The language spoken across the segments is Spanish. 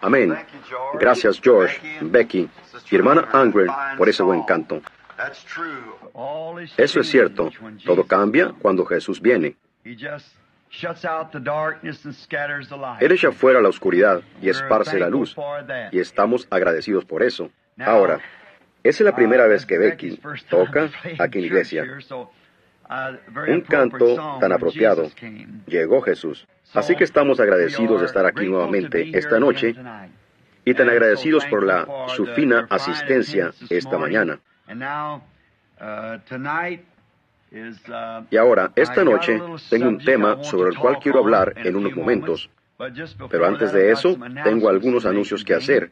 Amén. Gracias, George, Becky y hermana Angren por ese buen canto. Eso es cierto. Todo cambia cuando Jesús viene. Él echa fuera la oscuridad y esparce la luz, y estamos agradecidos por eso. Ahora, esa es la primera vez que Becky toca aquí en la iglesia. Un canto tan apropiado. Llegó Jesús. Así que estamos agradecidos de estar aquí nuevamente esta noche y tan agradecidos por su fina asistencia esta mañana. Y ahora, esta noche, tengo un tema sobre el cual quiero hablar en unos momentos. Pero antes de eso, tengo algunos anuncios que hacer.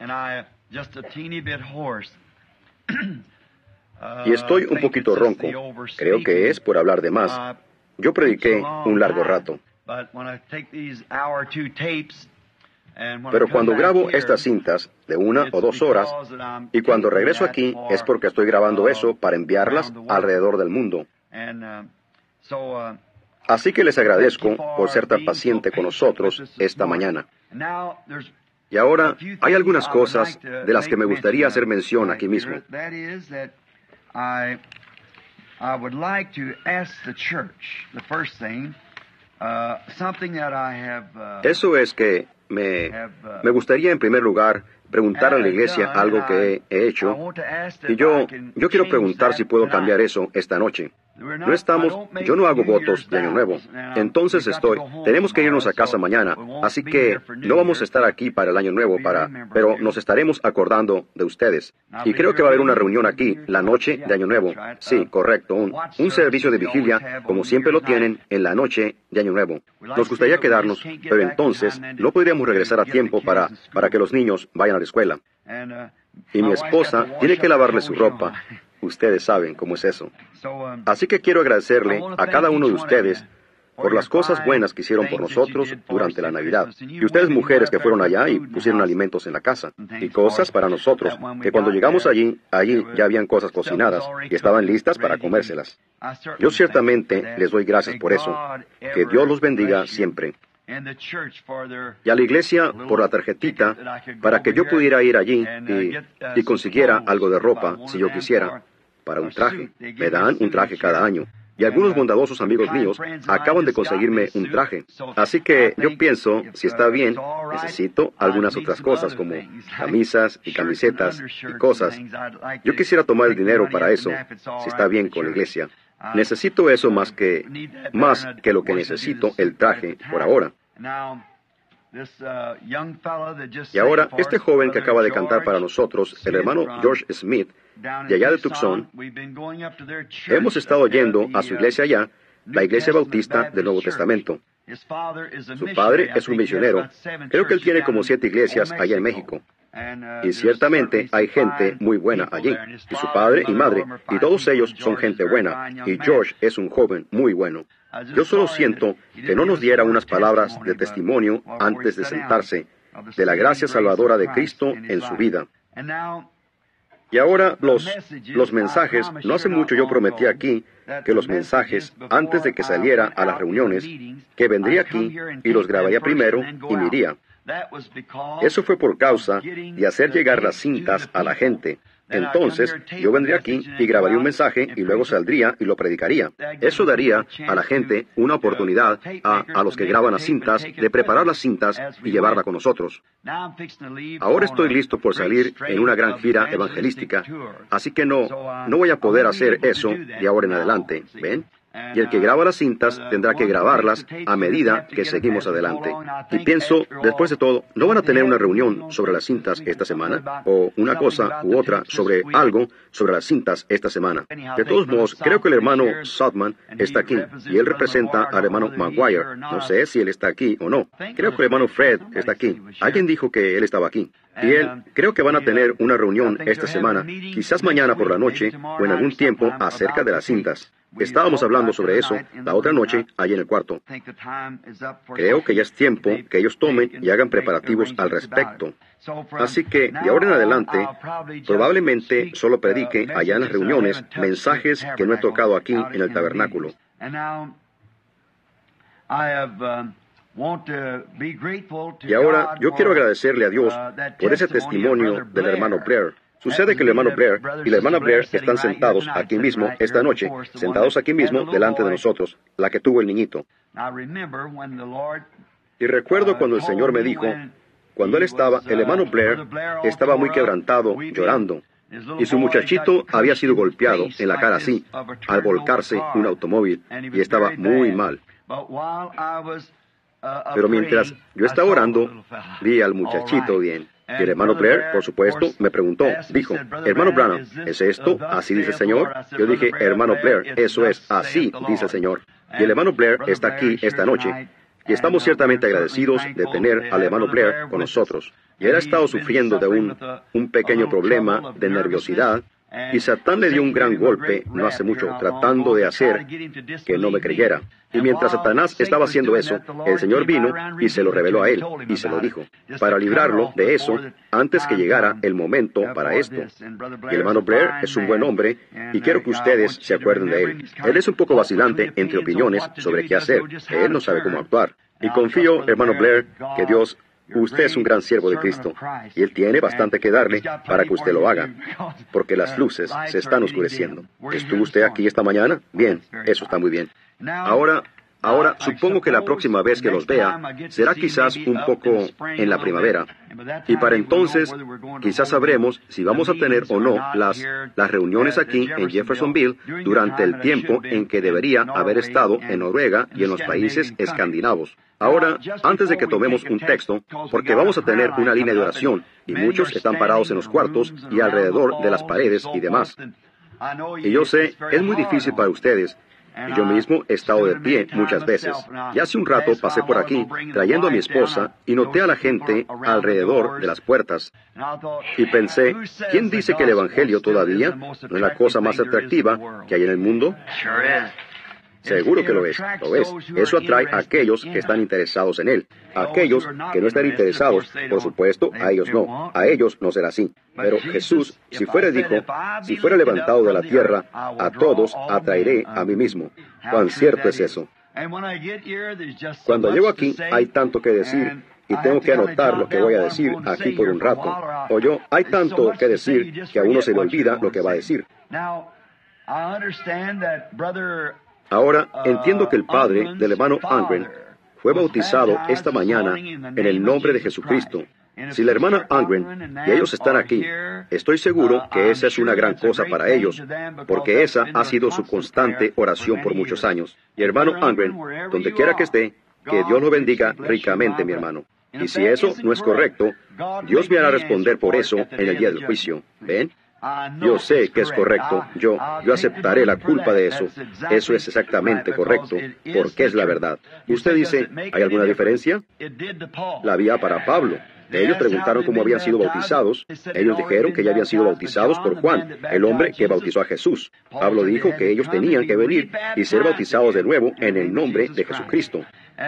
Y estoy un poquito ronco. Creo que es por hablar de más. Yo prediqué un largo rato. Pero cuando grabo estas cintas de 1 o 2 horas, y cuando regreso aquí, es porque estoy grabando eso para enviarlas alrededor del mundo. Así que les agradezco por ser tan paciente con nosotros esta mañana. Y ahora, hay algunas cosas de las que me gustaría hacer mención aquí mismo. Eso es que me gustaría en primer lugar preguntar a la iglesia algo que he hecho, y yo quiero preguntar si puedo cambiar eso esta noche. Yo no hago votos de Año Nuevo. Entonces tenemos que irnos a casa mañana, así que no vamos a estar aquí para el Año Nuevo, pero nos estaremos acordando de ustedes. Y creo que va a haber una reunión aquí, la noche de Año Nuevo. Sí, correcto, un servicio de vigilia, como siempre lo tienen, en la noche de Año Nuevo. Nos gustaría quedarnos, pero entonces no podríamos regresar a tiempo para que los niños vayan a la escuela. Y mi esposa tiene que lavarle su ropa. Ustedes saben cómo es eso. Así que quiero agradecerle a cada uno de ustedes por las cosas buenas que hicieron por nosotros durante la Navidad. Y ustedes mujeres que fueron allá y pusieron alimentos en la casa. Y cosas para nosotros, que cuando llegamos allí ya habían cosas cocinadas y estaban listas para comérselas. Yo ciertamente les doy gracias por eso. Que Dios los bendiga siempre. Y a la iglesia por la tarjetita para que yo pudiera ir allí y consiguiera algo de ropa si yo quisiera para un traje. Me dan un traje cada año. Y algunos bondadosos amigos míos acaban de conseguirme un traje. Así que yo pienso, si está bien, necesito algunas otras cosas como camisas y camisetas y cosas. Yo quisiera tomar el dinero para eso, si está bien con la iglesia. Necesito eso más que lo que necesito el traje por ahora. Y ahora, este joven que acaba de cantar para nosotros, el hermano George Smith, de allá de Tucson, hemos estado yendo a su iglesia allá, la Iglesia Bautista del Nuevo Testamento. Su padre es un misionero. Creo que él tiene como 7 iglesias allá en México. Y ciertamente hay gente muy buena allí. Y su padre y madre, y todos ellos son gente buena. Y George es un joven muy bueno. Yo solo siento que no nos diera unas palabras de testimonio antes de sentarse de la gracia salvadora de Cristo en su vida. Y ahora los mensajes, no hace mucho yo prometí aquí que los mensajes, antes de que saliera a las reuniones, que vendría aquí y los grabaría primero y me iría. Eso fue por causa de hacer llegar las cintas a la gente. Entonces, yo vendría aquí y grabaría un mensaje y luego saldría y lo predicaría. Eso daría a la gente una oportunidad, a los que graban las cintas, de preparar las cintas y llevarla con nosotros. Ahora estoy listo por salir en una gran gira evangelística, así que no voy a poder hacer eso de ahora en adelante, ¿ven? Y el que graba las cintas tendrá que grabarlas a medida que seguimos adelante. Y pienso, después de todo, ¿no van a tener una reunión sobre las cintas esta semana? O una cosa u otra sobre algo sobre las cintas esta semana. De todos modos, creo que el hermano Sutman está aquí, y él representa al hermano Maguire. No sé si él está aquí o no. Creo que el hermano Fred está aquí. Alguien dijo que él estaba aquí. Y creo que van a tener una reunión esta semana, quizás mañana por la noche o en algún tiempo, acerca de las cintas. Estábamos hablando sobre eso la otra noche, allí en el cuarto. Creo que ya es tiempo que ellos tomen y hagan preparativos al respecto. Así que, de ahora en adelante, probablemente solo predique allá en las reuniones mensajes que no he tocado aquí en el tabernáculo. Y ahora yo quiero agradecerle a Dios por ese testimonio del hermano Blair. Sucede que el hermano Blair y la hermana Blair están sentados aquí mismo esta noche, sentados aquí mismo delante de nosotros, la que tuvo el niñito. Y recuerdo cuando el Señor me dijo, cuando él estaba, el hermano Blair estaba muy quebrantado, llorando, y su muchachito había sido golpeado en la cara así, al volcarse un automóvil, y estaba muy mal. Pero mientras yo estaba orando, vi al muchachito bien. Y el hermano Blair, por supuesto, me preguntó, dijo, hermano Branham, ¿es esto? ¿Así dice el Señor? Yo dije, hermano Blair, eso es, así dice el Señor. Y el hermano Blair está aquí esta noche, y estamos ciertamente agradecidos de tener al hermano Blair con nosotros. Y él ha estado sufriendo de un pequeño problema de nerviosidad, y Satán le dio un gran golpe no hace mucho, tratando de hacer que no me creyera. Y mientras Satanás estaba haciendo eso, el Señor vino y se lo reveló a él, y se lo dijo, para librarlo de eso antes que llegara el momento para esto. Y el hermano Blair es un buen hombre, y quiero que ustedes se acuerden de él. Él es un poco vacilante entre opiniones sobre qué hacer. Él no sabe cómo actuar. Y confío, hermano Blair, que Dios... Usted es un gran siervo de Cristo, y Él tiene bastante que darle para que usted lo haga, porque las luces se están oscureciendo. ¿Estuvo usted aquí esta mañana? Bien, eso está muy bien. Ahora, supongo que la próxima vez que los vea, será quizás un poco en la primavera, y para entonces, quizás sabremos si vamos a tener o no las reuniones aquí en Jeffersonville durante el tiempo en que debería haber estado en Noruega y en los países escandinavos. Ahora, antes de que tomemos un texto, porque vamos a tener una línea de oración, y muchos están parados en los cuartos y alrededor de las paredes y demás. Y yo sé, es muy difícil para ustedes, y yo mismo he estado de pie muchas veces. Y hace un rato pasé por aquí, trayendo a mi esposa, y noté a la gente alrededor de las puertas. Y pensé, ¿quién dice que el Evangelio todavía no es la cosa más atractiva que hay en el mundo? Seguro que lo es, lo es. Eso atrae a aquellos que están interesados en él. A aquellos que no están interesados, por supuesto, a ellos no. A ellos no será así. Pero Jesús, si fuera, dijo, si fuera levantado de la tierra, a todos atraeré a mí mismo. ¿Cuán cierto es eso? Cuando llego aquí, hay tanto que decir, y tengo que anotar lo que voy a decir aquí por un rato. Hay tanto que decir que a uno se le olvida lo que va a decir. Ahora, entiendo que el padre del hermano Angren fue bautizado esta mañana en el nombre de Jesucristo. Si la hermana Angren y ellos están aquí, estoy seguro que esa es una gran cosa para ellos, porque esa ha sido su constante oración por muchos años. Y hermano Angren, donde quiera que esté, que Dios lo bendiga ricamente, mi hermano. Y si eso no es correcto, Dios me hará responder por eso en el día del juicio. ¿Ven? Yo sé que es correcto. Yo aceptaré la culpa de eso. Eso es exactamente correcto, porque es la verdad. Usted dice, ¿hay alguna diferencia? La había para Pablo. Ellos preguntaron cómo habían sido bautizados. Ellos dijeron que ya habían sido bautizados por Juan, el hombre que bautizó a Jesús. Pablo dijo que ellos tenían que venir y ser bautizados de nuevo en el nombre de Jesucristo.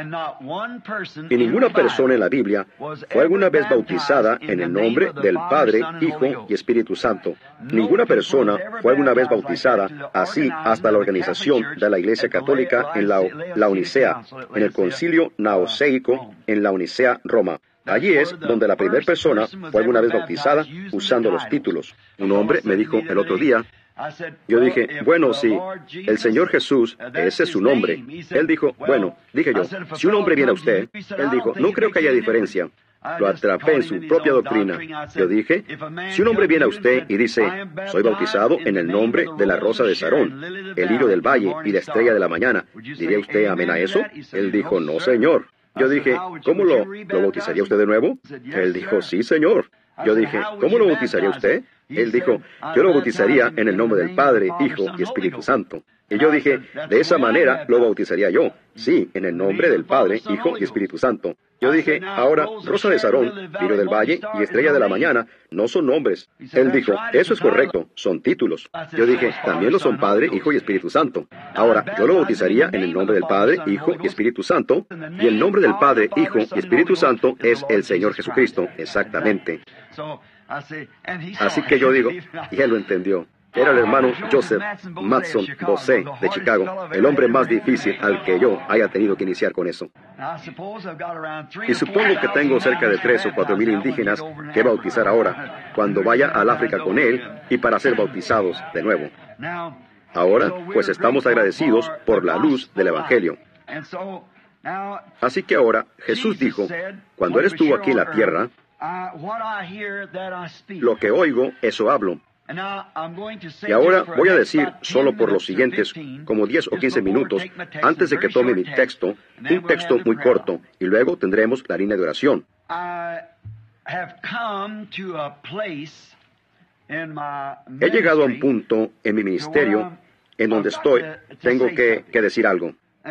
Y ninguna persona en la Biblia fue alguna vez bautizada en el nombre del Padre, Hijo y Espíritu Santo. Ninguna persona fue alguna vez bautizada así hasta la organización de la Iglesia Católica en la Laodicea, en el Concilio Naoseico en Laodicea, Roma. Allí es donde la primera persona fue alguna vez bautizada usando los títulos. Un hombre me dijo el otro día, yo dije, bueno, sí, el Señor Jesús, ese es su nombre. Él dijo, bueno, dije yo, si un hombre viene a usted, él dijo, no creo que haya diferencia. Lo atrapé en su propia doctrina. Yo dije, si un hombre viene a usted y dice, soy bautizado en el nombre de la rosa de Sarón, el lirio del valle y la estrella de la mañana, ¿diría usted amén a eso? Él dijo, no, Señor. Yo dije, ¿cómo lo bautizaría usted de nuevo? Él dijo, sí, Señor. Yo dije, ¿cómo lo bautizaría usted? Él dijo, yo lo bautizaría en el nombre del Padre, Hijo y Espíritu Santo. Y yo dije, de esa manera lo bautizaría yo. Sí, en el nombre del Padre, Hijo y Espíritu Santo. Yo dije, ahora, Rosa de Sarón, Lirio del Valle y Estrella de la Mañana no son nombres. Él dijo, eso es correcto, son títulos. Yo dije, también lo son Padre, Hijo y Espíritu Santo. Ahora, yo lo bautizaría en el nombre del Padre, Hijo y Espíritu Santo, y el nombre del Padre, Hijo y Espíritu Santo es el Señor Jesucristo, exactamente. Así que yo digo, y él lo entendió. Era el hermano Joseph Matson Bose de Chicago, el hombre más difícil al que yo haya tenido que iniciar con eso. Y supongo que tengo cerca de 3 o 4 mil indígenas que bautizar ahora, cuando vaya al África con él y para ser bautizados de nuevo. Ahora, pues estamos agradecidos por la luz del Evangelio. Así que ahora, Jesús dijo, cuando Él estuvo aquí en la tierra, lo que oigo, eso hablo. Y ahora voy a decir, solo por los siguientes, como 10 o 15 minutos, antes de que tome mi texto, un texto muy corto, y luego tendremos la línea de oración. He llegado a un punto en mi ministerio en donde tengo que decir algo.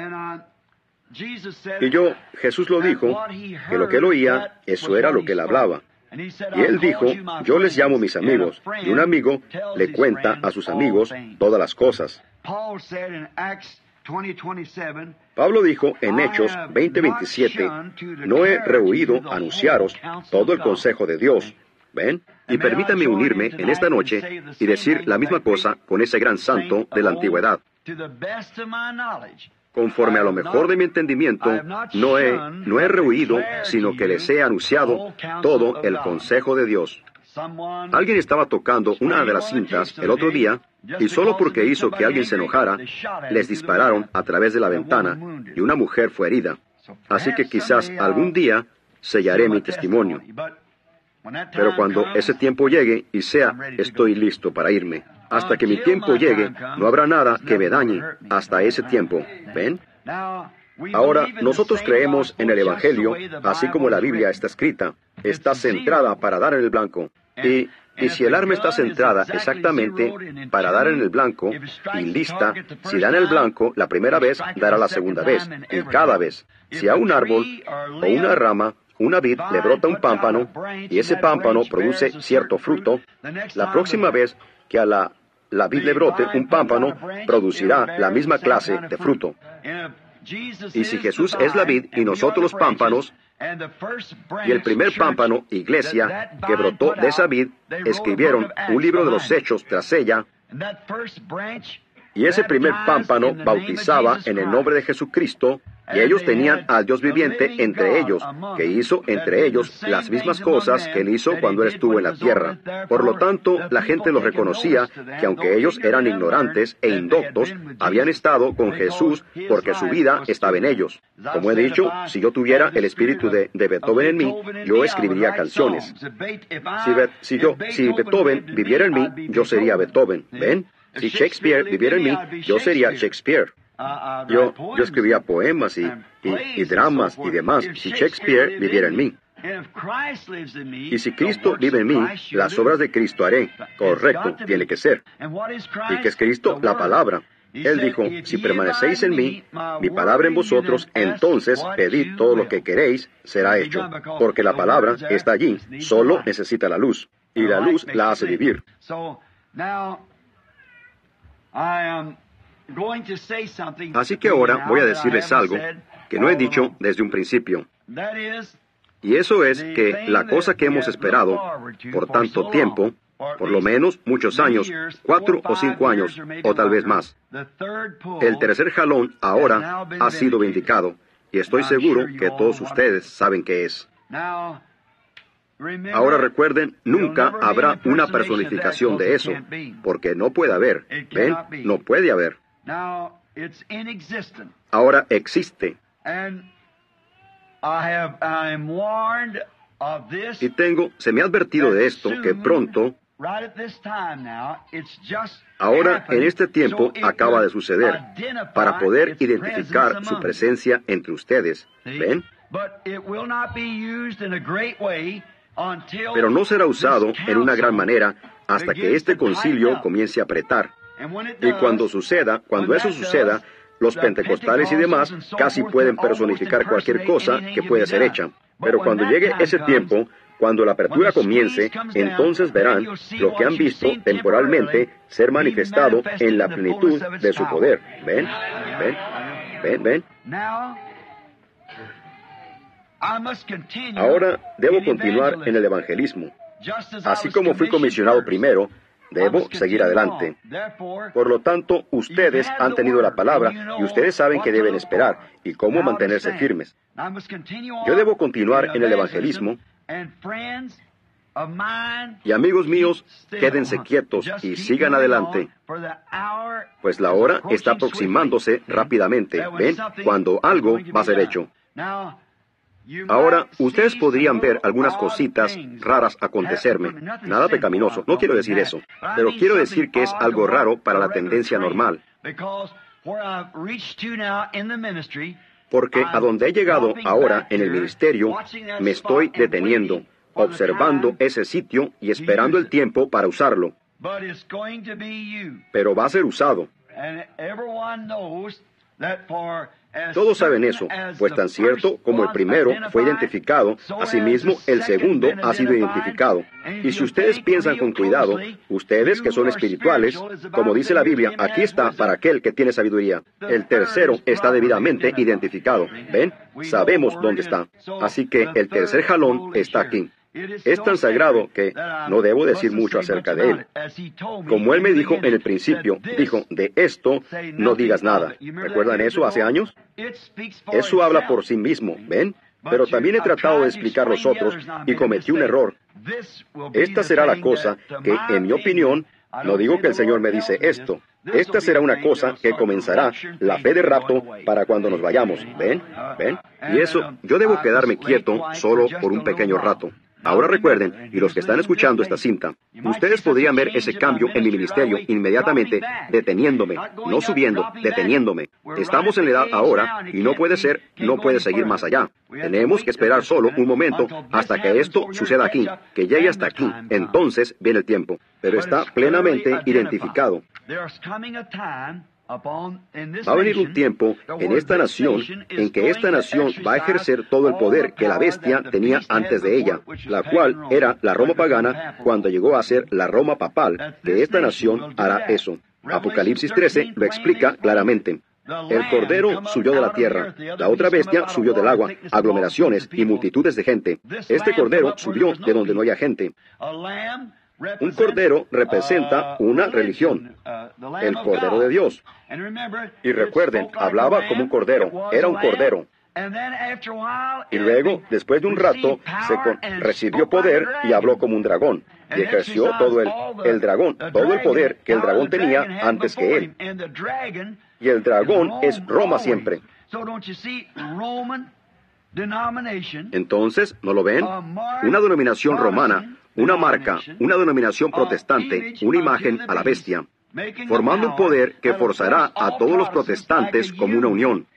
Y Jesús lo dijo, que lo que él oía, eso era lo que él hablaba. Y él dijo, yo les llamo mis amigos, y un amigo le cuenta a sus amigos todas las cosas. Pablo dijo en Hechos 20:27, no he rehuido anunciaros todo el consejo de Dios. ¿Ven? Y permítanme unirme en esta noche y decir la misma cosa con ese gran santo de la antigüedad. Conforme a lo mejor de mi entendimiento, no he rehuido, sino que les he anunciado todo el consejo de Dios. Alguien estaba tocando una de las cintas el otro día, y solo porque hizo que alguien se enojara, les dispararon a través de la ventana, y una mujer fue herida. Así que quizás algún día sellaré mi testimonio. Pero cuando ese tiempo llegue y estoy listo para irme. Hasta que mi tiempo llegue, no habrá nada que me dañe hasta ese tiempo. ¿Ven? Ahora, nosotros creemos en el Evangelio, así como la Biblia está escrita. Está centrada para dar en el blanco. Y si el arma está centrada exactamente para dar en el blanco y lista, si da en el blanco la primera vez, dará la segunda vez, y cada vez. Si a un árbol o una rama, una vid le brota un pámpano, y ese pámpano produce cierto fruto, la próxima vez que a la vid le brote un pámpano, producirá la misma clase de fruto. Y si Jesús es la vid y nosotros los pámpanos, y el primer pámpano, iglesia, que brotó de esa vid, escribieron un libro de los hechos tras ella, y ese primer pámpano bautizaba en el nombre de Jesucristo, y ellos tenían al Dios viviente entre ellos, que hizo entre ellos las mismas cosas que él hizo cuando él estuvo en la tierra. Por lo tanto, la gente los reconocía, que aunque ellos eran ignorantes e indoctos, habían estado con Jesús porque su vida estaba en ellos. Como he dicho, si yo tuviera el espíritu de Beethoven en mí, yo escribiría canciones. Si Beethoven viviera en mí, yo sería Beethoven. ¿Ven? Si Shakespeare viviera en mí, yo sería Shakespeare. Yo escribía poemas y dramas y demás, si Shakespeare viviera en mí. Y si Cristo vive en mí, las obras de Cristo haré. Correcto, tiene que ser. ¿Y qué es Cristo? La palabra. Él dijo, si permanecéis en mí, mi palabra en vosotros, entonces pedid todo lo que queréis, será hecho. Porque la palabra está allí, solo necesita la luz. Y la luz la hace vivir. Así que ahora voy a decirles algo que no he dicho desde un principio. Y eso es que la cosa que hemos esperado por tanto tiempo, por lo menos muchos años, 4 o 5 años, o tal vez más, el tercer jalón ahora ha sido vindicado, y estoy seguro que todos ustedes saben qué es. Ahora recuerden, nunca habrá una personificación de eso, porque no puede haber. ¿Ven? No puede haber. Ahora existe. Y se me ha advertido de esto, que pronto, ahora en este tiempo acaba de suceder, para poder identificar su presencia entre ustedes. ¿Ven? Pero no será usado en una gran manera hasta que este concilio comience a apretar. Y cuando eso suceda, los pentecostales y demás casi pueden personificar cualquier cosa que pueda ser hecha. Pero cuando llegue ese tiempo, cuando la apertura comience, entonces verán lo que han visto temporalmente ser manifestado en la plenitud de su poder. ¿Ven? ¿Ven? ¿Ven? ¿Ven? Ahora debo continuar en el evangelismo. Así como fui comisionado primero, Debo seguir adelante. Por lo tanto, ustedes han tenido la palabra y ustedes saben que deben esperar y cómo mantenerse firmes. Yo debo continuar en el evangelismo. Y amigos míos, quédense quietos y sigan adelante, pues la hora está aproximándose rápidamente. ¿Ven? Cuando algo va a ser hecho. Ahora, ustedes podrían ver algunas cositas raras acontecerme. Nada pecaminoso, no quiero decir eso, pero quiero decir que es algo raro para la tendencia normal. Porque a donde he llegado ahora en el ministerio, me estoy deteniendo, observando ese sitio y esperando el tiempo para usarlo. Pero va a ser usado. Todos saben eso, pues tan cierto como el primero fue identificado, asimismo el segundo ha sido identificado. Y si ustedes piensan con cuidado, ustedes que son espirituales, como dice la Biblia, aquí está para aquel que tiene sabiduría. El tercero está debidamente identificado. ¿Ven? Sabemos dónde está. Así que el tercer jalón está aquí. Es tan sagrado que no debo decir mucho acerca de él. Como él me dijo en el principio, dijo, de esto no digas nada. ¿Recuerdan eso hace años? Eso habla por sí mismo, ¿ven? Pero también he tratado de explicar los otros y cometí un error. Esta será la cosa que, en mi opinión, no digo que el Señor me dice esto. Esta será una cosa que comenzará la fe de rapto para cuando nos vayamos. ¿Ven? ¿Ven? Y eso, yo debo quedarme quieto solo por un pequeño rato. Ahora recuerden, y los que están escuchando esta cinta, ustedes podrían ver ese cambio en mi ministerio inmediatamente, deteniéndome, no subiendo, deteniéndome. Estamos en la edad ahora y no puede ser, no puede seguir más allá. Tenemos que esperar solo un momento hasta que esto suceda aquí, que llegue hasta aquí. Entonces viene el tiempo, pero está plenamente identificado. Va a venir un tiempo en esta nación en que esta nación va a ejercer todo el poder que la bestia tenía antes de ella, la cual era la Roma pagana cuando llegó a ser la Roma papal, que esta nación hará eso. Apocalipsis 13 lo explica claramente. El cordero subió de la tierra, la otra bestia subió del agua, aglomeraciones y multitudes de gente. Este cordero subió de donde no haya gente. Un cordero representa una religión, el Cordero de Dios. Y recuerden, hablaba como un cordero, era un cordero. Y luego, después de un rato, recibió poder y habló como un dragón. Y ejerció todo el dragón, todo el poder que el dragón tenía antes que él. Y el dragón es Roma siempre. Entonces, ¿no lo ven? Una denominación romana, una marca, una denominación protestante, una imagen a la bestia, formando un poder que forzará a todos los protestantes como una unión.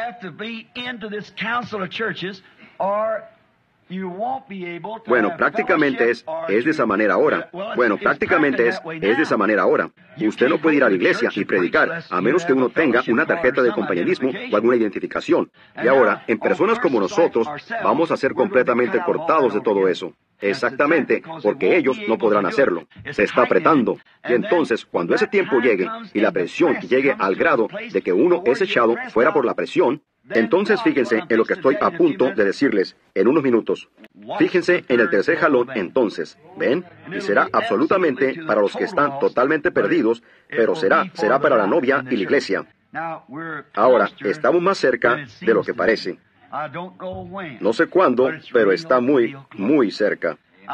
Bueno, prácticamente es de esa manera ahora. Bueno, prácticamente es de esa manera ahora. Usted no puede ir a la iglesia y predicar, a menos que uno tenga una tarjeta de compañerismo o alguna identificación. Y ahora, en personas como nosotros, vamos a ser completamente cortados de todo eso. Exactamente, porque ellos no podrán hacerlo. Se está apretando. Y entonces, cuando ese tiempo llegue y la presión llegue al grado de que uno es echado fuera por la presión, entonces fíjense en lo que estoy a punto de decirles en unos minutos. Fíjense en el tercer jalón entonces, ¿ven? Y será absolutamente para los que están totalmente perdidos, pero será para la novia y la iglesia. Ahora, estamos más cerca de lo que parece. No sé cuándo, pero está muy, muy cerca.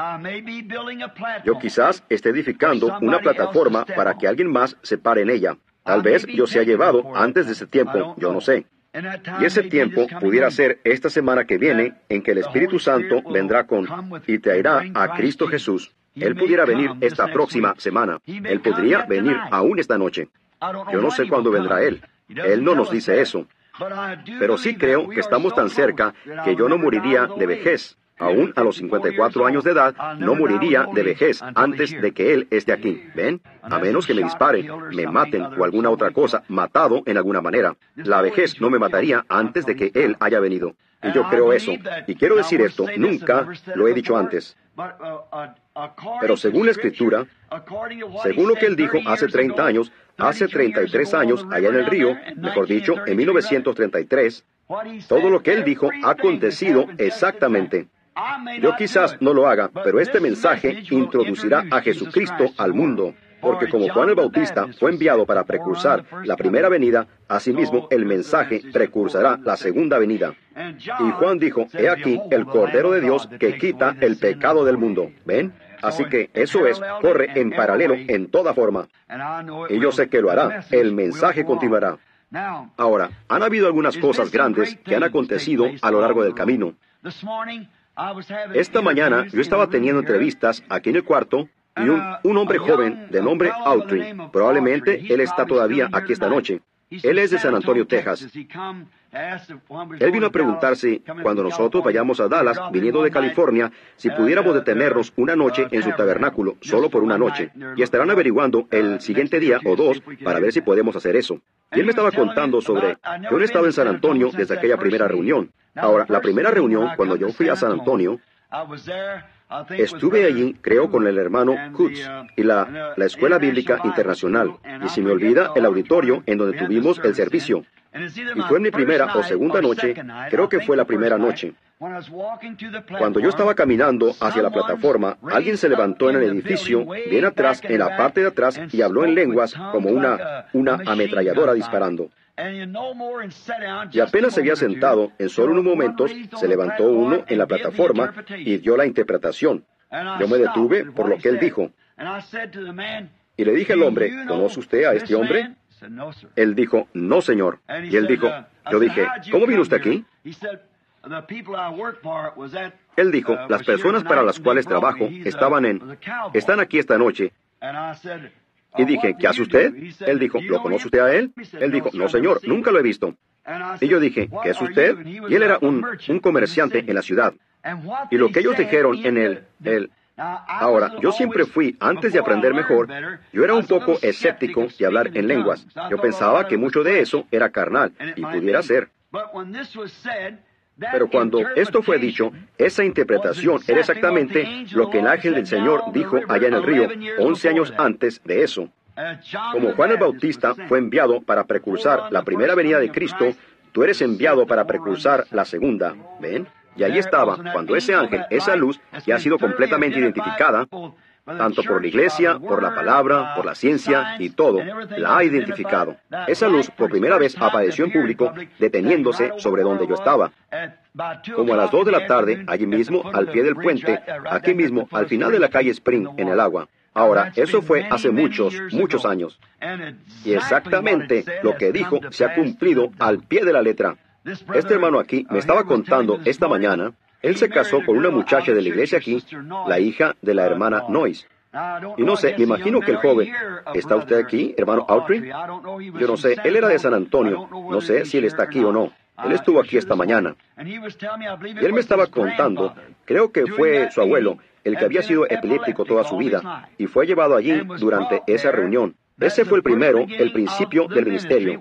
Yo quizás esté edificando una plataforma para que alguien más se pare en ella. Tal vez yo sea llevado antes de ese tiempo, yo no sé. Y ese tiempo pudiera ser esta semana que viene, en que el Espíritu Santo vendrá y traerá a Cristo Jesús. Él pudiera venir esta próxima semana. Él podría venir aún esta noche. Yo no sé cuándo vendrá Él. Él no nos dice eso. Pero sí creo que estamos tan cerca que yo no moriría de vejez. Aún a los 54 años de edad, no moriría de vejez antes de que Él esté aquí. ¿Ven? A menos que me disparen, me maten o alguna otra cosa, matado en alguna manera. La vejez no me mataría antes de que Él haya venido. Y yo creo eso. Y quiero decir esto, nunca lo he dicho antes. Pero según la Escritura, según lo que Él dijo hace 30 años, hace 33 años, allá en el río, mejor dicho, en 1933, todo lo que Él dijo ha acontecido exactamente. Yo quizás no lo haga, pero este mensaje introducirá a Jesucristo al mundo. Porque como Juan el Bautista fue enviado para precursar la primera venida, asimismo el mensaje precursará la segunda venida. Y Juan dijo, he aquí el Cordero de Dios que quita el pecado del mundo. ¿Ven? Así que eso es, corre en paralelo en toda forma. Y yo sé que lo hará. El mensaje continuará. Ahora, han habido algunas cosas grandes que han acontecido a lo largo del camino. Esta mañana yo estaba teniendo entrevistas aquí en el cuarto y un hombre joven de nombre Autry, probablemente él está todavía aquí esta noche. Él es de San Antonio, Texas. Él vino a preguntar si, cuando nosotros vayamos a Dallas, viniendo de California, si pudiéramos detenernos una noche en su tabernáculo, solo por una noche. Y estarán averiguando el siguiente día o dos para ver si podemos hacer eso. Y él me estaba contando sobre, yo no he estado en San Antonio desde aquella primera reunión. Ahora, la primera reunión, cuando yo fui a San Antonio, estuve allí, creo, con el hermano Kutz y la Escuela Bíblica Internacional. Y si me olvida, el auditorio en donde tuvimos el servicio. Y fue mi primera o segunda noche, creo que fue la primera noche. Cuando yo estaba caminando hacia la plataforma, alguien se levantó en el edificio, bien atrás, en la parte de atrás, y habló en lenguas como una ametralladora disparando. Y apenas se había sentado, en solo unos momentos, se levantó uno en la plataforma y dio la interpretación. Yo me detuve por lo que él dijo. Y le dije al hombre, ¿conoce usted a este hombre? Él dijo, no, señor. Y él dijo, yo dije, ¿cómo vino usted aquí? Él dijo, las personas para las cuales trabajo están aquí esta noche. Y dije, ¿qué hace usted? Él dijo, ¿lo conoce usted a él? Él dijo, no, señor, nunca lo he visto. Y yo dije, ¿qué es usted? Y él era un comerciante en la ciudad. Y lo que ellos dijeron en Ahora, yo siempre fui, antes de aprender mejor, yo era un poco escéptico de hablar en lenguas. Yo pensaba que mucho de eso era carnal, y pudiera ser. Pero cuando esto fue dicho, esa interpretación era exactamente lo que el ángel del Señor dijo allá en el río 11 años antes de eso. Como Juan el Bautista fue enviado para precursar la primera venida de Cristo, tú eres enviado para precursar la segunda. ¿Ven? Y ahí estaba, cuando ese ángel, esa luz, que ha sido completamente identificada, tanto por la iglesia, por la palabra, por la ciencia y todo, la ha identificado. Esa luz por primera vez apareció en público, deteniéndose sobre donde yo estaba. Como a las 2 de la tarde, allí mismo, al pie del puente, aquí mismo, al final de la calle Spring, en el agua. Ahora, eso fue hace muchos años. Y exactamente lo que dijo se ha cumplido al pie de la letra. Este hermano aquí me estaba contando esta mañana, él se casó con una muchacha de la iglesia aquí, la hija de la hermana Noyes. Y no sé, me imagino que el joven, ¿está usted aquí, hermano Autry? Yo no sé, él era de San Antonio, no sé si él está aquí o no. Él estuvo aquí esta mañana. Y él me estaba contando, creo que fue su abuelo, el que había sido epiléptico toda su vida, y fue llevado allí durante esa reunión. Ese fue el principio del ministerio.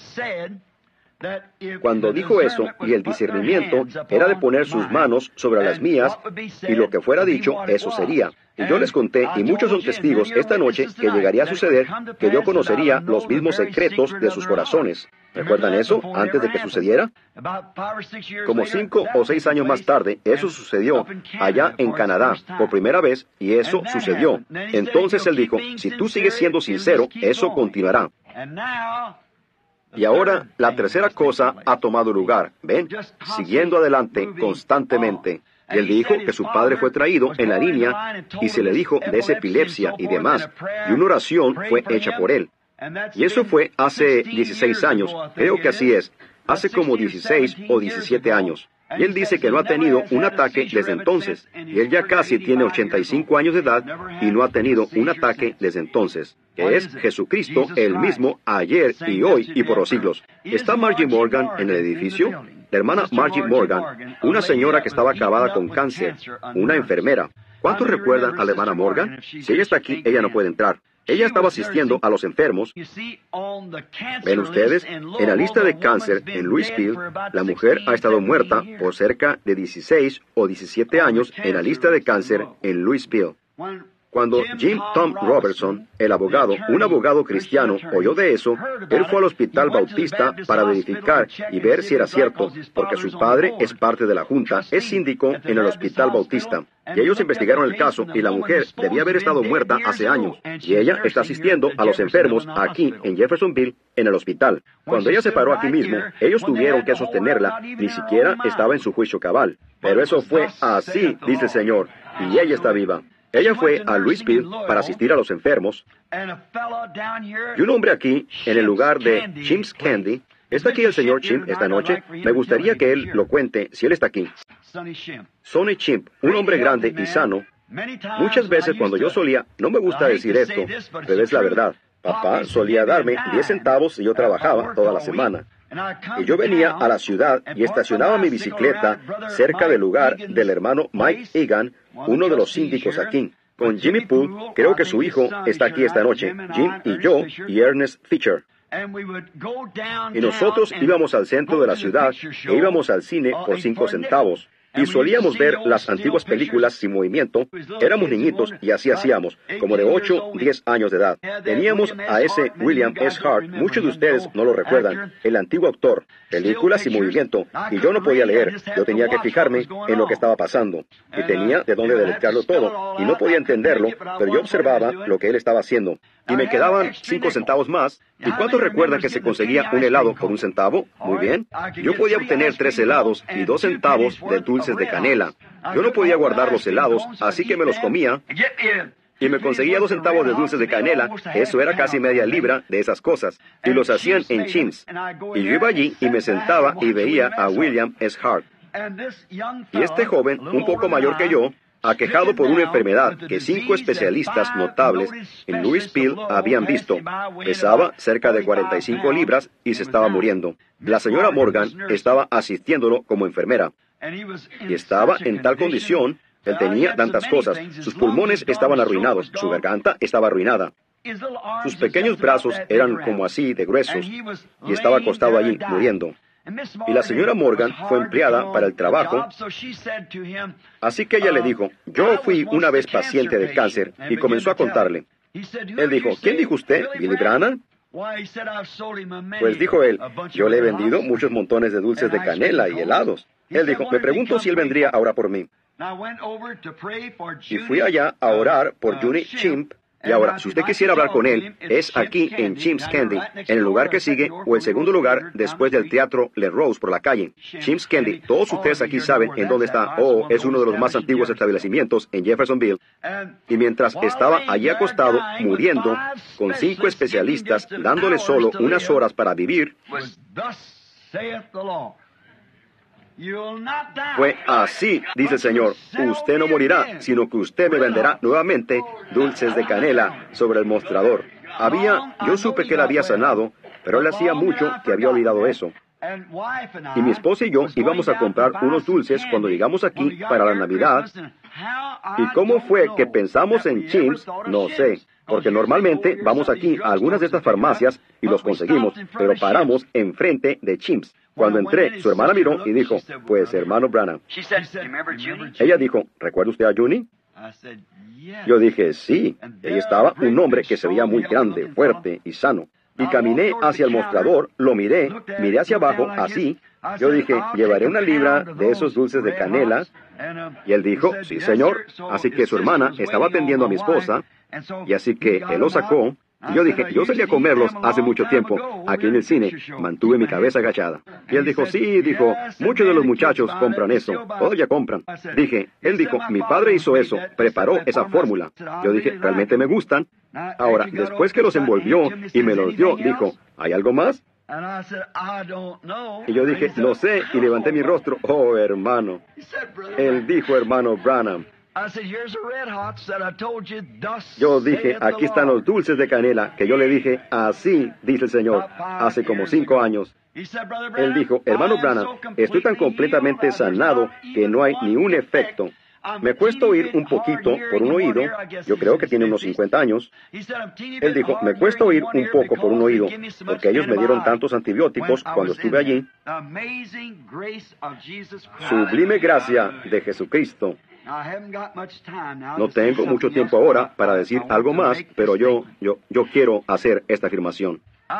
Cuando dijo eso, y el discernimiento era de poner sus manos sobre las mías, y lo que fuera dicho, eso sería. Y yo les conté, y muchos son testigos esta noche, que llegaría a suceder, que yo conocería los mismos secretos de sus corazones. ¿Recuerdan eso, antes de que sucediera? Como 5 o 6 años más tarde, eso sucedió allá en Canadá, por primera vez, y eso sucedió. Entonces él dijo, si tú sigues siendo sincero, eso continuará. Y ahora, la tercera cosa ha tomado lugar, ¿ven? Siguiendo adelante constantemente. Y él dijo que su padre fue traído en la línea y se le dijo de esa epilepsia y demás. Y una oración fue hecha por él. Y eso fue hace 16 años, creo que así es, hace como 16 o 17 años. Y él dice que no ha tenido un ataque desde entonces. Y él ya casi tiene 85 años de edad y no ha tenido un ataque desde entonces. Que es Jesucristo el mismo ayer y hoy y por los siglos. ¿Está Margie Morgan en el edificio? La hermana Margie Morgan, una señora que estaba acabada con cáncer, una enfermera. ¿Cuántos recuerdan a la hermana Morgan? Si ella está aquí, ella no puede entrar. Ella estaba asistiendo a los enfermos. Ven ustedes, en la lista de cáncer en Louisville, la mujer ha estado muerta por cerca de 16 o 17 años en la lista de cáncer en Louisville. Cuando Jim Tom Robertson, el abogado, un abogado cristiano, oyó de eso, él fue al Hospital Bautista para verificar y ver si era cierto, porque su padre es parte de la junta, es síndico en el Hospital Bautista. Y ellos investigaron el caso y la mujer debía haber estado muerta hace años. Y ella está asistiendo a los enfermos aquí en Jeffersonville, en el hospital. Cuando ella se paró aquí mismo, ellos tuvieron que sostenerla, ni siquiera estaba en su juicio cabal. Pero eso fue así, dice el Señor, y ella está viva. Ella fue a Louisville para asistir a los enfermos. Y un hombre aquí, en el lugar de Chimp's Candy, ¿está aquí el señor Chimp esta noche? Me gustaría que él lo cuente, si él está aquí. Sonny Chimp, un hombre grande y sano. Muchas veces cuando yo solía, no me gusta decir esto, pero es la verdad. Papá solía darme 10 centavos si yo trabajaba toda la semana. Y yo venía a la ciudad y estacionaba mi bicicleta cerca del lugar del hermano Mike Egan, uno de los síndicos aquí. Con Jimmy Poole, creo que su hijo está aquí esta noche, Jim y yo y Ernest Fisher. Y nosotros íbamos al centro de la ciudad e íbamos al cine por 5 centavos. Y solíamos ver las antiguas películas sin movimiento. Éramos niñitos y así hacíamos, como de 8, 10 años de edad. Teníamos a ese William S. Hart, muchos de ustedes no lo recuerdan, el antiguo actor, películas sin movimiento, y yo no podía leer, yo tenía que fijarme en lo que estaba pasando, y tenía de dónde deletrearlo todo, y no podía entenderlo, pero yo observaba lo que él estaba haciendo. Y me quedaban 5 centavos más. ¿Y cuántos recuerdan que se conseguía un helado por 1 centavo? Muy bien. Yo podía obtener 3 helados y 2 centavos de dulces de canela. Yo no podía guardar los helados, así que me los comía. Y me conseguía 2 centavos de dulces de canela. Eso era casi media libra de esas cosas. Y los hacían en Chimp's. Y yo iba allí y me sentaba y veía a William S. Hart. Y este joven, un poco mayor que yo, aquejado por una enfermedad que 5 especialistas notables en Louisville habían visto. Pesaba cerca de 45 libras y se estaba muriendo. La señora Morgan estaba asistiéndolo como enfermera. Y estaba en tal condición, él tenía tantas cosas. Sus pulmones estaban arruinados, su garganta estaba arruinada. Sus pequeños brazos eran como así de gruesos y estaba acostado allí, muriendo. Y la señora Morgan fue empleada para el trabajo, así que ella le dijo, yo fui una vez paciente de cáncer, y comenzó a contarle. Él dijo, ¿quién dijo usted? ¿Billy Branham? Pues dijo él, yo le he vendido muchos montones de dulces de canela y helados. Él dijo, me pregunto si él vendría ahora por mí. Y fui allá a orar por Juni Chimp. Y ahora, si usted quisiera hablar con él, es aquí en Chimp's Candy, en el lugar que sigue, o el segundo lugar después del Teatro Le Rose por la calle. Chimp's Candy, todos ustedes aquí saben en dónde está. Oh, es uno de los más antiguos establecimientos en Jeffersonville. Y mientras estaba allí acostado, muriendo, con 5 especialistas, dándole solo unas horas para vivir, fue así, dice el Señor, usted no morirá, sino que usted me venderá nuevamente dulces de canela sobre el mostrador. Yo supe que él había sanado, pero él hacía mucho que había olvidado eso. Y mi esposa y yo íbamos a comprar unos dulces cuando llegamos aquí para la Navidad. ¿Y cómo fue que pensamos en Chimp's? No sé, porque normalmente vamos aquí a algunas de estas farmacias y los conseguimos, pero paramos enfrente de Chimp's. Cuando entré, su hermana miró y dijo, pues hermano Branham. Ella dijo, ¿recuerda usted a Juni? Yo dije, sí. Ahí estaba un hombre que se veía muy grande, fuerte y sano. Y caminé hacia el mostrador, lo miré hacia abajo, así. Yo dije, llevaré 1 libra de esos dulces de canela. Y él dijo, sí señor. Así que su hermana estaba atendiendo a mi esposa, y así que él los sacó. Y yo dije, yo salí a comerlos hace mucho tiempo, aquí en el cine. Mantuve mi cabeza agachada. Y él dijo, sí, muchos de los muchachos compran eso, todos ya compran. Él dijo, mi padre hizo eso, preparó esa fórmula. Yo dije, realmente me gustan. Ahora, después que los envolvió y me los dio, dijo, ¿hay algo más? Y yo dije, no sé, y levanté mi rostro, oh hermano. Él dijo, hermano Branham. Yo dije, aquí están los dulces de canela, que yo le dije, así dice el Señor, hace como 5 años. Él dijo, hermano Branham, estoy tan completamente sanado que no hay ni un efecto. Me cuesta oír un poquito por un oído, yo creo que tiene unos 50 años. Él dijo, me cuesta oír un poco por un oído, porque ellos me dieron tantos antibióticos cuando estuve allí. Sublime gracia de Jesucristo. No tengo mucho tiempo ahora para decir algo más, pero yo quiero hacer esta afirmación.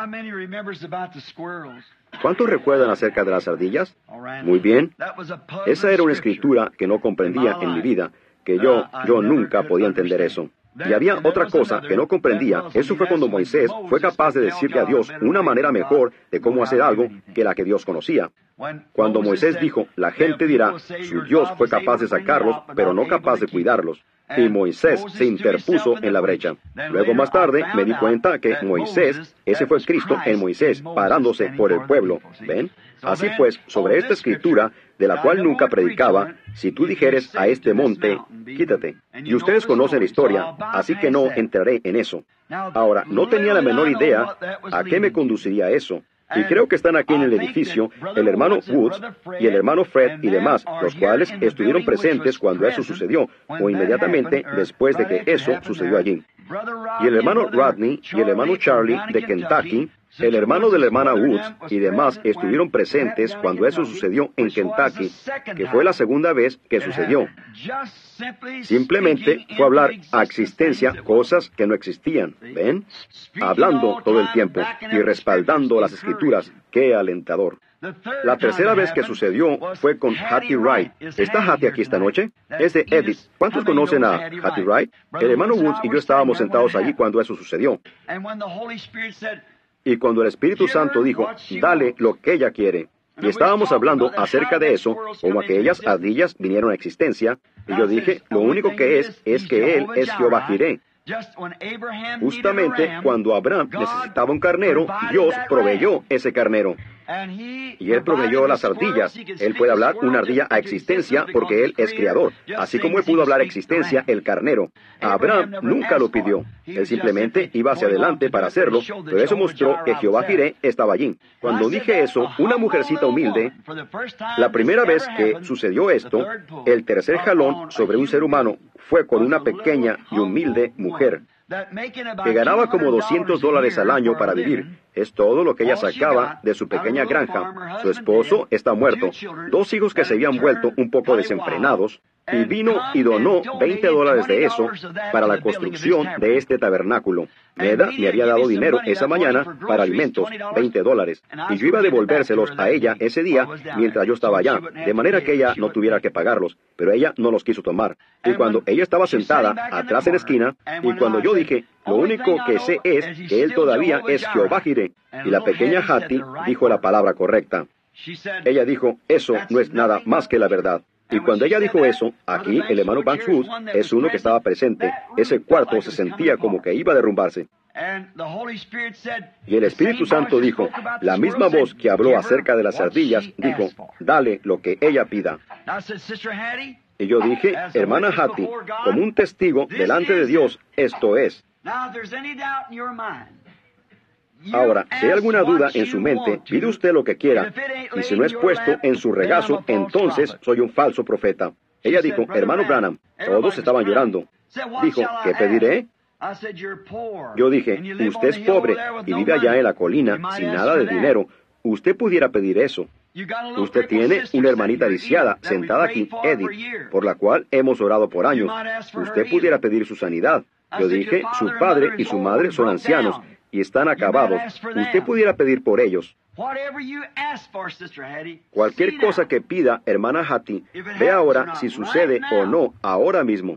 ¿Cuántos recuerdan acerca de las ardillas? Muy bien. Esa era una escritura que no comprendía en mi vida, que yo nunca podía entender eso. Y había otra cosa que no comprendía. Eso fue cuando Moisés fue capaz de decirle a Dios una manera mejor de cómo hacer algo que la que Dios conocía. Cuando Moisés dijo, la gente dirá, su Dios fue capaz de sacarlos, pero no capaz de cuidarlos. Y Moisés se interpuso en la brecha. Luego más tarde me di cuenta que Moisés, ese fue Cristo en Moisés, parándose por el pueblo. ¿Ven? Así pues, sobre esta escritura, de la cual nunca predicaba, si tú dijeres a este monte, quítate. Y ustedes conocen la historia, así que no entraré en eso. Ahora, no tenía la menor idea a qué me conduciría eso. Y creo que están aquí en el edificio el hermano Woods y el hermano Fred y demás, los cuales estuvieron presentes cuando eso sucedió, o inmediatamente después de que eso sucedió allí. Y el hermano Rodney y el hermano Charlie de Kentucky, el hermano de la hermana Woods y demás estuvieron presentes cuando eso sucedió en Kentucky, que fue la segunda vez que sucedió. Simplemente fue hablar a existencia cosas que no existían, ¿ven? Hablando todo el tiempo y respaldando las escrituras. ¡Qué alentador! La tercera vez que sucedió fue con Hattie Wright. ¿Está Hattie aquí esta noche? Es de Edith. ¿Cuántos conocen a Hattie Wright? El hermano Woods y yo estábamos sentados allí cuando eso sucedió. Y cuando el Espíritu Santo dijo, dale lo que ella quiere. Y estábamos hablando acerca de eso, como aquellas ardillas vinieron a existencia, y yo dije, lo único que es que Él es Jehová Jireh. Justamente cuando Abraham necesitaba un carnero, Dios proveyó ese carnero. Y Él proveyó las ardillas. Él puede hablar una ardilla a existencia porque Él es creador. Así como Él pudo hablar a existencia el carnero. Abraham nunca lo pidió. Él simplemente iba hacia adelante para hacerlo, pero eso mostró que Jehová Jireh estaba allí. Cuando dije eso, una mujercita humilde, la primera vez que sucedió esto, el tercer jalón sobre un ser humano fue con una pequeña y humilde mujer que ganaba como $200 al año para vivir. Es todo lo que ella sacaba de su pequeña granja. Su esposo está muerto. 2 hijos que se habían vuelto un poco desenfrenados. Y vino y donó $20 de eso para la construcción de este tabernáculo. Meda me había dado dinero esa mañana para alimentos, $20. Y yo iba a devolvérselos a ella ese día mientras yo estaba allá, de manera que ella no tuviera que pagarlos. Pero ella no los quiso tomar. Y cuando ella estaba sentada atrás en la esquina, y cuando yo dije, lo único que sé es que él todavía es Jehová Jireh. Y la pequeña Hattie dijo la palabra correcta. Ella dijo, eso no es nada más que la verdad. Y cuando ella dijo eso, aquí el hermano Banks Woods es uno que estaba presente. Ese cuarto se sentía como que iba a derrumbarse. Y el Espíritu Santo dijo, la misma voz que habló acerca de las ardillas, dijo, dale lo que ella pida. Y yo dije, hermana Hattie, como un testigo delante de Dios, esto es. Ahora, si hay alguna duda en su mente, pide usted lo que quiera, y si no es puesto en su regazo, entonces soy un falso profeta. Ella dijo, hermano Branham, todos estaban llorando. Dijo, ¿qué pediré? Yo dije, usted es pobre y vive allá en la colina sin nada de dinero. Usted pudiera pedir eso. Usted tiene una hermanita lisiada sentada aquí, Edith, por la cual hemos orado por años. Usted pudiera pedir su sanidad. Yo dije, su padre y su madre son ancianos y están acabados. Usted pudiera pedir por ellos. Cualquier cosa que pida, hermana Hattie, ve ahora si sucede o no, ahora mismo.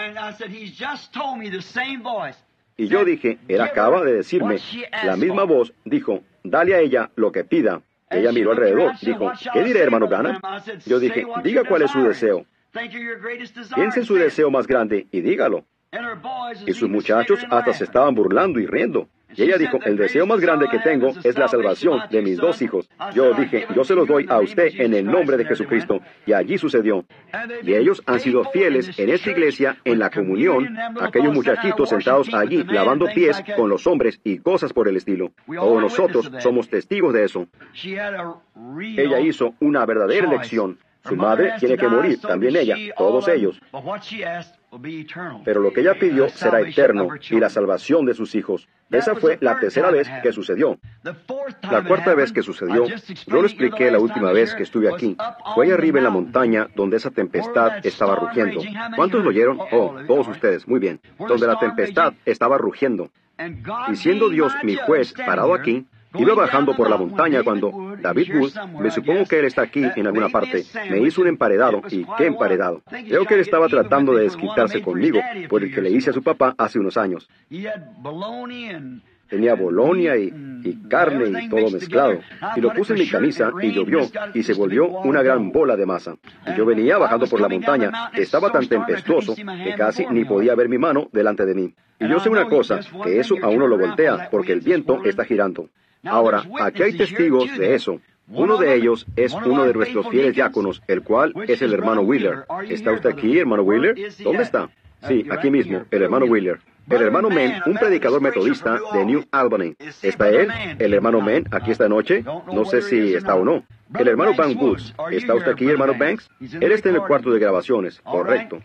Y yo dije, él acaba de decirme, la misma voz dijo, dale a ella lo que pida. Ella miró alrededor, dijo, ¿qué diré, hermano Branham? Yo dije, diga cuál es su deseo. Piense en su deseo más grande y dígalo. Y sus muchachos hasta se estaban burlando y riendo. Y ella dijo, el deseo más grande que tengo es la salvación de mis 2 hijos. Yo dije, yo se los doy a usted en el nombre de Jesucristo. Y allí sucedió. Y ellos han sido fieles en esta iglesia, en la comunión, aquellos muchachitos sentados allí lavando pies con los hombres y cosas por el estilo. Todos nosotros somos testigos de eso. Ella hizo una verdadera elección. Su madre tiene que morir, también ella, todos ellos. Pero lo que ella pidió será eterno y la salvación de sus hijos. Esa fue la tercera vez que sucedió. La cuarta vez que sucedió, yo lo expliqué la última vez que estuve aquí. Fue allá arriba en la montaña donde esa tempestad estaba rugiendo. ¿Cuántos lo oyeron? Oh, todos ustedes, muy bien. Donde la tempestad estaba rugiendo. Y siendo Dios mi juez parado aquí, Iba bajando por la montaña cuando David Wood, me supongo que él está aquí en alguna parte, me hizo un emparedado, y qué emparedado. Creo que él estaba tratando de desquitarse conmigo por el que le hice a su papá hace unos años. Tenía bolonia y carne y todo mezclado. Y lo puse en mi camisa y llovió y se volvió una gran bola de masa. Y yo venía bajando por la montaña. Estaba tan tempestuoso que casi ni podía ver mi mano delante de mí. Y yo sé una cosa, que eso a uno lo voltea porque el viento está girando. Ahora, aquí hay testigos de eso. Uno de ellos es uno de nuestros fieles diáconos, el cual es el hermano Wheeler. ¿Está usted aquí, hermano Wheeler? ¿Dónde está? Sí, aquí mismo, el hermano Wheeler. El hermano Men, un predicador metodista de New Albany. ¿Está él? El hermano Men, aquí esta noche. No sé si está o no. El hermano Banks Woods. ¿Está usted aquí, hermano Banks? Él está en el cuarto de grabaciones, correcto.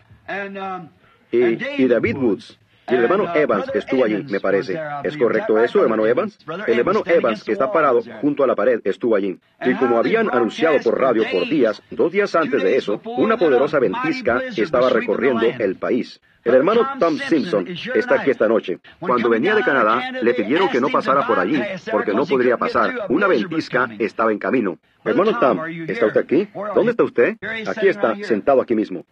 Y David Woods. Y el hermano Evans estuvo allí, me parece. ¿Es correcto eso, hermano Evans? El hermano Evans, que está parado junto a la pared, estuvo allí. Y como habían anunciado por radio por días, 2 días antes de eso, una poderosa ventisca estaba recorriendo el país. El hermano Tom Simpson está aquí esta noche. Cuando venía de Canadá, le pidieron que no pasara por allí, porque no podría pasar. Una ventisca estaba en camino. Hermano Tom, ¿está usted aquí? ¿Dónde está usted? Aquí está, sentado aquí mismo.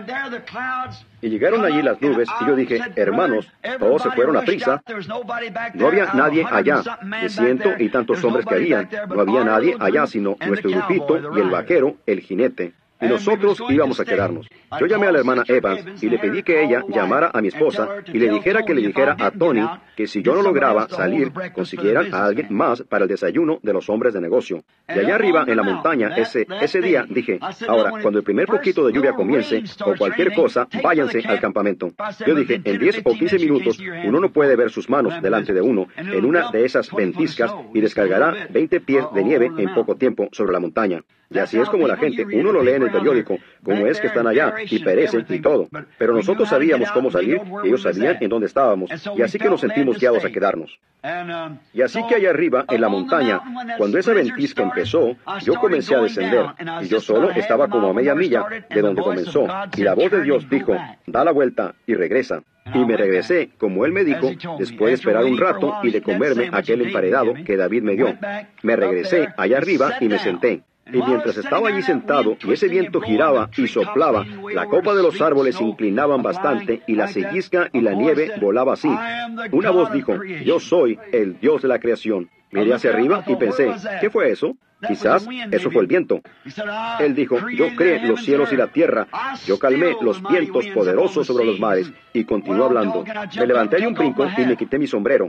Y llegaron allí las nubes, y yo dije, hermanos, todos se fueron a prisa. No había nadie allá, de 100 y tantos hombres que habían. No había nadie allá, sino nuestro grupito y el vaquero, el jinete. Y nosotros íbamos a quedarnos. Yo llamé a la hermana Evans y le pedí que ella llamara a mi esposa y le dijera que le dijera a Tony que si yo no lograba salir, consiguieran a alguien más para el desayuno de los hombres de negocio. Y allá arriba en la montaña, ese día, dije, ahora, cuando el primer poquito de lluvia comience, o cualquier cosa, váyanse al campamento. Yo dije, en 10 o 15 minutos, uno no puede ver sus manos delante de uno en una de esas ventiscas y descargará 20 pies de nieve en poco tiempo sobre la montaña. Y así es como la gente, uno lo lee en el periódico, cómo es que están allá, y perecen y todo. Pero nosotros sabíamos cómo salir, ellos sabían en dónde estábamos, y así que nos sentimos guiados a quedarnos. Y así que allá arriba, en la montaña, cuando esa ventisca empezó, yo comencé a descender, y yo solo estaba como a media milla de donde comenzó, y la voz de Dios dijo, da la vuelta y regresa. Y me regresé, como él me dijo, después de esperar un rato y de comerme aquel emparedado que David me dio. Me regresé allá arriba y me senté. Y mientras estaba allí sentado y ese viento giraba y soplaba, la copa de los árboles se inclinaban bastante y la sellisca y la nieve volaba así. Una voz dijo, yo soy el Dios de la creación. Miré hacia arriba y pensé, ¿qué fue eso? Quizás eso fue el viento. Él dijo, yo creé los cielos y la tierra, yo calmé los vientos poderosos sobre los mares, y continuó hablando. Me levanté de un brinco y me quité mi sombrero.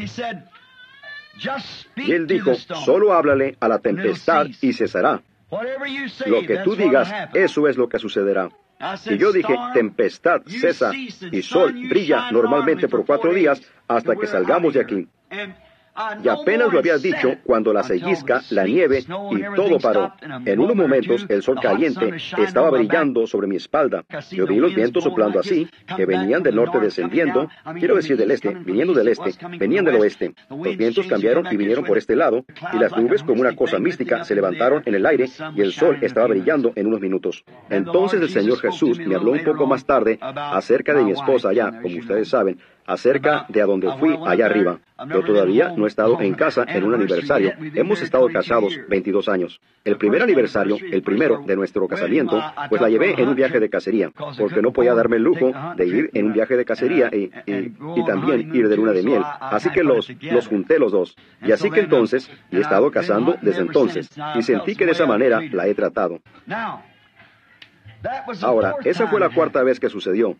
Y él dijo, solo háblale a la tempestad y cesará. Lo que tú digas, eso es lo que sucederá. Y yo dije, tempestad cesa y sol brilla normalmente por 4 días hasta que salgamos de aquí. Y apenas lo había dicho cuando la sellisca, la nieve y todo paró. En unos momentos el sol caliente estaba brillando sobre mi espalda. Yo vi los vientos soplando así, que venían del norte descendiendo, quiero decir del este, viniendo del este, venían del oeste. Los vientos cambiaron y vinieron por este lado, y las nubes como una cosa mística se levantaron en el aire y el sol estaba brillando en unos minutos. Entonces el Señor Jesús me habló un poco más tarde acerca de mi esposa allá, como ustedes saben, acerca de a donde fui allá arriba. Yo todavía no he estado en casa en un aniversario. Hemos estado casados 22 años. El primer aniversario, el primero de nuestro casamiento, pues la llevé en un viaje de cacería, porque no podía darme el lujo de ir en un viaje de cacería y también ir de luna de miel. Así que los junté los dos. Y así que entonces, he estado casando desde entonces, y sentí que de esa manera la he tratado. Ahora, esa fue la 4ª vez que sucedió.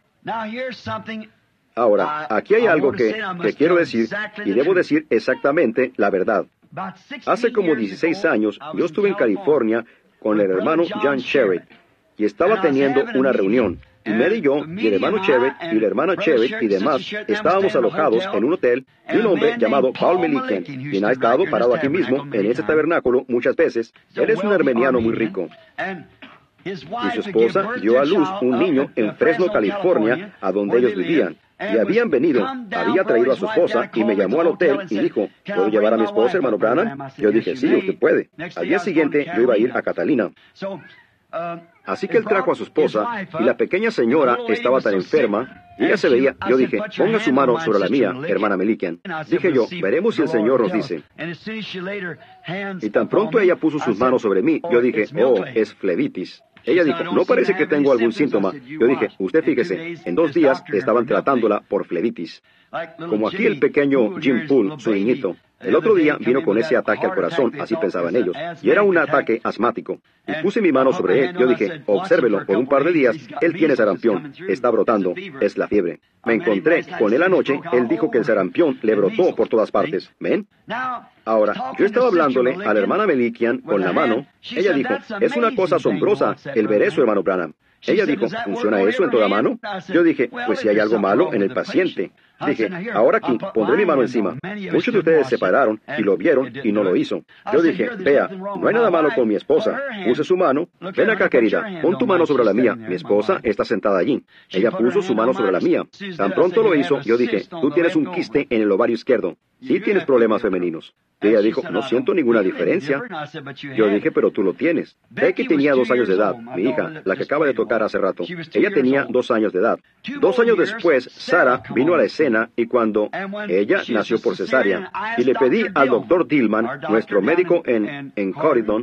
Ahora, aquí hay algo que quiero decir, y debo decir exactamente la verdad. Hace como 16 años, yo estuve en California con el hermano John Sherritt, y estaba teniendo una reunión. Y Mary y yo, y el hermano Sherritt, y la hermana Sherritt, y demás, estábamos alojados en un hotel de un hombre llamado Paul Meliken, quien ha estado parado aquí mismo, en este tabernáculo, muchas veces. Él es un armeniano muy rico. Y su esposa dio a luz un niño en Fresno, California, a donde ellos vivían. Y habían venido, había traído a su esposa y me llamó al hotel y dijo, ¿puedo llevar a mi esposa, hermano Branham? Yo dije, sí, usted puede. Al día siguiente yo iba a ir a Catalina. Así que él trajo a su esposa, y la pequeña señora estaba tan enferma, y ella se veía. Yo dije, ponga su mano sobre la mía, hermana Melikian. Dije yo, veremos si el Señor nos dice. Y tan pronto ella puso sus manos sobre mí, yo dije, oh, es flebitis. Ella dijo, no parece que tengo algún síntoma. Yo dije, usted fíjese, en 2 días estaban tratándola por flebitis. Como aquí el pequeño Jim Poole, su niñito. El otro día vino con ese ataque al corazón, así pensaban ellos, y era un ataque asmático. Y puse mi mano sobre él. Yo dije, obsérvelo, por un par de días, él tiene sarampión, está brotando, es la fiebre. Me encontré con él anoche, él dijo que el sarampión le brotó por todas partes. ¿Ven? Ahora, yo estaba hablándole a la hermana Melikian con la mano. Ella dijo, es una cosa asombrosa el ver eso, hermano Branham. Ella dijo, ¿funciona eso en toda mano? Yo dije, pues si hay algo malo en el paciente. Dije, ahora aquí, pondré mi mano encima. Muchos de ustedes se pararon y lo vieron y no lo hizo. Yo dije, vea, no hay nada malo con mi esposa. Puse su mano. Ven acá, querida, pon tu mano sobre la mía. Mi esposa está sentada allí. Ella puso su mano sobre la mía. Tan pronto lo hizo, yo dije, tú tienes un quiste en el ovario izquierdo. Sí tienes problemas femeninos. Y ella dijo, no siento ninguna diferencia. Yo dije, pero tú lo tienes. Becky tenía 2 años de edad, mi hija, la que acaba de tocar hace rato. Ella tenía 2 años de edad. 2 años después, Sarah vino a la escena y cuando ella nació por cesárea, y le pedí al doctor Dillman, nuestro médico en Corridon,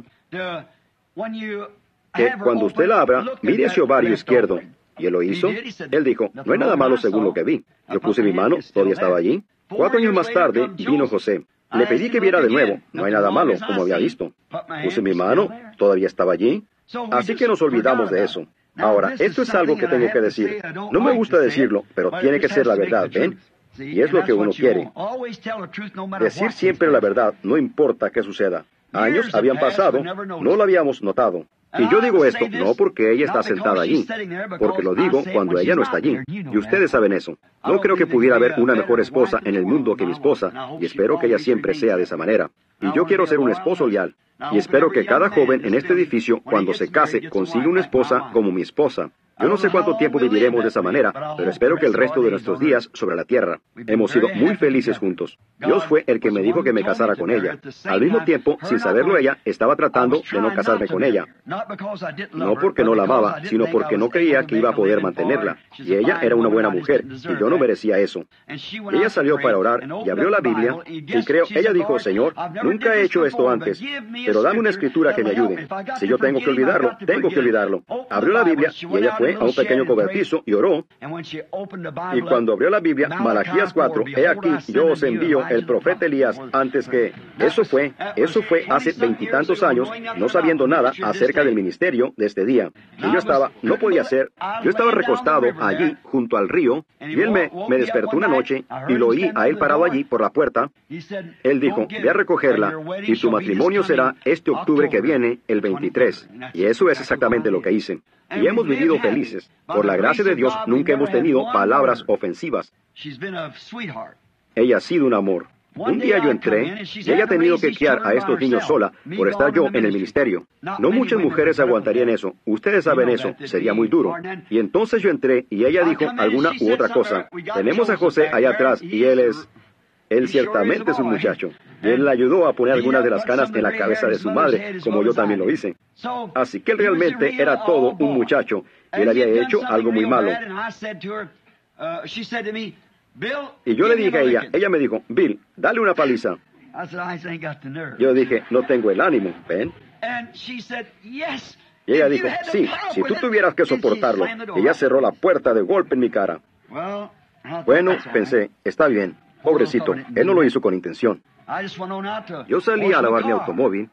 que cuando usted la abra, mire ese ovario izquierdo. Y él lo hizo. Él dijo, no hay nada malo según lo que vi. Yo puse mi mano, todavía estaba allí. 4 años más tarde vino José. Le pedí que viera de nuevo. No hay nada malo, como había visto. Puse mi mano, todavía estaba allí. Así que nos olvidamos de eso. Ahora, esto es algo que tengo que decir. No me gusta decirlo, pero tiene que ser la verdad, ¿ven? Y es lo que uno quiere. Decir siempre la verdad, no importa qué suceda. Años habían pasado, no lo habíamos notado. Y yo digo esto no porque ella está sentada allí, porque lo digo cuando ella no está allí. Y ustedes saben eso. No creo que pudiera haber una mejor esposa en el mundo que mi esposa, y espero que ella siempre sea de esa manera. Y yo quiero ser un esposo leal. Y espero que cada joven en este edificio, cuando se case, consiga una esposa como mi esposa. Yo no sé cuánto tiempo viviremos de esa manera, pero espero que el resto de nuestros días sobre la tierra. Hemos sido muy felices juntos. Dios fue el que me dijo que me casara con ella. Al mismo tiempo, sin saberlo ella, estaba tratando de no casarme con ella. No porque no la amaba, sino porque no creía que iba a poder mantenerla. Y ella era una buena mujer, y yo no merecía eso. Ella salió para orar y abrió la Biblia, y creo, ella dijo, Señor, nunca he hecho esto antes, pero dame una escritura que me ayude. Si yo tengo que olvidarlo, tengo que olvidarlo. Abrió la Biblia, y ella fue a un pequeño cobertizo y oró. Y cuando abrió la Biblia, Malaquías 4, he aquí, yo os envío el profeta Elías antes que... Eso fue hace 20 y tantos años, no sabiendo nada acerca del ministerio de este día. Y yo estaba, no podía ser, yo estaba recostado allí junto al río, y él me despertó una noche y lo oí a él parado allí por la puerta. Él dijo, ve a recogerla y tu matrimonio será este octubre que viene, el 23. Y eso es exactamente lo que hice. Y hemos vivido felices. Por la gracia de Dios, nunca hemos tenido palabras ofensivas. Ella ha sido un amor. Un día yo entré y ella ha tenido que criar a estos niños sola por estar yo en el ministerio. No muchas mujeres aguantarían eso. Ustedes saben eso. Sería muy duro. Y entonces yo entré y ella dijo alguna u otra cosa. Tenemos a José allá atrás y él ciertamente es un muchacho. Y él le ayudó a poner algunas de las canas en la cabeza de su madre, como yo también lo hice. Así que él realmente era todo un muchacho. Y él había hecho algo muy malo. Y yo le dije a ella me dijo, Bill, dale una paliza. Yo dije, no tengo el ánimo, ¿ven? Y ella dijo, sí, si tú tuvieras que soportarlo. Ella cerró la puerta de golpe en mi cara. Bueno, pensé, está bien. Pobrecito, él no lo hizo con intención. Yo salí a lavar mi automóvil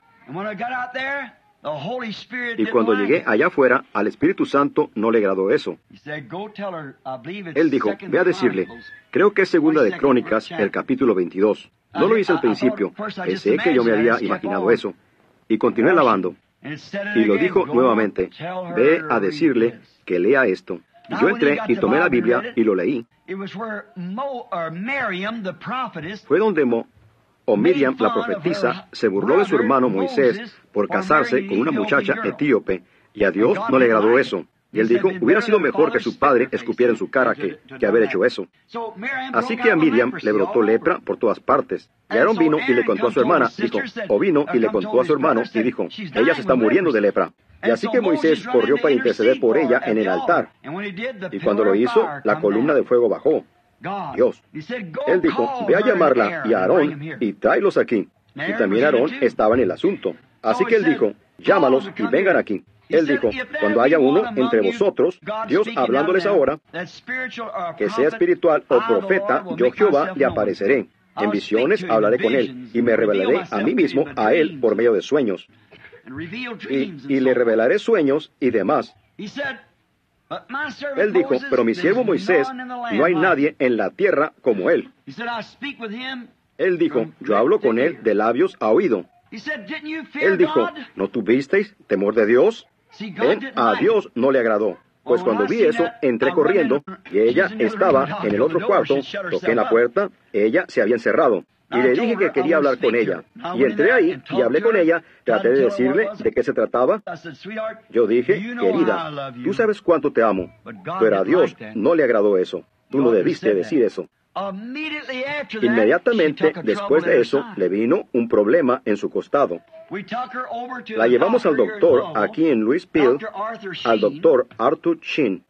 y cuando llegué allá afuera, al Espíritu Santo no le agradó eso. Él dijo, ve a decirle, creo que es Segunda de Crónicas, el capítulo 22. No lo hice al principio, pensé que yo me había imaginado eso. Y continué lavando. Y lo dijo nuevamente, ve a decirle que lea esto. Y yo entré y tomé la Biblia y lo leí. Fue donde Miriam, la profetisa, se burló de su hermano Moisés por casarse con una muchacha etíope, y a Dios no le agradó eso. Y él dijo, hubiera sido mejor que su padre escupiera en su cara que haber hecho eso. Así que a Miriam le brotó lepra por todas partes. Y Aarón vino y le contó a su hermana, vino y le contó a su hermano y dijo, ella se está muriendo de lepra. Y así que Moisés corrió para interceder por ella en el altar. Y cuando lo hizo, la columna de fuego bajó. Dios. Él dijo, ve a llamarla y a Aarón y tráelos aquí. Y también Aarón estaba en el asunto. Así que él dijo, llámalos y vengan aquí. Él dijo, cuando haya uno entre vosotros, Dios hablándoles ahora, que sea espiritual o profeta, yo Jehová le apareceré. En visiones hablaré con él y me revelaré a mí mismo a él por medio de sueños. Y le revelaré sueños y demás. Él dijo, pero mi siervo Moisés, no hay nadie en la tierra como él. Él dijo, yo hablo con él de labios a oído. Él dijo, ¿no tuvisteis temor de Dios? A Dios no le agradó. Pues cuando vi eso, entré corriendo, y ella estaba en el otro cuarto, toqué en la puerta, ella se había encerrado. Y le dije que quería hablar con ella. Y entré ahí y hablé con ella, traté de decirle de qué se trataba. Yo dije, querida, tú sabes cuánto te amo, pero a Dios no le agradó eso. Tú no debiste decir eso. Inmediatamente después de eso, le vino un problema en su costado. La llevamos al doctor aquí en Louisville, al doctor Arthur Sheen.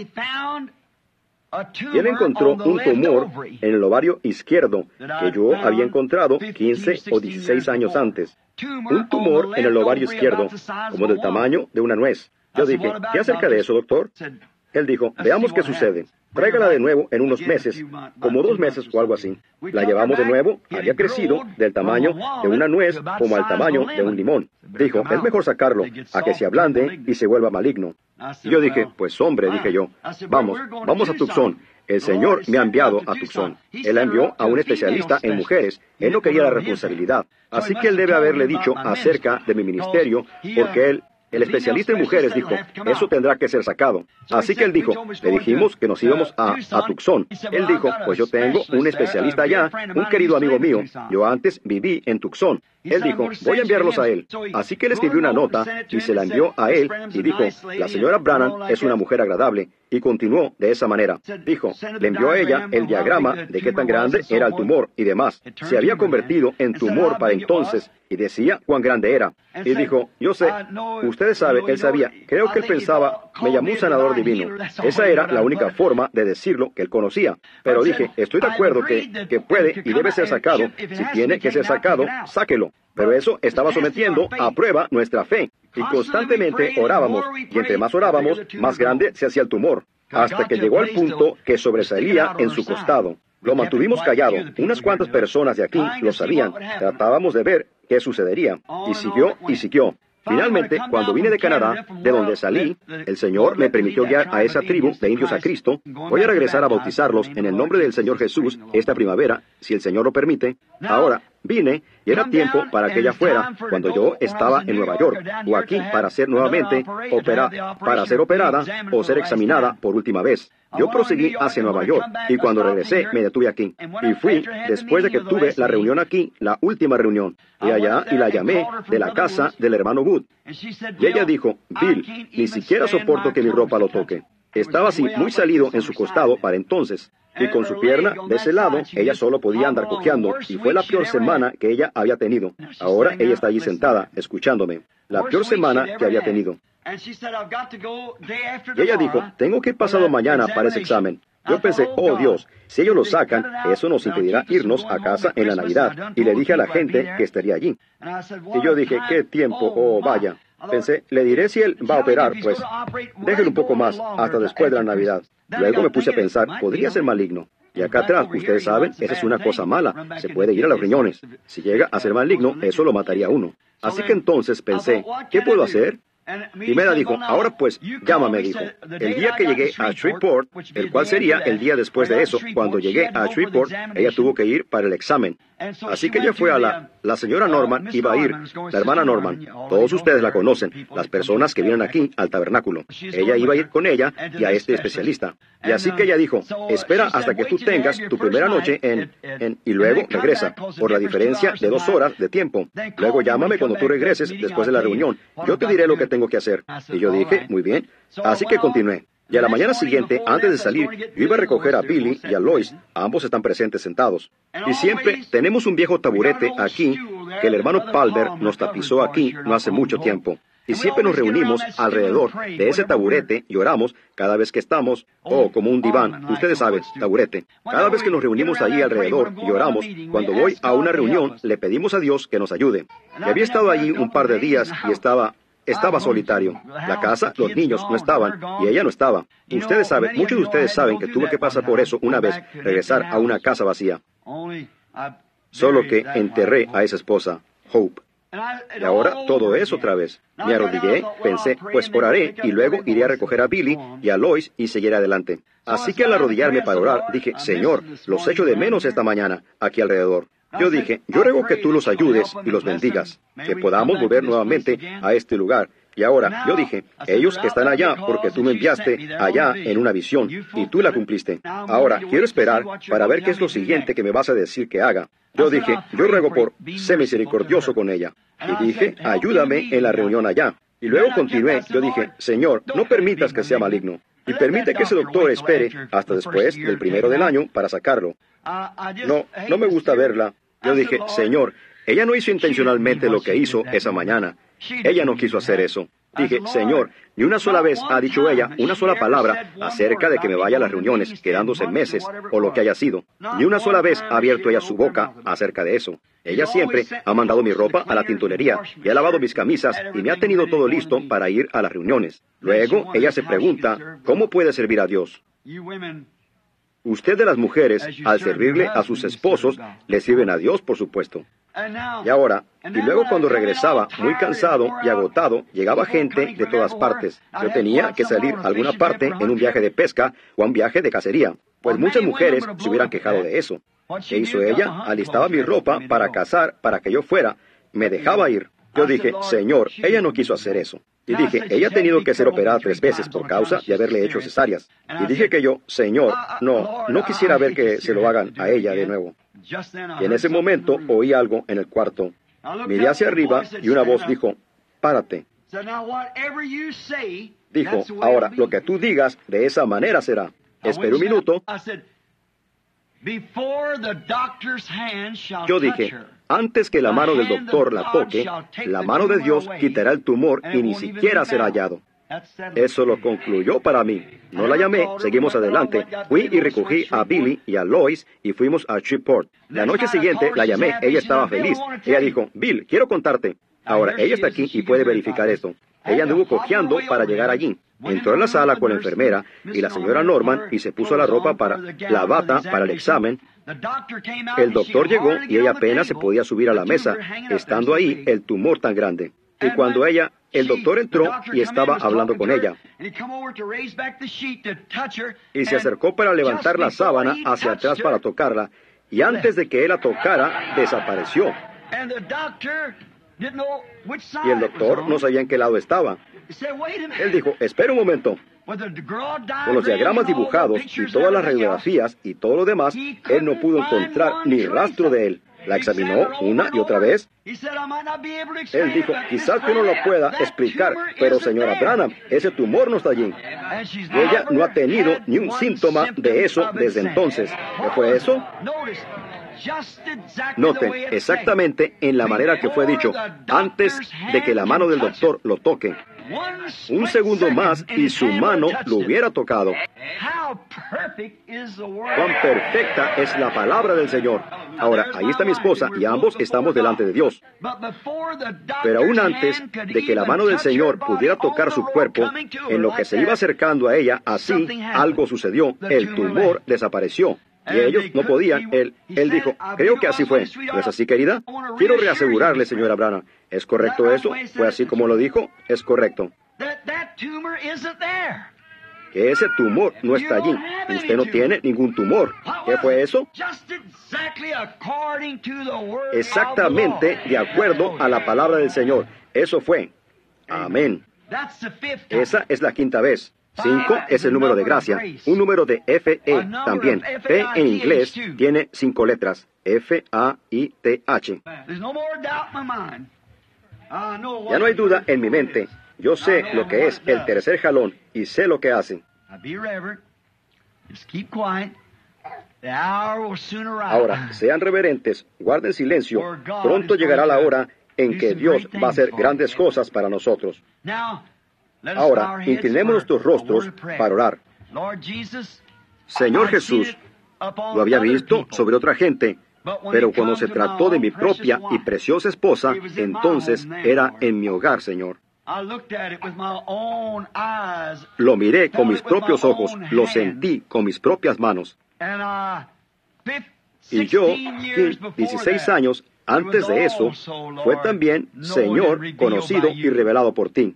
Y él encontró un tumor en el ovario izquierdo que yo había encontrado 15 o 16 años antes. Un tumor en el ovario izquierdo, como del tamaño de una nuez. Yo dije, ¿qué acerca de eso, doctor? Él dijo, veamos qué sucede. Tráigala de nuevo en unos meses, como 2 meses o algo así. La llevamos de nuevo, había crecido del tamaño de una nuez como al tamaño de un limón. Dijo, es mejor sacarlo a que se ablande y se vuelva maligno. Y yo dije, pues hombre, dije yo, vamos a Tucson. El Señor me ha enviado a Tucson. Él la envió a un especialista en mujeres. Él no quería la responsabilidad. Así que él debe haberle dicho acerca de mi ministerio, porque el especialista en mujeres dijo, eso tendrá que ser sacado. Así que él dijo, le dijimos que nos íbamos a Tucson. Él dijo, pues yo tengo un especialista allá, un querido amigo mío. Yo antes viví en Tucson. Él dijo, voy a enviarlos a él. Así que él escribió una nota y se la envió a él y dijo, la señora Branham es una mujer agradable. Y continuó de esa manera. Dijo, le envió a ella el diagrama de qué tan grande era el tumor y demás. Se había convertido en tumor para entonces y decía cuán grande era. Y dijo, yo sé, ustedes saben, él sabía, creo que él pensaba, me llamó un sanador divino. Esa era la única forma de decirlo que él conocía. Pero dije, estoy de acuerdo que puede y debe ser sacado. Si tiene que ser sacado, sáquelo. Pero eso estaba sometiendo a prueba nuestra fe. Y constantemente orábamos, y entre más orábamos, más grande se hacía el tumor, hasta que llegó al punto que sobresalía en su costado. Lo mantuvimos callado. Unas cuantas personas de aquí lo sabían. Tratábamos de ver qué sucedería. Y siguió y siguió. Finalmente, cuando vine de Canadá, de donde salí, el Señor me permitió guiar a esa tribu de indios a Cristo. Voy a regresar a bautizarlos en el nombre del Señor Jesús esta primavera, si el Señor lo permite. Ahora, vine y era tiempo para que ella fuera cuando yo estaba en Nueva York, o aquí para ser nuevamente para ser operada o ser examinada por última vez. Yo proseguí hacia Nueva York y cuando regresé me detuve aquí. Y fui después de que tuve la reunión aquí, la última reunión. Y allá y la llamé de la casa del hermano Wood. Y ella dijo, Bill, ni siquiera soporto que mi ropa lo toque. Estaba así muy salido en su costado para entonces. Y con su pierna de ese lado, ella solo podía andar cojeando, y fue la peor semana que ella había tenido. Ahora ella está allí sentada, escuchándome. La peor semana que había tenido. Y ella dijo, tengo que ir pasado mañana para ese examen. Yo pensé, oh Dios, si ellos lo sacan, eso nos impedirá irnos a casa en la Navidad. Y le dije a la gente que estaría allí. Y yo dije, ¿qué tiempo? Oh, vaya. Pensé, le diré si él va a operar, pues déjenlo un poco más, hasta después de la Navidad. Luego me puse a pensar, podría ser maligno. Y acá atrás, ustedes saben, esa es una cosa mala. Se puede ir a los riñones. Si llega a ser maligno, eso lo mataría a uno. Así que entonces pensé, ¿qué puedo hacer? Y Mera dijo, ahora pues, llámame, dijo. El día que llegué a Shreveport, el cual sería el día después de eso, cuando llegué a Shreveport, ella tuvo que ir para el examen. Así que ella fue a la señora Norman, iba a ir, la hermana Norman, todos ustedes la conocen, las personas que vienen aquí al tabernáculo. Ella iba a ir con ella y a este especialista. Y así que ella dijo, espera hasta que tú tengas tu primera noche y luego regresa, por la diferencia de 2 horas de tiempo. Luego llámame cuando tú regreses después de la reunión. Yo te diré lo que tengo que hacer. Y yo dije, muy bien. Así que continué. Y a la mañana siguiente, antes de salir, yo iba a recoger a Billy y a Lois. Ambos están presentes sentados. Y siempre tenemos un viejo taburete aquí que el hermano Palmer nos tapizó aquí no hace mucho tiempo. Y siempre nos reunimos alrededor de ese taburete y oramos cada vez que estamos, como un diván, ustedes saben, taburete. Cada vez que nos reunimos allí alrededor y oramos, cuando voy a una reunión, le pedimos a Dios que nos ayude. Y había estado allí un par de días y estaba solitario. La casa, los niños no estaban y ella no estaba. Ustedes saben, muchos de ustedes saben que tuve que pasar por eso una vez, regresar a una casa vacía. Solo que enterré a esa esposa, Hope. Y ahora todo es otra vez. Me arrodillé, pensé, pues oraré y luego iré a recoger a Billy y a Lois y seguiré adelante. Así que al arrodillarme para orar, dije, Señor, los echo de menos esta mañana, aquí alrededor. Yo dije, yo ruego que tú los ayudes y los bendigas, que podamos volver nuevamente a este lugar. Y ahora, yo dije, ellos están allá porque tú me enviaste allá en una visión y tú la cumpliste. Ahora, quiero esperar para ver qué es lo siguiente que me vas a decir que haga. Yo dije, yo ruego por ser misericordioso con ella. Y dije, ayúdame en la reunión allá. Y luego continué, yo dije, Señor, no permitas que sea maligno. Y permite que ese doctor espere hasta después del 1 del año para sacarlo. No me gusta verla. Yo dije, Señor, ella no hizo intencionalmente lo que hizo esa mañana. Ella no quiso hacer eso. Dije, Señor, ni una sola vez ha dicho ella una sola palabra acerca de que me vaya a las reuniones, quedándose meses o lo que haya sido. Ni una sola vez ha abierto ella su boca acerca de eso. Ella siempre ha mandado mi ropa a la tintorería y ha lavado mis camisas y me ha tenido todo listo para ir a las reuniones. Luego, ella se pregunta, ¿cómo puede servir a Dios? Ustedes, las mujeres, al servirle a sus esposos, le sirven a Dios, por supuesto. Y ahora, y luego cuando regresaba, muy cansado y agotado, llegaba gente de todas partes. Yo tenía que salir a alguna parte en un viaje de pesca o a un viaje de cacería. Pues muchas mujeres se hubieran quejado de eso. ¿Qué hizo ella? Alistaba mi ropa para cazar, para que yo fuera. Me dejaba ir. Yo dije, Señor, ella no quiso hacer eso. Y dije, ella ha tenido que ser operada 3 veces por causa de haberle hecho cesáreas. Y dije que yo, Señor, no quisiera ver que se lo hagan a ella de nuevo. Y en ese momento oí algo en el cuarto. Miré hacia arriba y una voz dijo, párate. Dijo, ahora, lo que tú digas, de esa manera será. Esperé un minuto. Yo dije, antes que la mano del doctor la toque, la mano de Dios quitará el tumor y ni siquiera será hallado. Eso lo concluyó para mí. No la llamé, seguimos adelante. Fui y recogí a Billy y a Lois y fuimos a Shreveport. La noche siguiente la llamé, ella estaba feliz. Ella dijo, Bill, quiero contarte. Ahora, ella está aquí y puede verificar esto. Ella anduvo cojeando para llegar allí. Entró en la sala con la enfermera y la señora Norman y se puso la ropa la bata para el examen. El doctor llegó y ella apenas se podía subir a la mesa, estando ahí el tumor tan grande. Y cuando el doctor entró y estaba hablando con ella. Y se acercó para levantar la sábana hacia atrás para tocarla. Y antes de que él la tocara, desapareció. Y el doctor no sabía en qué lado estaba. Él dijo, espera un momento. Con los diagramas dibujados y todas las radiografías y todo lo demás, él no pudo encontrar ni rastro de él. La examinó una y otra vez. Él dijo, quizás yo no lo pueda explicar, pero señora Branham, ese tumor no está allí. Y ella no ha tenido ni un síntoma de eso desde entonces. ¿Qué fue eso? Noten, exactamente en la manera que fue dicho, antes de que la mano del doctor lo toque. Un segundo más y su mano lo hubiera tocado. Cuán perfecta es la palabra del Señor. Ahora, ahí está mi esposa y ambos estamos delante de Dios. Pero aún antes de que la mano del Señor pudiera tocar su cuerpo, en lo que se iba acercando a ella, así algo sucedió. El tumor desapareció. Y ellos no podían. Él dijo, creo que así fue. ¿No es así, querida? Quiero reasegurarle, señora Branham. ¿Es correcto eso? ¿Fue así como lo dijo? Es correcto. Que ese tumor no está allí. Usted no tiene ningún tumor. ¿Qué fue eso? Exactamente de acuerdo a la palabra del Señor. Eso fue. Amén. Esa es la quinta vez. 5 es el número de gracia, un número de F-E también. F en inglés tiene 5 letras, F-A-I-T-H. Ya no hay duda en mi mente. Yo sé lo que es el tercer jalón y sé lo que hace. Ahora, sean reverentes, guarden silencio. Pronto llegará la hora en que Dios va a hacer grandes cosas para nosotros. Ahora, inclinemos nuestros rostros para orar. Señor Jesús, lo había visto sobre otra gente, pero cuando se trató de mi propia y preciosa esposa, entonces era en mi hogar, Señor. Lo miré con mis propios ojos, lo sentí con mis propias manos. Y yo, 16 años antes de eso, fue también, Señor, conocido y revelado por ti.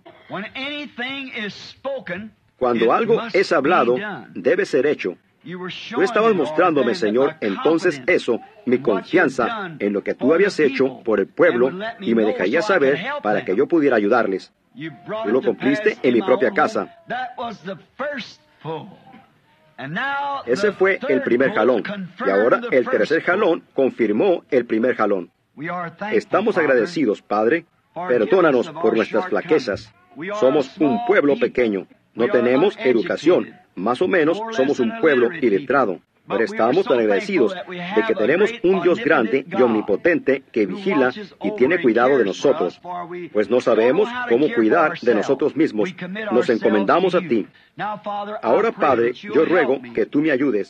Cuando algo es hablado, debe ser hecho. Tú estabas mostrándome, Señor, entonces eso, mi confianza en lo que tú habías hecho por el pueblo, y me dejarías saber para que yo pudiera ayudarles. Tú lo cumpliste en mi propia casa. Ese fue el primer jalón, y ahora el tercer jalón confirmó el primer jalón. Estamos agradecidos, Padre. Perdónanos por nuestras flaquezas. Somos un pueblo pequeño. No tenemos educación. Más o menos somos un pueblo iletrado. Pero estamos tan agradecidos de que tenemos un Dios grande y omnipotente que vigila y tiene cuidado de nosotros. Pues no sabemos cómo cuidar de nosotros mismos. Nos encomendamos a ti. Ahora, Padre, yo ruego que tú me ayudes.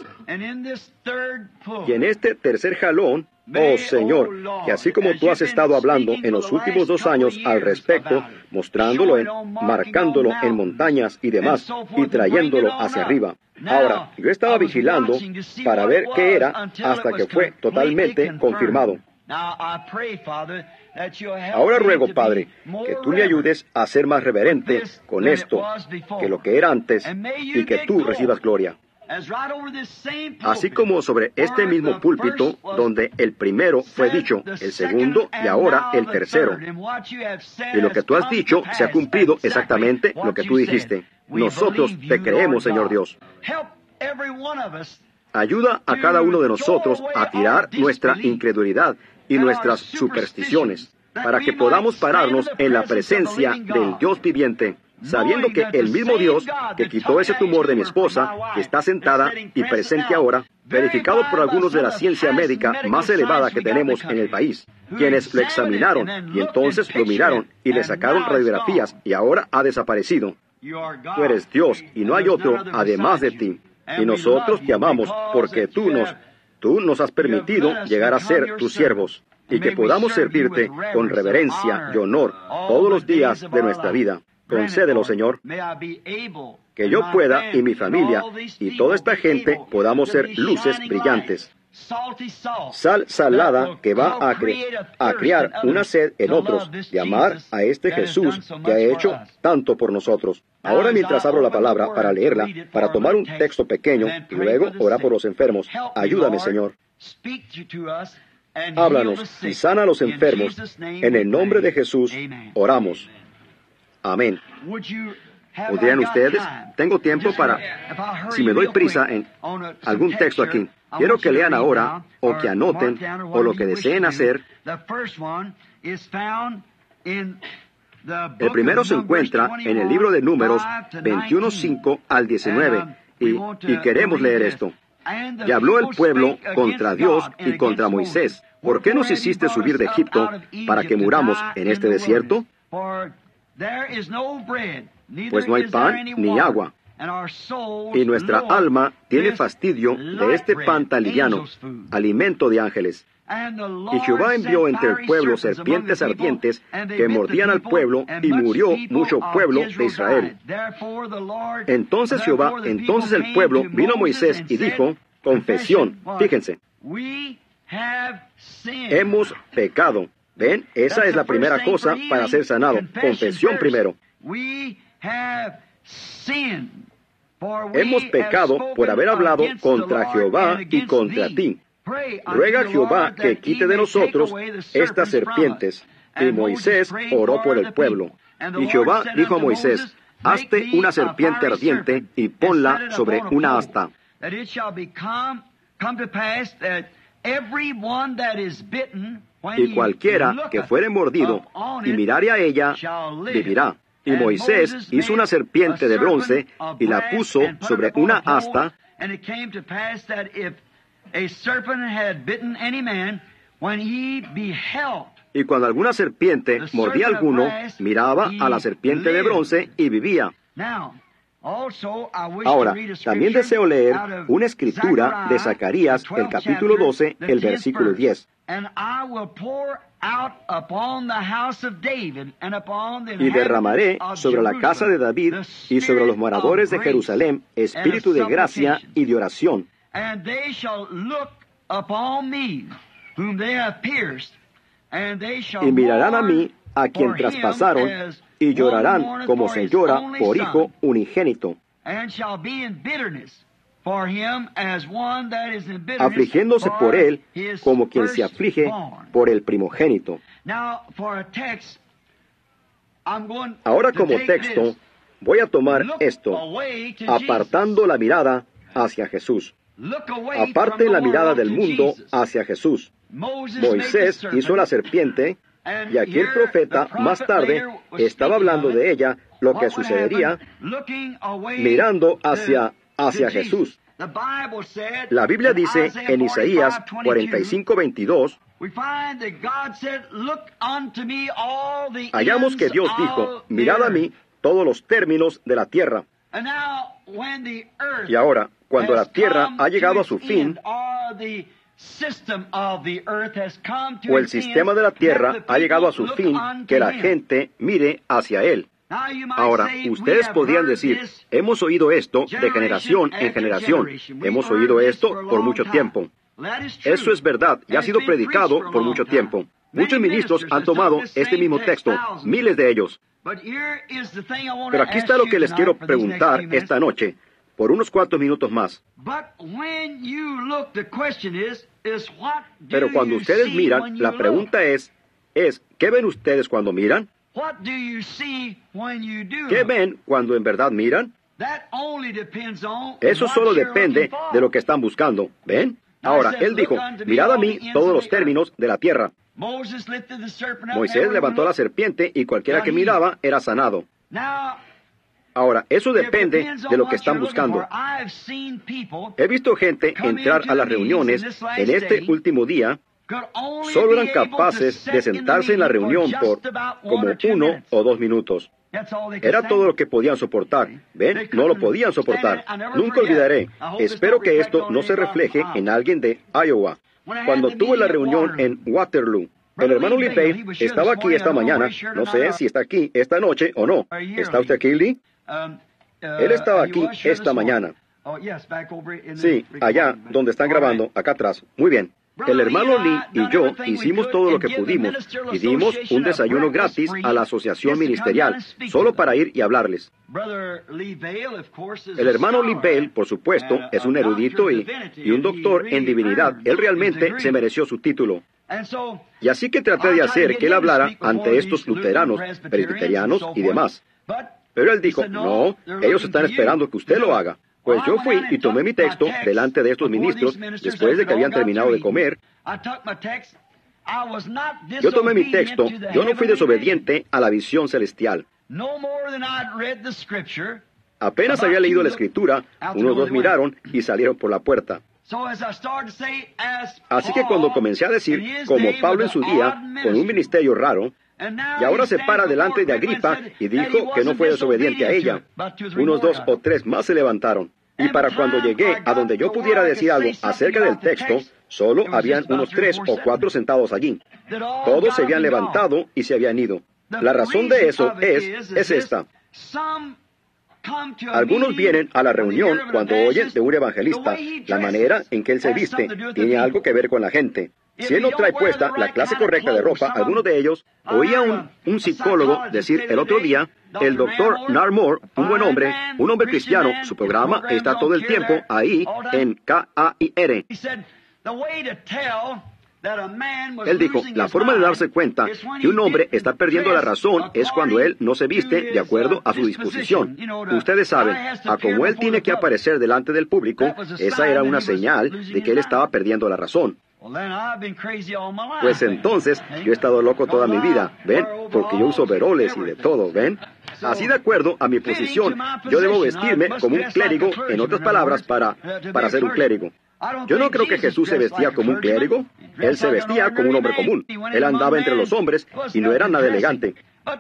Y en este tercer jalón, oh Señor, que así como tú has estado hablando en los últimos 2 años al respecto, mostrándolo, marcándolo en montañas y demás, y trayéndolo hacia arriba. Ahora, yo estaba vigilando para ver qué era hasta que fue totalmente confirmado. Ahora ruego, Padre, que tú me ayudes a ser más reverente con esto que lo que era antes y que tú recibas gloria. Así como sobre este mismo púlpito, donde el primero fue dicho, el segundo y ahora el tercero. Y lo que tú has dicho se ha cumplido exactamente lo que tú dijiste. Nosotros te creemos, Señor Dios. Ayuda a cada uno de nosotros a tirar nuestra incredulidad y nuestras supersticiones, para que podamos pararnos en la presencia del Dios viviente, sabiendo que el mismo Dios que quitó ese tumor de mi esposa, que está sentada y presente ahora, verificado por algunos de la ciencia médica más elevada que tenemos en el país, quienes lo examinaron y entonces lo miraron y le sacaron radiografías y ahora ha desaparecido. Tú eres Dios y no hay otro además de ti. Y nosotros te amamos porque tú nos has permitido llegar a ser tus siervos y que podamos servirte con reverencia y honor todos los días de nuestra vida. Concédelo, Señor, que yo pueda y mi familia y toda esta gente podamos ser luces brillantes. Sal salada que va a crear una sed en otros de amar a este Jesús que ha hecho tanto por nosotros. Ahora, mientras abro la palabra para leerla, para tomar un texto pequeño y luego orar por los enfermos, ayúdame, Señor. Háblanos y sana a los enfermos. En el nombre de Jesús oramos. Amén. ¿Podrían ustedes? Tengo tiempo para, si me doy prisa en algún texto aquí. Quiero que lean ahora, o que anoten, o lo que deseen hacer. El primero se encuentra en el libro de Números 21:5 al 19, y queremos leer esto. Y habló el pueblo contra Dios y contra Moisés. ¿Por qué nos hiciste subir de Egipto para que muramos en este desierto? Pues no hay pan ni agua, y nuestra alma tiene fastidio de este pan tan liviano, alimento de ángeles. Y Jehová envió entre el pueblo serpientes ardientes que mordían al pueblo, y murió mucho pueblo de Israel. Entonces el pueblo vino a Moisés y dijo, confesión, fíjense, hemos pecado. ¿Ven? Esa es la primera cosa para ser sanado. Confesión primero. hemos pecado por haber hablado contra Jehová y contra ti. Ruega a Jehová que quite de nosotros estas serpientes. Y Moisés oró por el pueblo. Y Jehová dijo a Moisés, hazte una serpiente ardiente y ponla sobre una asta. Y cualquiera que fuere mordido y mirare a ella, vivirá. Y Moisés hizo una serpiente de bronce y la puso sobre una asta. Y cuando alguna serpiente mordía a alguno, miraba a la serpiente de bronce y vivía. Ahora, también deseo leer una escritura de Zacarías, el capítulo 12, el versículo 10. Y derramaré sobre la casa de David y sobre los moradores de Jerusalén espíritu de gracia y de oración. Y mirarán a mí, a quien traspasaron, y llorarán como se llora por hijo unigénito, afligiéndose por él como quien se aflige por el primogénito. Ahora como texto voy a tomar esto, apartando la mirada hacia Jesús. Aparte la mirada del mundo hacia Jesús. Moisés hizo la serpiente, y aquí el profeta más tarde estaba hablando de ella, lo que sucedería mirando hacia Jesús. La Biblia dice en Isaías 45:22, hallamos que Dios dijo, mirad a mí todos los términos de la tierra. Y ahora, cuando la tierra ha llegado a su fin, o el sistema de la tierra ha llegado a su fin, que la gente mire hacia él. Ahora, ustedes podrían decir, hemos oído esto de generación en generación. Hemos oído esto por mucho tiempo. Eso es verdad y ha sido predicado por mucho tiempo. Muchos ministros han tomado este mismo texto, miles de ellos. Pero aquí está lo que les quiero preguntar esta noche, por unos cuantos minutos más. Pero cuando ustedes miran, la pregunta es, ¿qué ven ustedes cuando miran? ¿Qué ven cuando en verdad miran? Eso solo depende de lo que están buscando. ¿Ven? Ahora, él dijo, mirad a mí todos los términos de la tierra. Moisés levantó la serpiente y cualquiera que miraba era sanado. Ahora, eso depende de lo que están buscando. He visto gente entrar a las reuniones en este último día. Solo eran capaces de sentarse en la reunión por como 1 o 2 minutos. Era todo lo que podían soportar. ¿Ven? No lo podían soportar. Nunca olvidaré. Espero que esto no se refleje en alguien de Iowa. Cuando tuve la reunión en Waterloo, el hermano Lee Bale estaba aquí esta mañana. No sé si está aquí esta noche o no. ¿Está usted aquí, Lee? Él estaba aquí esta mañana. Sí, allá donde están grabando, acá atrás. Muy bien. El hermano Lee y yo hicimos todo lo que pudimos y dimos un desayuno gratis a la asociación ministerial, solo para ir y hablarles. El hermano Lee Bale, por supuesto, es un erudito y un doctor en divinidad. Él realmente se mereció su título. Y así que traté de hacer que él hablara ante estos luteranos, presbiterianos y demás. Pero él dijo, no, ellos están esperando que usted lo haga. Pues yo fui y tomé mi texto delante de estos ministros después de que habían terminado de comer. Yo tomé mi texto, yo no fui desobediente a la visión celestial. Apenas había leído la escritura, unos dos miraron y salieron por la puerta. Así que cuando comencé a decir, como Pablo en su día, con un ministerio raro, y ahora se para delante de Agripa y dijo que no fue desobediente a ella. Unos 2 o 3 más se levantaron. Y para cuando llegué a donde yo pudiera decir algo acerca del texto, solo habían unos 3 o 4 sentados allí. Todos se habían levantado y se habían ido. La razón de eso es esta. Algunos vienen a la reunión cuando oyen de un evangelista. La manera en que él se viste tiene algo que ver con la gente. Si él no trae puesta la clase correcta de ropa, algunos de ellos, oía un psicólogo decir el otro día, El doctor Narmore, un buen hombre, un hombre cristiano, su programa está todo el tiempo ahí en KAIR. Él dijo, la forma de darse cuenta que un hombre está perdiendo la razón es cuando él no se viste de acuerdo a su disposición. Ustedes saben, a como él tiene que aparecer delante del público, esa era una señal de que él estaba perdiendo la razón. Pues entonces, yo he estado loco toda mi vida, ¿ven? Porque yo uso overoles y de todo, ¿ven? Así de acuerdo a mi posición, yo debo vestirme como un clérigo, en otras palabras, para ser un clérigo. Yo no creo que Jesús se vestía como un clérigo. Él se vestía como un hombre común. Él andaba entre los hombres y no era nada elegante.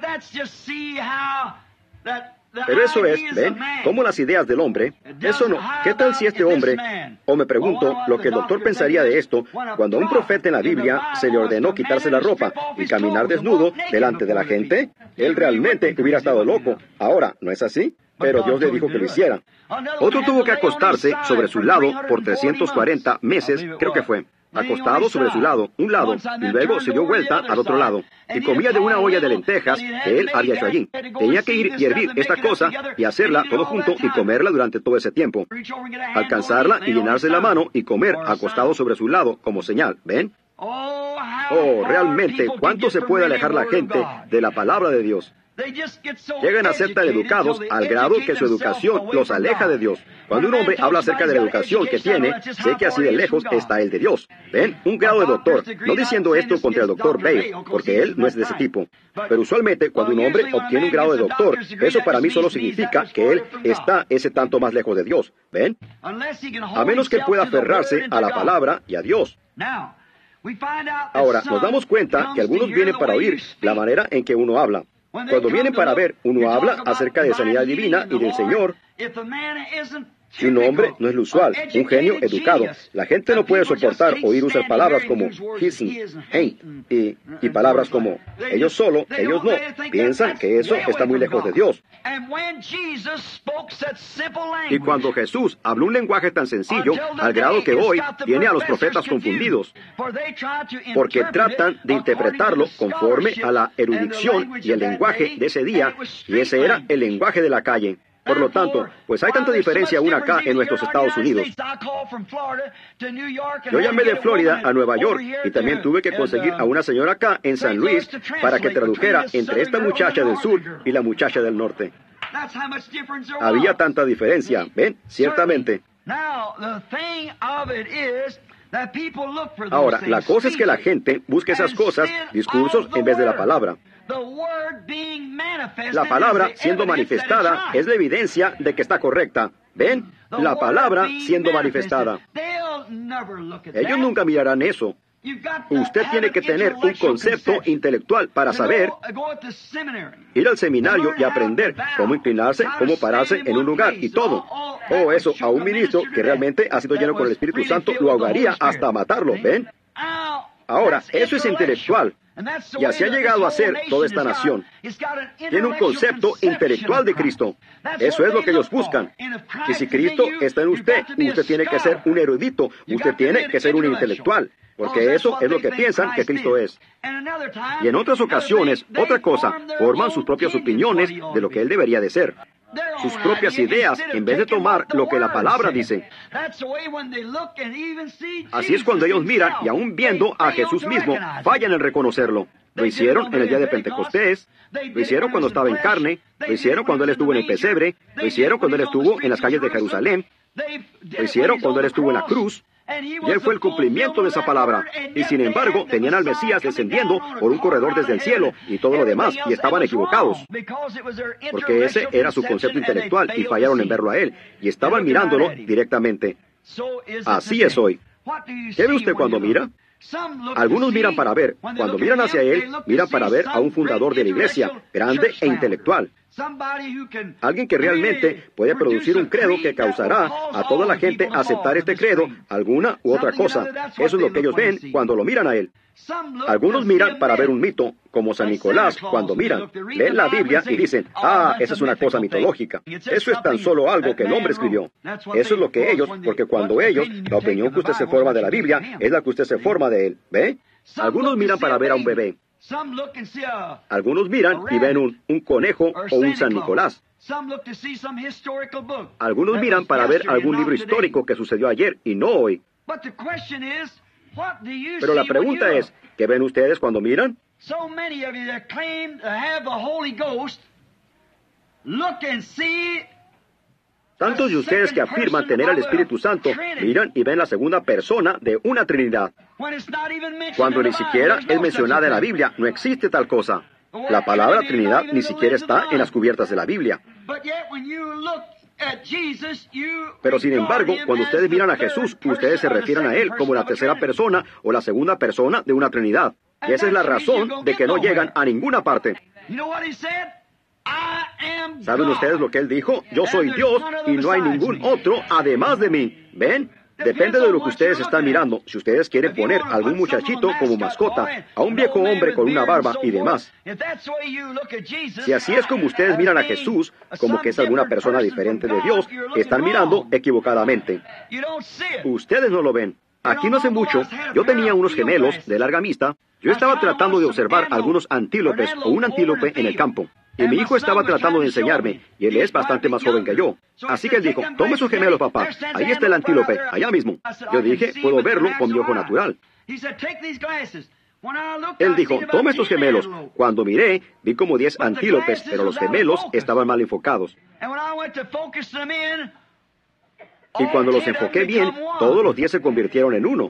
Pero eso es, ¿ven? Como las ideas del hombre. Eso no. ¿Qué tal si este hombre, o me pregunto, lo que el doctor pensaría de esto, cuando a un profeta en la Biblia se le ordenó quitarse la ropa y caminar desnudo delante de la gente? Él realmente hubiera estado loco. Ahora, ¿no es así? Pero Dios le dijo que lo hiciera. Otro tuvo que acostarse sobre su lado por 340 meses, creo que fue. Acostado sobre su lado, un lado, y luego se dio vuelta al otro lado. Y comía de una olla de lentejas que él había hecho allí. Tenía que ir y hervir esta cosa y hacerla todo junto y comerla durante todo ese tiempo. Alcanzarla y llenarse la mano y comer acostado sobre su lado como señal, ¿ven? Oh, realmente, ¿cuánto se puede alejar la gente de la palabra de Dios? Llegan a ser tan educados al grado que su educación los aleja de Dios. Cuando un hombre habla acerca de la educación que tiene, sé que así de lejos está el de Dios. ¿Ven? Un grado de doctor. No diciendo esto contra el doctor Bale, porque él no es de ese tipo. Pero usualmente cuando un hombre obtiene un grado de doctor, eso para mí solo significa que él está ese tanto más lejos de Dios. ¿Ven? A menos que pueda aferrarse a la palabra y a Dios. Ahora, nos damos cuenta que algunos vienen para oír la manera en que uno habla. Cuando vienen para ver, uno habla acerca de sanidad divina y del Señor. Si un hombre no es lo usual, un genio educado, la gente no puede soportar oír usar palabras como hissing, ain't, y palabras como ellos no, piensan que eso está muy lejos de Dios. Y cuando Jesús habló un lenguaje tan sencillo, al grado que hoy tiene a los profetas confundidos, porque tratan de interpretarlo conforme a la erudición y el lenguaje de ese día, y ese era el lenguaje de la calle. Por lo tanto, pues hay tanta diferencia aún acá en nuestros Estados Unidos. Yo llamé de Florida a Nueva York y también tuve que conseguir a una señora acá en San Luis para que tradujera entre esta muchacha del sur y la muchacha del norte. Había tanta diferencia, ¿ven? Ciertamente. Ahora, la cosa es que la gente busca esas cosas, discursos, en vez de la palabra. La palabra siendo manifestada es la evidencia de que está correcta. ¿Ven? La palabra siendo manifestada. Ellos nunca mirarán eso. Usted tiene que tener un concepto intelectual para saber, ir al seminario y aprender cómo inclinarse, cómo pararse en un lugar y todo. Oh, eso a un ministro que realmente ha sido lleno con el Espíritu Santo lo ahogaría hasta matarlo, ¿ven? Ahora, eso es intelectual. Y así ha llegado a ser toda esta nación. Tiene un concepto intelectual de Cristo. Eso es lo que ellos buscan. Y si Cristo está en usted, usted tiene que ser un erudito, usted tiene que ser un intelectual, porque eso es lo que piensan que Cristo es. Y en otras ocasiones, otra cosa, forman sus propias opiniones de lo que Él debería de ser. Sus propias ideas, en vez de tomar lo que la palabra dice. Así es cuando ellos miran y aún viendo a Jesús mismo, fallan en reconocerlo. Lo hicieron en el día de Pentecostés, lo hicieron cuando estaba en carne, lo hicieron cuando Él estuvo en el pesebre, lo hicieron cuando Él estuvo en las calles de Jerusalén, lo hicieron cuando Él estuvo en la cruz. Y Él fue el cumplimiento de esa palabra. Y sin embargo, tenían al Mesías descendiendo por un corredor desde el cielo y todo lo demás, y estaban equivocados. Porque ese era su concepto intelectual y fallaron en verlo a Él, y estaban mirándolo directamente. Así es hoy. ¿Qué ve usted cuando mira? Algunos miran para ver. Cuando miran hacia Él, miran para ver a un fundador de la iglesia, grande e intelectual. Alguien que realmente puede producir un credo que causará a toda la gente aceptar este credo, alguna u otra cosa. Eso es lo que ellos ven cuando lo miran a Él. Algunos miran para ver un mito, como San Nicolás, cuando miran, leen la Biblia y dicen, esa es una cosa mitológica. Eso es tan solo algo que el hombre escribió. Eso es lo que ellos, porque cuando ellos, la opinión que usted se forma de la Biblia es la que usted se forma de él. ¿Ve? Algunos miran para ver a un bebé. Algunos miran y ven un conejo o un San Nicolás. Algunos miran para ver algún libro histórico que sucedió ayer y no hoy. Pero la pregunta es, ¿qué ven ustedes cuando miran? Tantos de ustedes que afirman tener al Espíritu Santo, miran y ven la segunda persona de una Trinidad, cuando ni siquiera es mencionada en la Biblia. No existe tal cosa. La palabra Trinidad ni siquiera está en las cubiertas de la Biblia. Pero sin embargo, cuando ustedes miran a Jesús, ustedes se refieren a Él como la tercera persona o la segunda persona de una Trinidad. Y esa es la razón de que no llegan a ninguna parte. ¿Saben ustedes lo que Él dijo? Yo soy Dios y no hay ningún otro además de mí. ¿Ven? Depende de lo que ustedes están mirando. Si ustedes quieren poner a algún muchachito como mascota, a un viejo hombre con una barba y demás. Si así es como ustedes miran a Jesús, como que es alguna persona diferente de Dios, están mirando equivocadamente. Ustedes no lo ven. Aquí no hace mucho, yo tenía unos gemelos de larga vista. Yo estaba tratando de observar algunos antílopes o un antílope en el campo. Y mi hijo estaba tratando de enseñarme, y él es bastante más joven que yo. Así que él dijo, tome sus gemelos, papá. Ahí está el antílope, allá mismo. Yo dije, puedo verlo con mi ojo natural. Él dijo, tome estos gemelos. Cuando miré, vi como 10 antílopes, pero los gemelos estaban mal enfocados. Y cuando los enfoqué bien, todos los 10 se convirtieron en uno.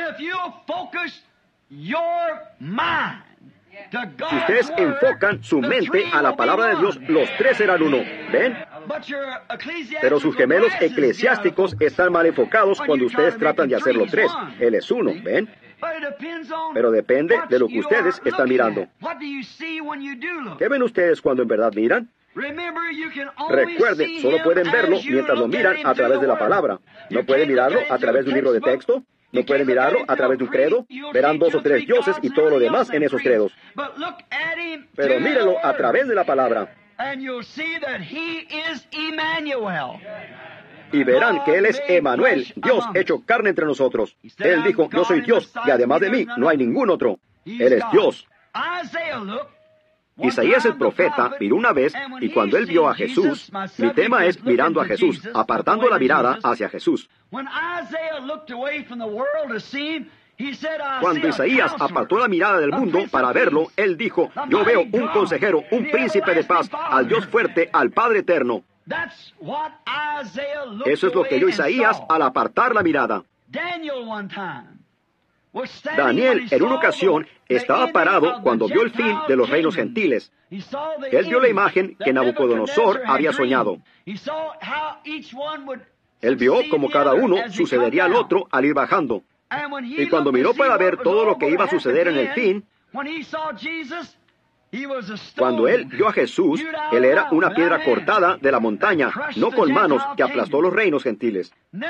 Si ustedes enfocan su mente a la palabra de Dios, los 3 serán uno. ¿Ven? Pero sus gemelos eclesiásticos están mal enfocados cuando ustedes tratan de hacerlo 3. Él es uno. ¿Ven? Pero depende de lo que ustedes están mirando. ¿Qué ven ustedes cuando en verdad miran? Recuerden, solo pueden verlo mientras lo miran a través de la palabra. No pueden mirarlo a través de un libro de texto. No pueden mirarlo a través de un credo. Verán 2 o 3 dioses y todo lo demás en esos credos. Pero mírenlo a través de la palabra. Y verán que Él es Emmanuel, Dios hecho carne entre nosotros. Él dijo, yo soy Dios, y además de mí no hay ningún otro. Él es Dios. Isaías el profeta miró una vez, y cuando él vio a Jesús, mi tema es mirando a Jesús, apartando la mirada hacia Jesús. Cuando Isaías apartó la mirada del mundo para verlo, él dijo, yo veo un consejero, un príncipe de paz, al Dios fuerte, al Padre eterno. Eso es lo que vio Isaías al apartar la mirada. Daniel, en una ocasión, estaba parado cuando vio el fin de los reinos gentiles. Él vio la imagen que Nabucodonosor había soñado. Él vio como cada uno sucedería al otro al ir bajando. Y cuando miró para ver todo lo que iba a suceder en el fin, cuando él vio a Jesús, él era una piedra cortada de la montaña, no con manos, que aplastó los reinos gentiles.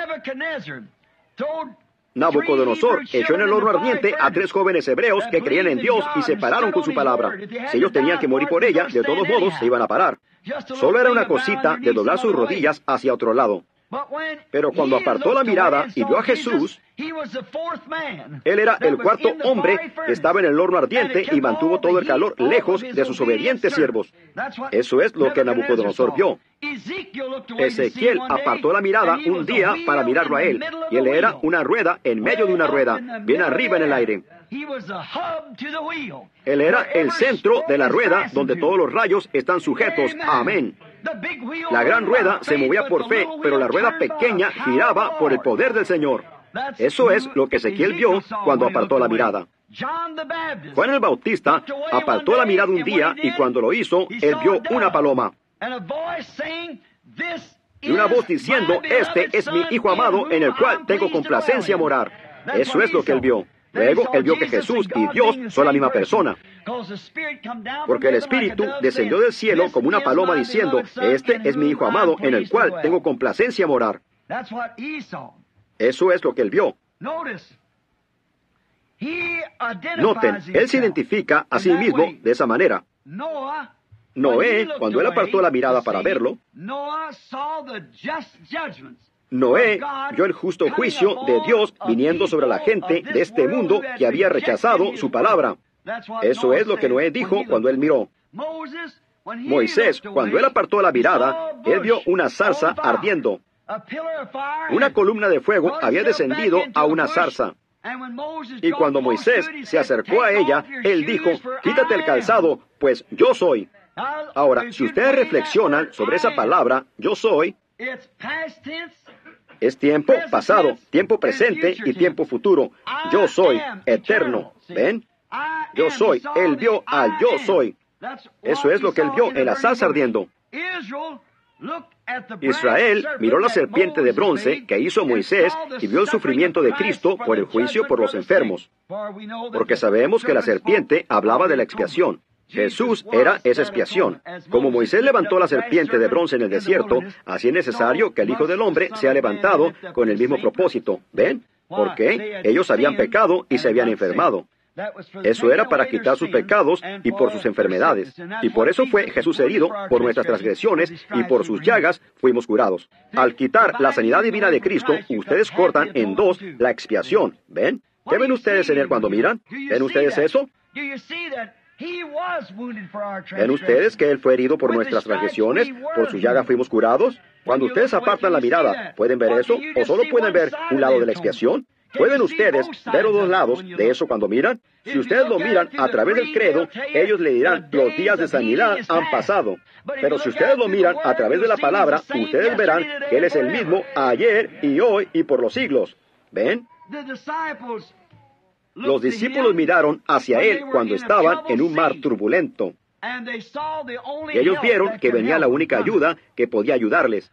Nabucodonosor echó en el horno ardiente a 3 jóvenes hebreos que creían en Dios y se pararon con su palabra. Si ellos tenían que morir por ella, de todos modos se iban a parar. Solo era una cosita de doblar sus rodillas hacia otro lado. Pero cuando apartó la mirada y vio a Jesús, él era el 4º hombre que estaba en el horno ardiente y mantuvo todo el calor lejos de sus obedientes siervos. Eso es lo que Nabucodonosor vio. Ezequiel apartó la mirada un día para mirarlo a él, y él era una rueda en medio de una rueda, bien arriba en el aire. Él era el centro de la rueda donde todos los rayos están sujetos. Amén. La gran rueda se movía por fe, pero la rueda pequeña giraba por el poder del Señor. Eso es lo que Ezequiel vio cuando apartó la mirada. Juan el Bautista apartó la mirada un día y cuando lo hizo, él vio una paloma. Y una voz diciendo, este es mi Hijo amado en el cual tengo complacencia morar. Eso es lo que él vio. Luego, él vio que Jesús y Dios son la misma persona. Porque el Espíritu descendió del cielo como una paloma diciendo, este es mi Hijo amado en el cual tengo complacencia morar. Eso es lo que él vio. Noten, él se identifica a sí mismo de esa manera. Noé, cuando él apartó la mirada para verlo, Noé vio el justo juicio de Dios viniendo sobre la gente de este mundo que había rechazado su palabra. Eso es lo que Noé dijo cuando él miró. Moisés, cuando él apartó la mirada, él vio una zarza ardiendo. Una columna de fuego había descendido a una zarza. Y cuando Moisés se acercó a ella, él dijo, quítate el calzado, pues yo soy. Ahora, si ustedes reflexionan sobre esa palabra, yo soy, es tiempo pasado, tiempo presente y tiempo futuro. Yo soy eterno. ¿Ven? Yo soy. Él vio al yo soy. Eso es lo que él vio en la zarza ardiendo. Israel miró la serpiente de bronce que hizo Moisés y vio el sufrimiento de Cristo por el juicio por los enfermos. Porque sabemos que la serpiente hablaba de la expiación. Jesús era esa expiación. Como Moisés levantó la serpiente de bronce en el desierto, así es necesario que el Hijo del Hombre sea levantado con el mismo propósito. ¿Ven? Porque ellos habían pecado y se habían enfermado. Eso era para quitar sus pecados y por sus enfermedades. Y por eso fue Jesús herido por nuestras transgresiones y por sus llagas fuimos curados. Al quitar la sanidad divina de Cristo, ustedes cortan en dos la expiación. ¿Ven? ¿Qué ven ustedes en él cuando miran? ¿Ven ustedes eso? ¿Ven ustedes que él fue herido por nuestras transgresiones? ¿Por sus llagas fuimos curados? Cuando ustedes apartan la mirada, ¿pueden ver eso? ¿O solo pueden ver un lado de la expiación? ¿Pueden ustedes ver los dos lados de eso cuando miran? Si ustedes lo miran a través del credo, ellos le dirán, los días de sanidad han pasado. Pero si ustedes lo miran a través de la palabra, ustedes verán que Él es el mismo ayer y hoy y por los siglos. ¿Ven? Los discípulos miraron hacia Él cuando estaban en un mar turbulento. Y ellos vieron que venía la única ayuda que podía ayudarles.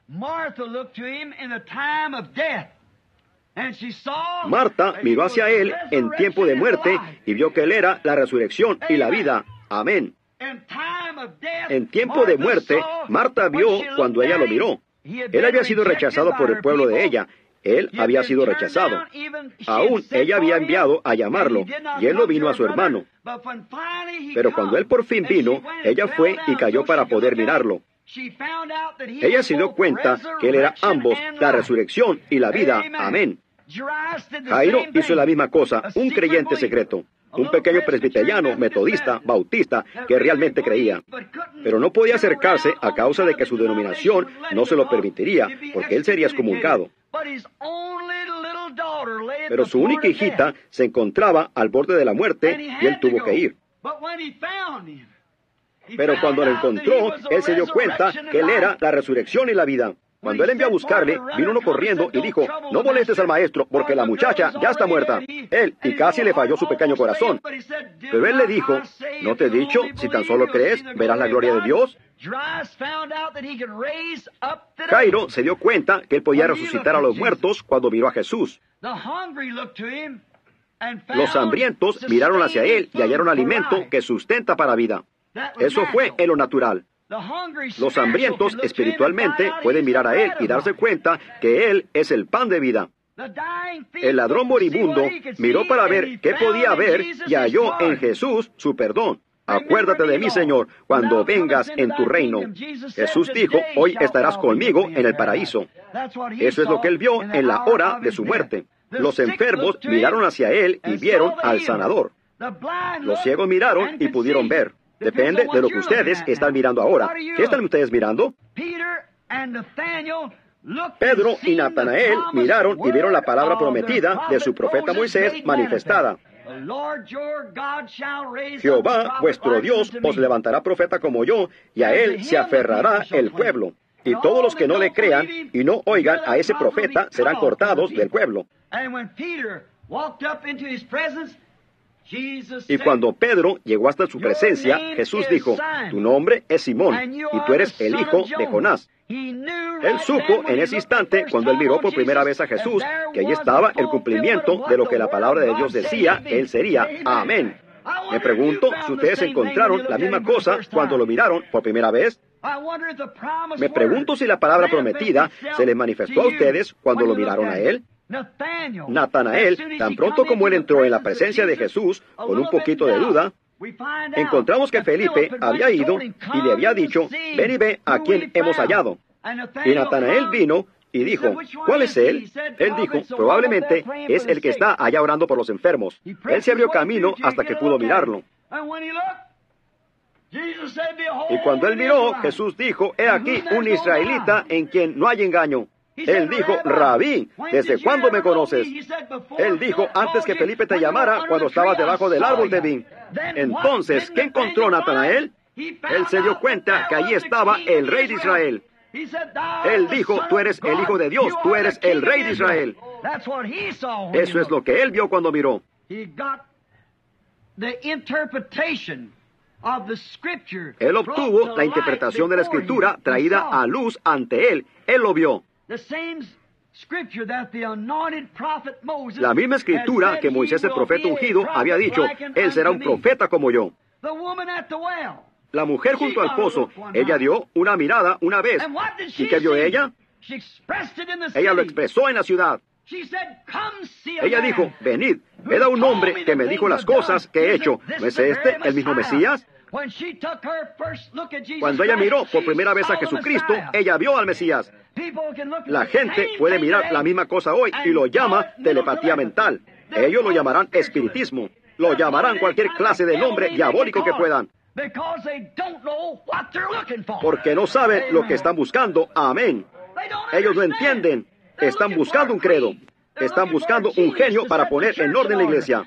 Marta miró hacia Él en tiempo de muerte y vio que Él era la resurrección y la vida. Amén. En tiempo de muerte, Marta vio cuando ella lo miró. Él había sido rechazado por el pueblo de ella. Él había sido rechazado. Aún ella había enviado a llamarlo, y él no vino a su hermano. Pero cuando él por fin vino, ella fue y cayó para poder mirarlo. Ella se dio cuenta que él era ambos, la resurrección y la vida. Amén. Jairo hizo la misma cosa, un creyente secreto. Un pequeño presbiteriano, metodista, bautista, que realmente creía. Pero no podía acercarse a causa de que su denominación no se lo permitiría, porque él sería excomulgado. Pero su única hijita se encontraba al borde de la muerte y él tuvo que ir. Pero cuando lo encontró, él se dio cuenta que él era la resurrección y la vida. Cuando él envió a buscarle, vino uno corriendo y dijo, no molestes al maestro, porque la muchacha ya está muerta. Él, y casi le falló su pequeño corazón. Pero él le dijo, ¿no te he dicho, si tan solo crees, verás la gloria de Dios? Jairo se dio cuenta que él podía resucitar a los muertos cuando miró a Jesús. Los hambrientos miraron hacia él y hallaron alimento que sustenta para vida. Eso fue en lo natural. Los hambrientos espiritualmente pueden mirar a Él y darse cuenta que Él es el pan de vida. El ladrón moribundo miró para ver qué podía ver y halló en Jesús su perdón. Acuérdate de mí, Señor, cuando vengas en tu reino. Jesús dijo, hoy estarás conmigo en el paraíso. Eso es lo que Él vio en la hora de su muerte. Los enfermos miraron hacia Él y vieron al sanador. Los ciegos miraron y pudieron ver. Depende de lo que ustedes están mirando ahora. ¿Qué están ustedes mirando? Pedro y Natanael miraron y vieron la palabra prometida de su profeta Moisés manifestada. Jehová, vuestro Dios, os levantará profeta como yo, y a él se aferrará el pueblo. Y todos los que no le crean y no oigan a ese profeta serán cortados del pueblo. Y cuando Pedro llegó hasta su presencia, Jesús dijo, tu nombre es Simón, y tú eres el hijo de Jonás. Él supo en ese instante, cuando él miró por primera vez a Jesús, que allí estaba el cumplimiento de lo que la palabra de Dios decía que él sería. Amén. Me pregunto si ustedes encontraron la misma cosa cuando lo miraron por primera vez. Me pregunto si la palabra prometida se les manifestó a ustedes cuando lo miraron a él. Natanael, tan pronto como él entró en la presencia de Jesús, con un poquito de duda, encontramos que Felipe había ido y le había dicho, ven y ve a quien hemos hallado. Y Natanael vino y dijo, ¿cuál es él? Él dijo, probablemente es el que está allá orando por los enfermos. Él se abrió camino hasta que pudo mirarlo. Y cuando él miró, Jesús dijo, he aquí un israelita en quien no hay engaño. Él dijo, Rabí, ¿desde cuándo me conoces? Él dijo, antes que Felipe te llamara, cuando estabas debajo del árbol de vin. Entonces, ¿qué encontró Natanael? Él se dio cuenta que allí estaba el rey de Israel. Él dijo, tú eres el Hijo de Dios, tú eres el rey de Israel. Eso es lo que él vio cuando miró. Él obtuvo la interpretación de la Escritura traída a luz ante él. Él lo vio. La misma Escritura que Moisés, el profeta ungido, había dicho, él será un profeta como yo. La mujer junto al pozo, ella dio una mirada una vez. ¿Y qué vio ella? Ella lo expresó en la ciudad. Ella dijo, venid, ved a un hombre que me dijo las cosas que he hecho. ¿No es este el mismo Mesías? Cuando ella miró por primera vez a Jesucristo, ella vio al Mesías. La gente puede mirar la misma cosa hoy y lo llama telepatía mental. Ellos lo llamarán espiritismo. Lo llamarán cualquier clase de nombre diabólico que puedan. Porque no saben lo que están buscando. Amén. Ellos no entienden. Están buscando un credo. Están buscando un genio para poner en orden la iglesia.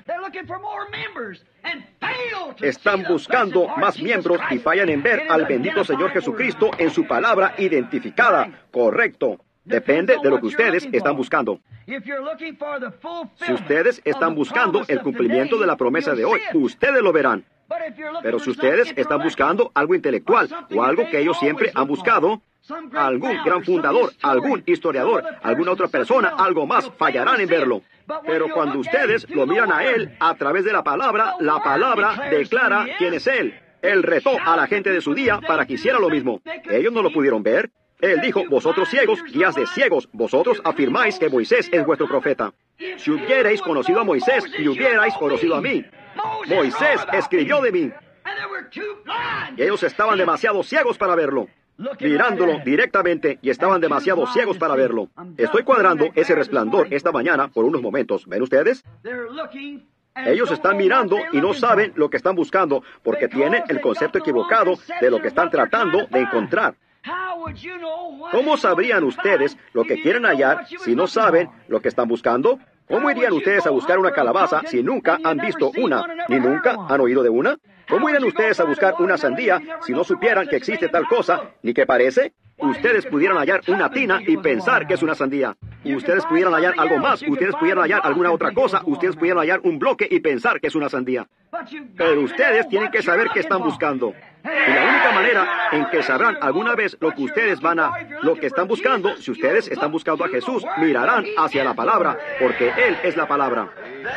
Están buscando más miembros y fallan en ver al bendito Señor Jesucristo en su palabra identificada. Correcto. Depende de lo que ustedes están buscando. Si ustedes están buscando el cumplimiento de la promesa de hoy, ustedes lo verán. Pero si ustedes están buscando algo intelectual o algo que ellos siempre han buscado, algún gran fundador, algún historiador, alguna otra persona, algo más, fallarán en verlo. Pero cuando ustedes lo miran a Él a través de la palabra declara quién es Él. Él retó a la gente de su día para que hiciera lo mismo. Ellos no lo pudieron ver. Él dijo, vosotros ciegos, guías de ciegos, vosotros afirmáis que Moisés es vuestro profeta. Si hubierais conocido a Moisés y hubierais conocido a mí. Moisés escribió de mí. Y ellos estaban demasiado ciegos para verlo. Mirándolo directamente y estaban demasiado ciegos para verlo. Estoy cuadrando ese resplandor esta mañana por unos momentos. ¿Ven ustedes? Ellos están mirando y no saben lo que están buscando porque tienen el concepto equivocado de lo que están tratando de encontrar. ¿Cómo sabrían ustedes lo que quieren hallar si no saben lo que están buscando? ¿Cómo irían ustedes a buscar una calabaza si nunca han visto una, ni nunca han oído de una? ¿Cómo irían ustedes a buscar una sandía si no supieran que existe tal cosa, ni que parece? Ustedes pudieran hallar una tina y pensar que es una sandía. Ustedes pudieran hallar algo más, ustedes pudieran hallar alguna otra cosa, ustedes pudieran hallar un bloque y pensar que es una sandía. Pero ustedes tienen que saber qué están buscando. Y la única manera en que sabrán alguna vez lo que ustedes lo que están buscando, si ustedes están buscando a Jesús, mirarán hacia la palabra, porque Él es la palabra.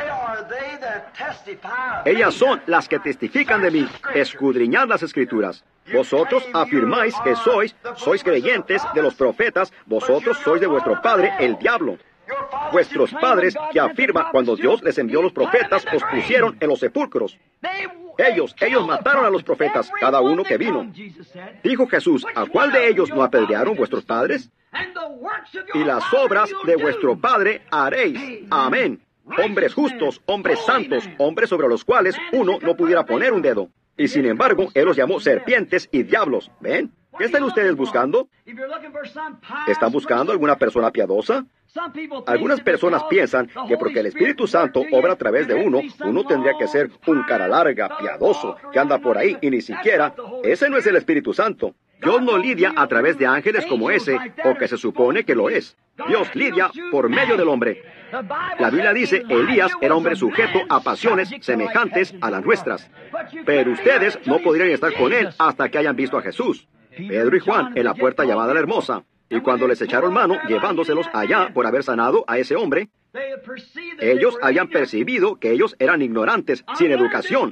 Ellas son las que testifican de mí, escudriñad las Escrituras. Vosotros afirmáis que sois creyentes de los profetas, vosotros sois de vuestro padre, el diablo. Vuestros padres que afirman cuando Dios les envió los profetas, os pusieron en los sepulcros. Ellos mataron a los profetas, cada uno que vino. Dijo Jesús, ¿a cuál de ellos no apedrearon vuestros padres? Y las obras de vuestro Padre haréis. Amén. Hombres justos, hombres santos, hombres sobre los cuales uno no pudiera poner un dedo. Y sin embargo, Él los llamó serpientes y diablos. ¿Ven? ¿Qué están ustedes buscando? ¿Están buscando alguna persona piadosa? Algunas personas piensan que porque el Espíritu Santo obra a través de uno tendría que ser un cara larga, piadoso, que anda por ahí y ni siquiera, ese no es el Espíritu Santo. Dios no lidia a través de ángeles como ese, o que se supone que lo es. Dios lidia por medio del hombre. La Biblia dice, Elías era hombre sujeto a pasiones semejantes a las nuestras. Pero ustedes no podrían estar con él hasta que hayan visto a Jesús. Pedro y Juan en la puerta llamada la Hermosa. Y cuando les echaron mano, llevándoselos allá por haber sanado a ese hombre, ellos habían percibido que ellos eran ignorantes, sin educación.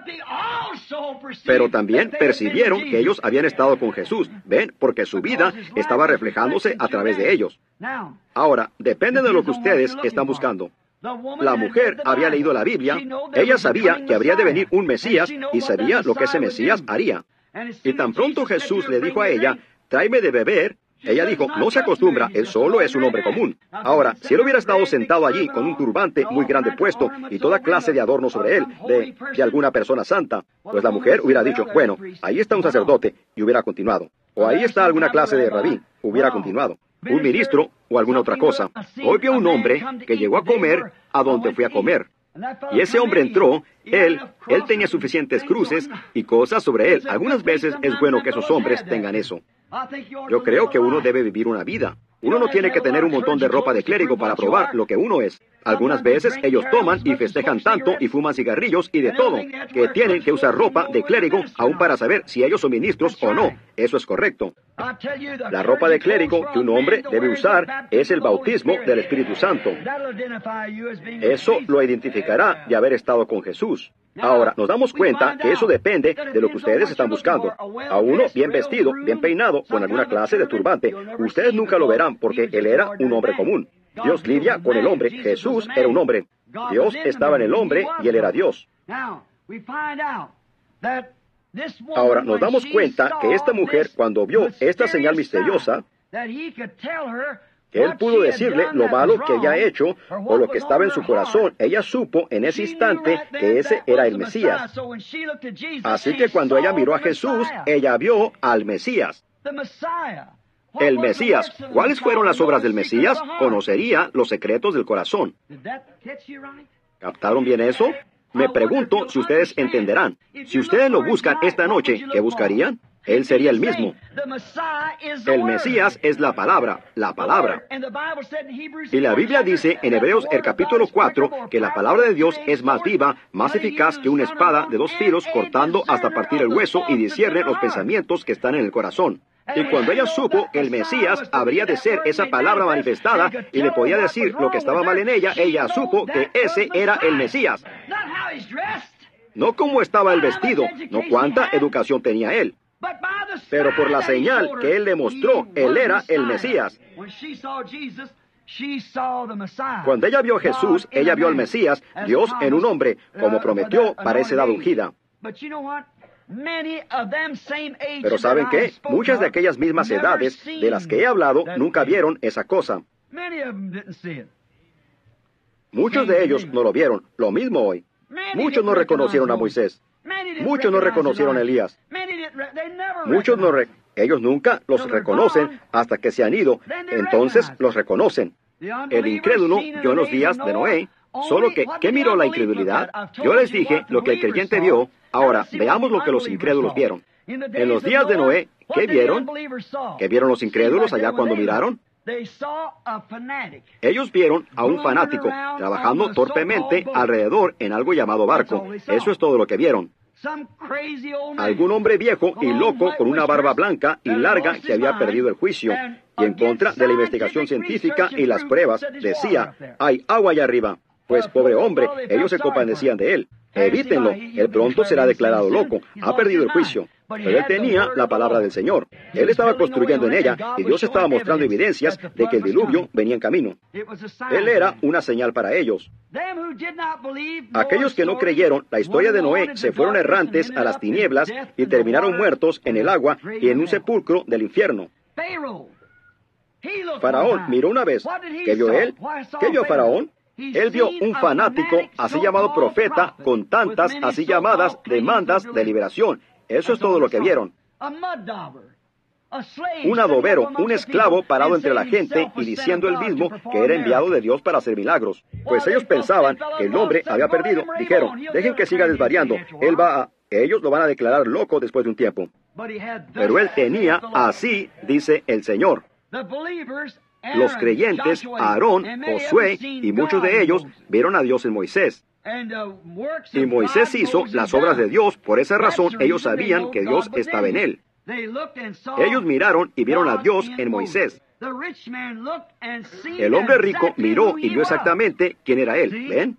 Pero también percibieron que ellos habían estado con Jesús. ¿Ven? Porque su vida estaba reflejándose a través de ellos. Ahora, depende de lo que ustedes están buscando. La mujer había leído la Biblia, ella sabía que habría de venir un Mesías y sabía lo que ese Mesías haría. Y tan pronto Jesús le dijo a ella, tráeme de beber, Ella dijo, no se acostumbra, él solo es un hombre común. Ahora, si él hubiera estado sentado allí con un turbante muy grande puesto y toda clase de adornos sobre él, de alguna persona santa, pues la mujer hubiera dicho, bueno, ahí está un sacerdote, y hubiera continuado. O ahí está alguna clase de rabí, hubiera continuado. Un ministro o alguna otra cosa. Hoy vio un hombre que llegó a comer a donde fui a comer. Y ese hombre entró, él tenía suficientes cruces y cosas sobre él. Algunas veces es bueno que esos hombres tengan eso. Yo creo que uno debe vivir una vida. Uno no tiene que tener un montón de ropa de clérigo para probar lo que uno es. Algunas veces ellos toman y festejan tanto y fuman cigarrillos y de todo, que tienen que usar ropa de clérigo aún para saber si ellos son ministros o no. Eso es correcto. La ropa de clérigo que un hombre debe usar es el bautismo del Espíritu Santo. Eso lo identificará de haber estado con Jesús. Ahora, nos damos cuenta que eso depende de lo que ustedes están buscando. A uno bien vestido, bien peinado, con alguna clase de turbante, ustedes nunca lo verán porque él era un hombre común. Dios lidia con el hombre. Jesús era un hombre. Dios estaba en el hombre y él era Dios. Ahora, nos damos cuenta que esta mujer, cuando vio esta señal misteriosa, él pudo decirle lo malo que ella ha hecho o lo que estaba en su corazón. Ella supo en ese instante que ese era el Mesías. Así que cuando ella miró a Jesús, ella vio al Mesías. El Mesías. ¿Cuáles fueron las obras del Mesías? Conocería los secretos del corazón. ¿Captaron bien eso? Me pregunto si ustedes entenderán. Si ustedes lo buscan esta noche, ¿qué buscarían? Él sería el mismo. El Mesías es la palabra, la palabra. Y la Biblia dice en Hebreos el capítulo 4 que la palabra de Dios es más viva, más eficaz que una espada de 2 filos, cortando hasta partir el hueso y discierne los pensamientos que están en el corazón. Y cuando ella supo que el Mesías habría de ser esa palabra manifestada y le podía decir lo que estaba mal en ella, ella supo que ese era el Mesías. No cómo estaba el vestido, no cuánta educación tenía él. Pero por la señal que él le mostró, él era el Mesías. Cuando ella vio a Jesús, ella vio al Mesías, Dios en un hombre, como prometió para esa edad ungida. Pero ¿saben qué? Muchas de aquellas mismas edades de las que he hablado nunca vieron esa cosa. Muchos de ellos no lo vieron. Lo mismo hoy. Muchos no reconocieron a Moisés. Muchos no reconocieron a Elías. Muchos ellos nunca los reconocen hasta que se han ido. Entonces los reconocen. El incrédulo vio en los días de Noé. Solo que, ¿qué miró la incredulidad? Yo les dije lo que el creyente vio. Ahora, veamos lo que los incrédulos vieron. En los días de Noé, ¿qué vieron? ¿Qué vieron los incrédulos allá cuando miraron? Ellos vieron a un fanático trabajando torpemente alrededor en algo llamado barco. Eso es todo lo que vieron. Algún hombre viejo y loco con una barba blanca y larga que había perdido el juicio. Y en contra de la investigación científica y las pruebas, decía, hay agua allá arriba. Pues pobre hombre, ellos se compadecían de él. Evítenlo, él pronto será declarado loco, ha perdido el juicio. Pero él tenía la palabra del Señor. Él estaba construyendo en ella y Dios estaba mostrando evidencias de que el diluvio venía en camino. Él era una señal para ellos. Aquellos que no creyeron la historia de Noé se fueron errantes a las tinieblas y terminaron muertos en el agua y en un sepulcro del infierno. Faraón miró una vez. ¿Qué vio él? ¿Qué vio Faraón? Él vio un fanático, así llamado profeta, con tantas así llamadas demandas de liberación. Eso es todo lo que vieron. Un adobero, un esclavo parado entre la gente y diciendo él mismo que era enviado de Dios para hacer milagros. Pues ellos pensaban que el hombre había perdido. Dijeron, dejen que siga desvariando. Ellos lo van a declarar loco después de un tiempo. Pero él tenía, así dice el Señor. Los creyentes, Aarón, Josué y muchos de ellos vieron a Dios en Moisés. Y Moisés hizo las obras de Dios, por esa razón ellos sabían que Dios estaba en él. Ellos miraron y vieron a Dios en Moisés. El hombre rico miró y vio exactamente quién era él, ¿ven?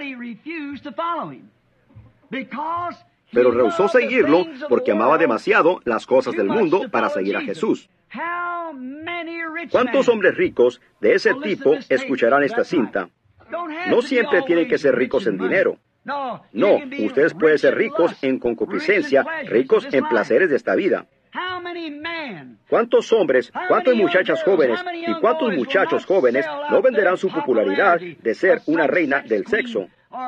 Pero rehusó seguirlo porque amaba demasiado las cosas del mundo para seguir a Jesús. ¿Cuántos hombres ricos de ese tipo escucharán esta cinta? No siempre tienen que ser ricos en dinero. No, ustedes pueden ser ricos en concupiscencia, ricos en placeres de esta vida. ¿Cuántos hombres, cuántas muchachas jóvenes y cuántos muchachos jóvenes no venderán su popularidad de ser una reina del sexo?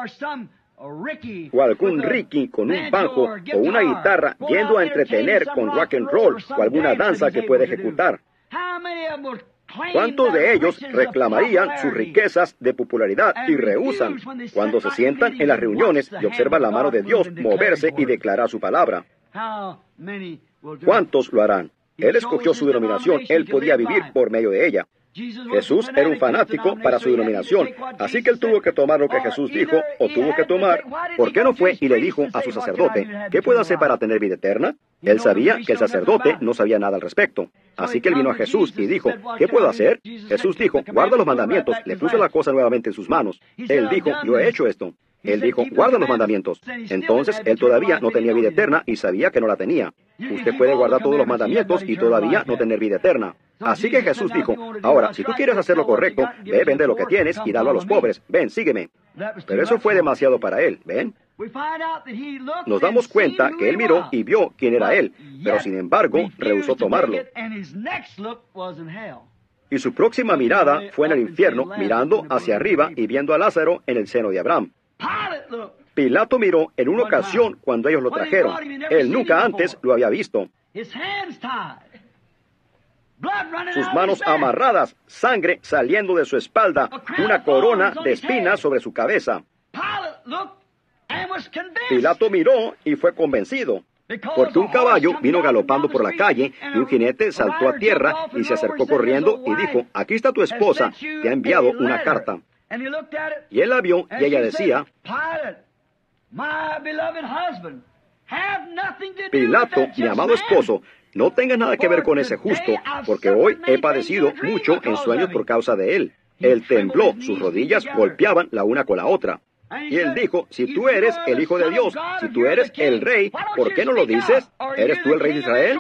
O algún Ricky con un banjo o una guitarra yendo a entretener con rock and roll o alguna danza que puede ejecutar. ¿Cuántos de ellos reclamarían sus riquezas de popularidad y rehúsan cuando se sientan en las reuniones y observan la mano de Dios moverse y declarar su palabra? ¿Cuántos lo harán? Él escogió su denominación, él podía vivir por medio de ella. Jesús era un fanático para su denominación, así que él tuvo que tomar lo que Jesús dijo, o tuvo que tomar. ¿Por qué no fue y le dijo a su sacerdote, ¿qué puedo hacer para tener vida eterna? Él sabía que el sacerdote no sabía nada al respecto. Así que él vino a Jesús y dijo, ¿qué puedo hacer? Jesús dijo, guarda los mandamientos. Le puso la cosa nuevamente en sus manos. Él dijo, yo he hecho esto. Él dijo, guarda los mandamientos. Entonces, él todavía no tenía vida eterna y sabía que no la tenía. Usted puede guardar todos los mandamientos y todavía no tener vida eterna. Así que Jesús dijo, ahora, si tú quieres hacer lo correcto, ve, vende lo que tienes y dalo a los pobres. Ven, sígueme. Pero eso fue demasiado para él, ¿ven? Nos damos cuenta que él miró y vio quién era él, pero sin embargo, rehusó tomarlo. Y su próxima mirada fue en el infierno, mirando hacia arriba y viendo a Lázaro en el seno de Abraham. Pilato miró en una ocasión cuando ellos lo trajeron. Él nunca antes lo había visto. Sus manos amarradas, sangre saliendo de su espalda, una corona de espinas sobre su cabeza. Pilato miró y fue convencido, porque un caballo vino galopando por la calle y un jinete saltó a tierra y se acercó corriendo y dijo, aquí está tu esposa, te ha enviado una carta. Y él la vio y ella decía, Pilato, mi amado esposo, no tengas nada que ver con ese justo, porque hoy he padecido mucho en sueños por causa de él. Él tembló, sus rodillas golpeaban la una con la otra. Y él dijo, si tú eres el Hijo de Dios, si tú eres el Rey, ¿por qué no lo dices? ¿Eres tú el Rey de Israel?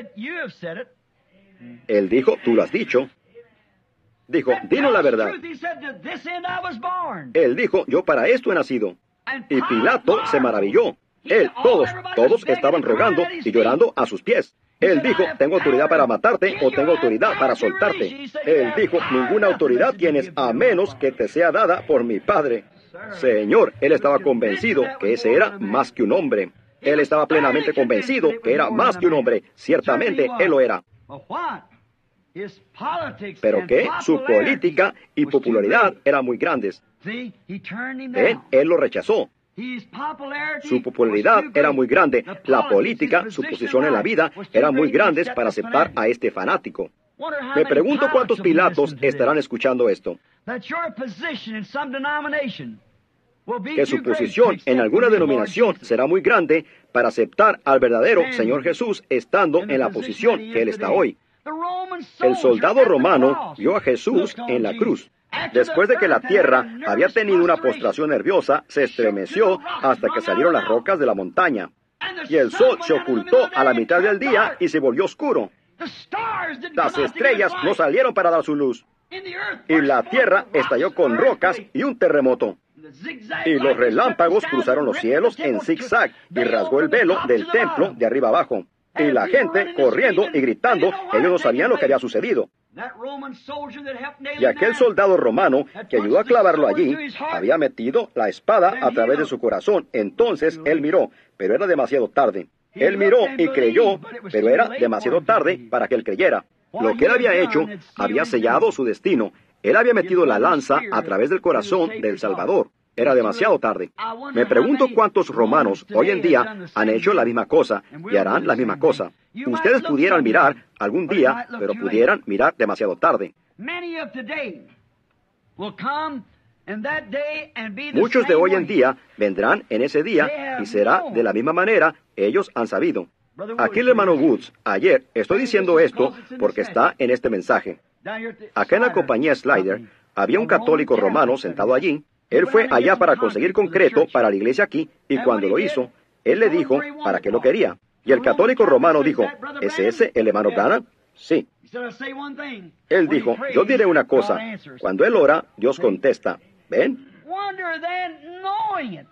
Él dijo, tú lo has dicho. Dijo, dinos la verdad. Él dijo, yo para esto he nacido. Y Pilato se maravilló. Él, todos estaban rogando y llorando a sus pies. Él dijo, tengo autoridad para matarte o tengo autoridad para soltarte. Él dijo, ninguna autoridad tienes a menos que te sea dada por mi Padre. Señor, él estaba convencido que ese era más que un hombre. Él estaba plenamente convencido que era más que un hombre. Ciertamente, él lo era. Pero que su política y popularidad eran muy grandes. Él lo rechazó. Su popularidad era muy grande. La política, su posición en la vida, eran muy grandes para aceptar a este fanático. Me pregunto cuántos Pilatos estarán escuchando esto. Que su posición en alguna denominación será muy grande para aceptar al verdadero Señor Jesús estando en la posición que Él está hoy. El soldado romano vio a Jesús en la cruz. Después de que la tierra había tenido una postración nerviosa, se estremeció hasta que salieron las rocas de la montaña. Y el sol se ocultó a la mitad del día y se volvió oscuro. Las estrellas no salieron para dar su luz. Y la tierra estalló con rocas y un terremoto. Y los relámpagos cruzaron los cielos en zigzag y rasgó el velo del templo de arriba abajo. Y la gente, corriendo y gritando, ellos no sabían lo que había sucedido. Y aquel soldado romano que ayudó a clavarlo allí, había metido la espada a través de su corazón. Entonces él miró, pero era demasiado tarde. Él miró y creyó, pero era demasiado tarde para que él creyera. Lo que él había hecho había sellado su destino. Él había metido la lanza a través del corazón del Salvador. Era demasiado tarde. Me pregunto cuántos romanos hoy en día han hecho la misma cosa y harán la misma cosa. Ustedes pudieran mirar algún día, pero pudieran mirar demasiado tarde. Muchos de hoy en día vendrán en ese día y será de la misma manera, ellos han sabido. Aquí el hermano Woods, ayer, estoy diciendo esto porque está en este mensaje. Acá en la compañía Slider, había un católico romano sentado allí. Él fue allá para conseguir concreto para la iglesia aquí, y cuando lo hizo, él le dijo para qué lo quería. Y el católico romano dijo, ¿es ese el hermano Branham? Sí. Él dijo, yo diré una cosa. Cuando él ora, Dios contesta. ¿Ven?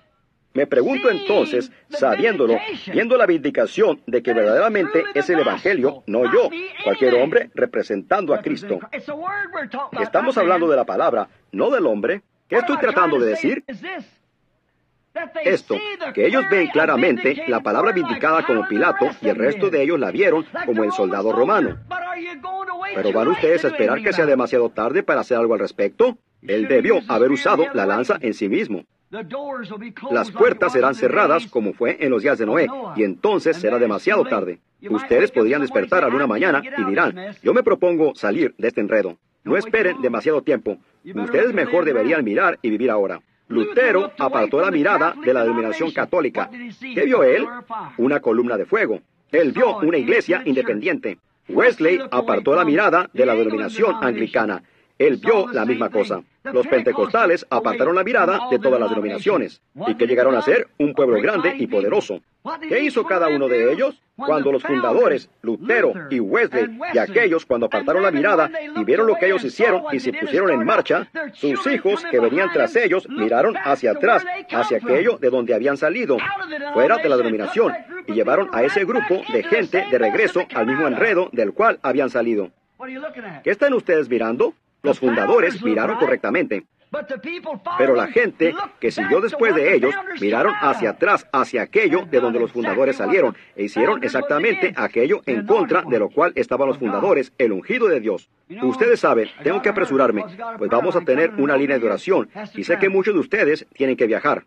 Me pregunto entonces, sabiéndolo, viendo la vindicación de que verdaderamente es el Evangelio, no yo, cualquier hombre representando a Cristo. Estamos hablando de la palabra, no del hombre. ¿Qué estoy tratando de decir? Esto, que ellos ven claramente la palabra vindicada como Pilato y el resto de ellos la vieron como el soldado romano. ¿Pero van ustedes a esperar que sea demasiado tarde para hacer algo al respecto? Él debió haber usado la lanza en sí mismo. Las puertas serán cerradas como fue en los días de Noé, y entonces será demasiado tarde. Ustedes podrían despertar alguna mañana y dirán, yo me propongo salir de este enredo. No esperen demasiado tiempo. Ustedes mejor deberían mirar y vivir ahora. Lutero apartó la mirada de la denominación católica. ¿Qué vio él? Una columna de fuego. Él vio una iglesia independiente. Wesley apartó la mirada de la denominación anglicana. Él vio la misma cosa. Los pentecostales apartaron la mirada de todas las denominaciones. ¿Y qué llegaron a ser? Un pueblo grande y poderoso. ¿Qué hizo cada uno de ellos? Cuando los fundadores, Lutero y Wesley, y aquellos cuando apartaron la mirada y vieron lo que ellos hicieron y se pusieron en marcha, sus hijos que venían tras ellos miraron hacia atrás, hacia aquello de donde habían salido, fuera de la denominación, y llevaron a ese grupo de gente de regreso al mismo enredo del cual habían salido. ¿Qué están ustedes mirando? Los fundadores miraron correctamente. Pero la gente que siguió después de ellos miraron hacia atrás, hacia aquello de donde los fundadores salieron, e hicieron exactamente aquello en contra de lo cual estaban los fundadores, el ungido de Dios. Ustedes saben, tengo que apresurarme, pues vamos a tener una línea de oración, y sé que muchos de ustedes tienen que viajar.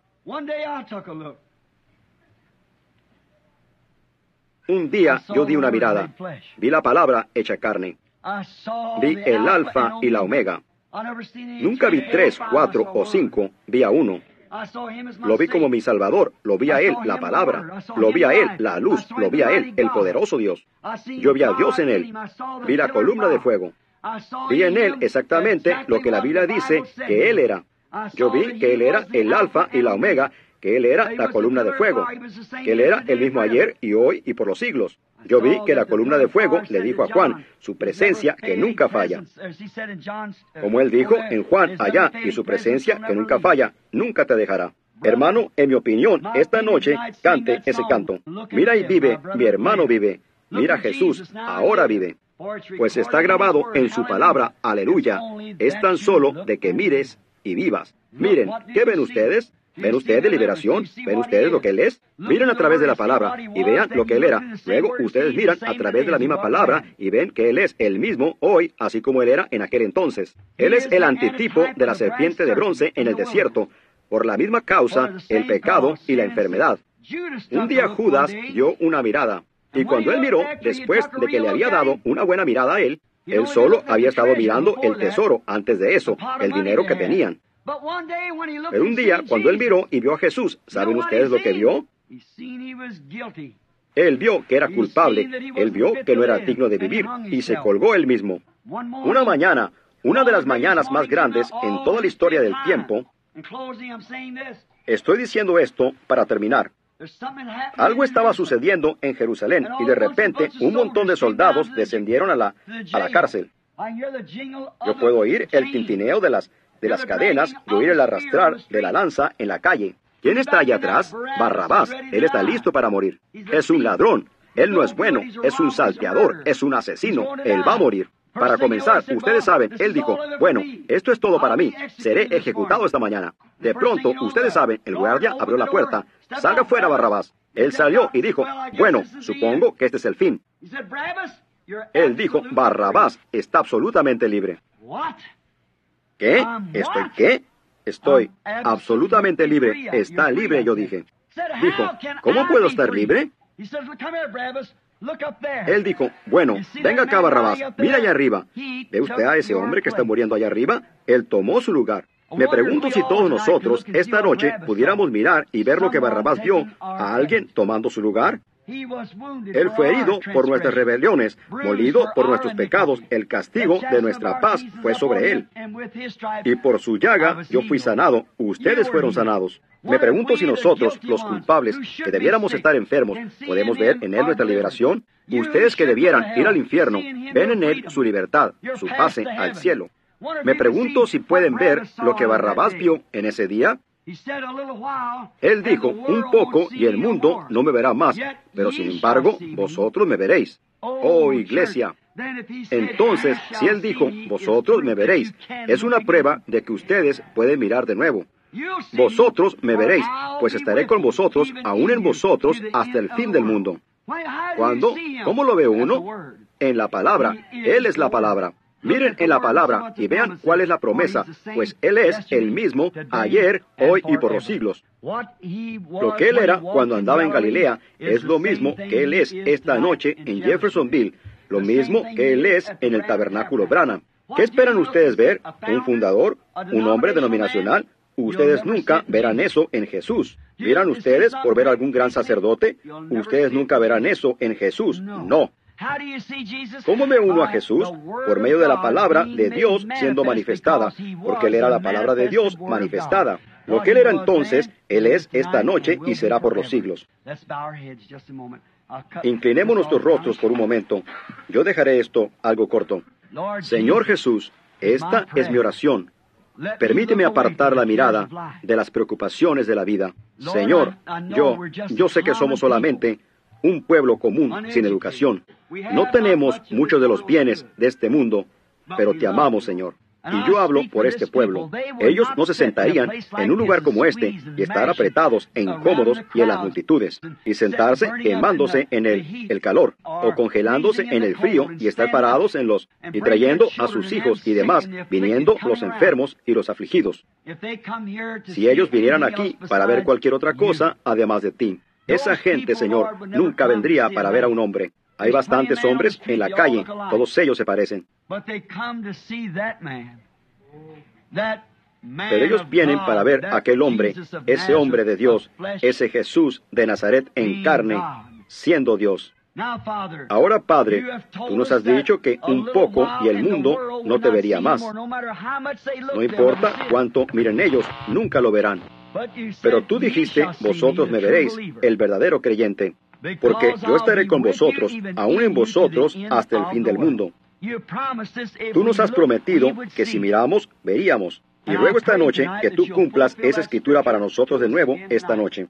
Un día yo di una mirada, vi la palabra hecha carne. Vi el Alfa y la Omega. Nunca vi 3, 4 o 5, vi a uno. Lo vi como mi Salvador, lo vi a Él, la palabra, lo vi a Él, la luz, lo vi a Él, el poderoso Dios. Yo vi a Dios en Él, vi la columna de fuego. Vi en Él exactamente lo que la Biblia dice que Él era. Yo vi que Él era el Alfa y la Omega, que Él era la columna de fuego, que Él era el mismo ayer y hoy y por los siglos. Yo vi que la columna de fuego le dijo a Juan, su presencia que nunca falla. Como él dijo en Juan allá, y su presencia que nunca falla, nunca te dejará. Hermano, en mi opinión, esta noche cante ese canto. Mira y vive, mi hermano vive. Mira Jesús, ahora vive. Pues está grabado en su palabra, aleluya. Es tan solo de que mires y vivas. Miren, ¿qué ven ustedes? ¿Ven ustedes liberación? ¿Ven ustedes lo que Él es? Miren a través de la palabra y vean lo que Él era. Luego ustedes miran a través de la misma palabra y ven que Él es el mismo hoy, así como Él era en aquel entonces. Él es el antitipo de la serpiente de bronce en el desierto, por la misma causa, el pecado y la enfermedad. Un día Judas dio una mirada, y cuando él miró, después de que le había dado una buena mirada a él solo había estado mirando el tesoro antes de eso, el dinero que tenían. Pero un día, cuando él miró y vio a Jesús, ¿saben ustedes lo que vio? Él vio que era culpable, él vio que no era digno de vivir, y se colgó él mismo. Una mañana, una de las mañanas más grandes en toda la historia del tiempo, estoy diciendo esto para terminar. Algo estaba sucediendo en Jerusalén, y de repente un montón de soldados descendieron a la cárcel. Yo puedo oír el tintineo de las cadenas y oír el arrastrar de la lanza en la calle. ¿Quién está allá atrás? Barrabás. Él está listo para morir. Es un ladrón. Él no es bueno. Es un salteador. Es un asesino. Él va a morir. Para comenzar, ustedes saben, él dijo, bueno, esto es todo para mí. Seré ejecutado esta mañana. De pronto, ustedes saben, el guardia abrió la puerta. Salga fuera, Barrabás. Él salió y dijo, bueno, supongo que este es el fin. Él dijo, Barrabás está absolutamente libre. ¿Qué? ¿Estoy qué? Estoy absolutamente libre. Está libre, yo dije. Dijo, ¿cómo puedo estar libre? Él dijo, bueno, venga acá, Barrabás, mira allá arriba. ¿Ve usted a ese hombre que está muriendo allá arriba? Él tomó su lugar. Me pregunto si todos nosotros, esta noche, pudiéramos mirar y ver lo que Barrabás vio a alguien tomando su lugar. Él fue herido por nuestras rebeliones, molido por nuestros pecados. El castigo de nuestra paz fue sobre él. Y por su llaga yo fui sanado. Ustedes fueron sanados. Me pregunto si nosotros, los culpables, que debiéramos estar enfermos, podemos ver en él nuestra liberación. Ustedes que debieran ir al infierno, ven en él su libertad, su pase al cielo. Me pregunto si pueden ver lo que Barrabás vio en ese día. Él dijo, un poco y el mundo no me verá más, pero sin embargo, vosotros me veréis. Oh, iglesia. Entonces, si Él dijo, vosotros me veréis, es una prueba de que ustedes pueden mirar de nuevo. Vosotros me veréis, pues estaré con vosotros, aún en vosotros, hasta el fin del mundo. ¿Cuándo? ¿Cómo lo ve uno? En la palabra. Él es la palabra. Miren en la palabra y vean cuál es la promesa, pues Él es el mismo ayer, hoy y por los siglos. Lo que Él era cuando andaba en Galilea es lo mismo que Él es esta noche en Jeffersonville, lo mismo que Él es en el Tabernáculo Branham. ¿Qué esperan ustedes ver? ¿Un fundador? ¿Un hombre denominacional? Ustedes nunca verán eso en Jesús. ¿Miran ustedes por ver algún gran sacerdote? Ustedes nunca verán eso en Jesús. No. ¿Cómo ve uno a Jesús? Por medio de la palabra de Dios siendo manifestada, porque Él era la palabra de Dios manifestada. Lo que Él era entonces, Él es esta noche y será por los siglos. Inclinemos nuestros rostros por un momento. Yo dejaré esto algo corto. Señor Jesús, esta es mi oración. Permíteme apartar la mirada de las preocupaciones de la vida. Señor, yo sé que somos solamente un pueblo común sin educación. No tenemos muchos de los bienes de este mundo, pero te amamos, Señor. Y yo hablo por este pueblo. Ellos no se sentarían en un lugar como este y estar apretados e incómodos y en las multitudes, y sentarse quemándose en el calor, o congelándose en el frío y estar parados y trayendo a sus hijos y demás, viniendo los enfermos y los afligidos. Si ellos vinieran aquí para ver cualquier otra cosa, además de ti, esa gente, Señor, nunca vendría para ver a un hombre. Hay bastantes hombres en la calle, todos ellos se parecen. Pero ellos vienen para ver a aquel hombre, ese hombre de Dios, ese Jesús de Nazaret en carne, siendo Dios. Ahora, Padre, tú nos has dicho que un poco y el mundo no te vería más. No importa cuánto miren ellos, nunca lo verán. Pero tú dijiste, vosotros me veréis, el verdadero creyente, porque yo estaré con vosotros, aún en vosotros, hasta el fin del mundo. Tú nos has prometido que si miramos, veríamos. Y ruego esta noche que tú cumplas esa escritura para nosotros de nuevo esta noche.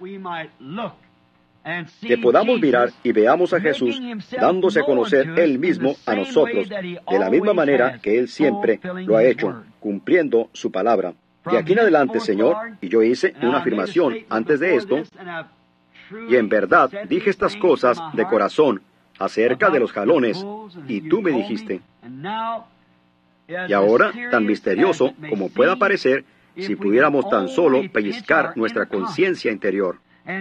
Que podamos mirar y veamos a Jesús dándose a conocer Él mismo a nosotros, de la misma manera que Él siempre lo ha hecho, cumpliendo su palabra. De aquí en adelante, Señor, y yo hice una afirmación antes de esto, y en verdad dije estas cosas de corazón acerca de los jalones, y tú me dijiste. Y ahora, tan misterioso como pueda parecer, si pudiéramos tan solo pellizcar nuestra conciencia interior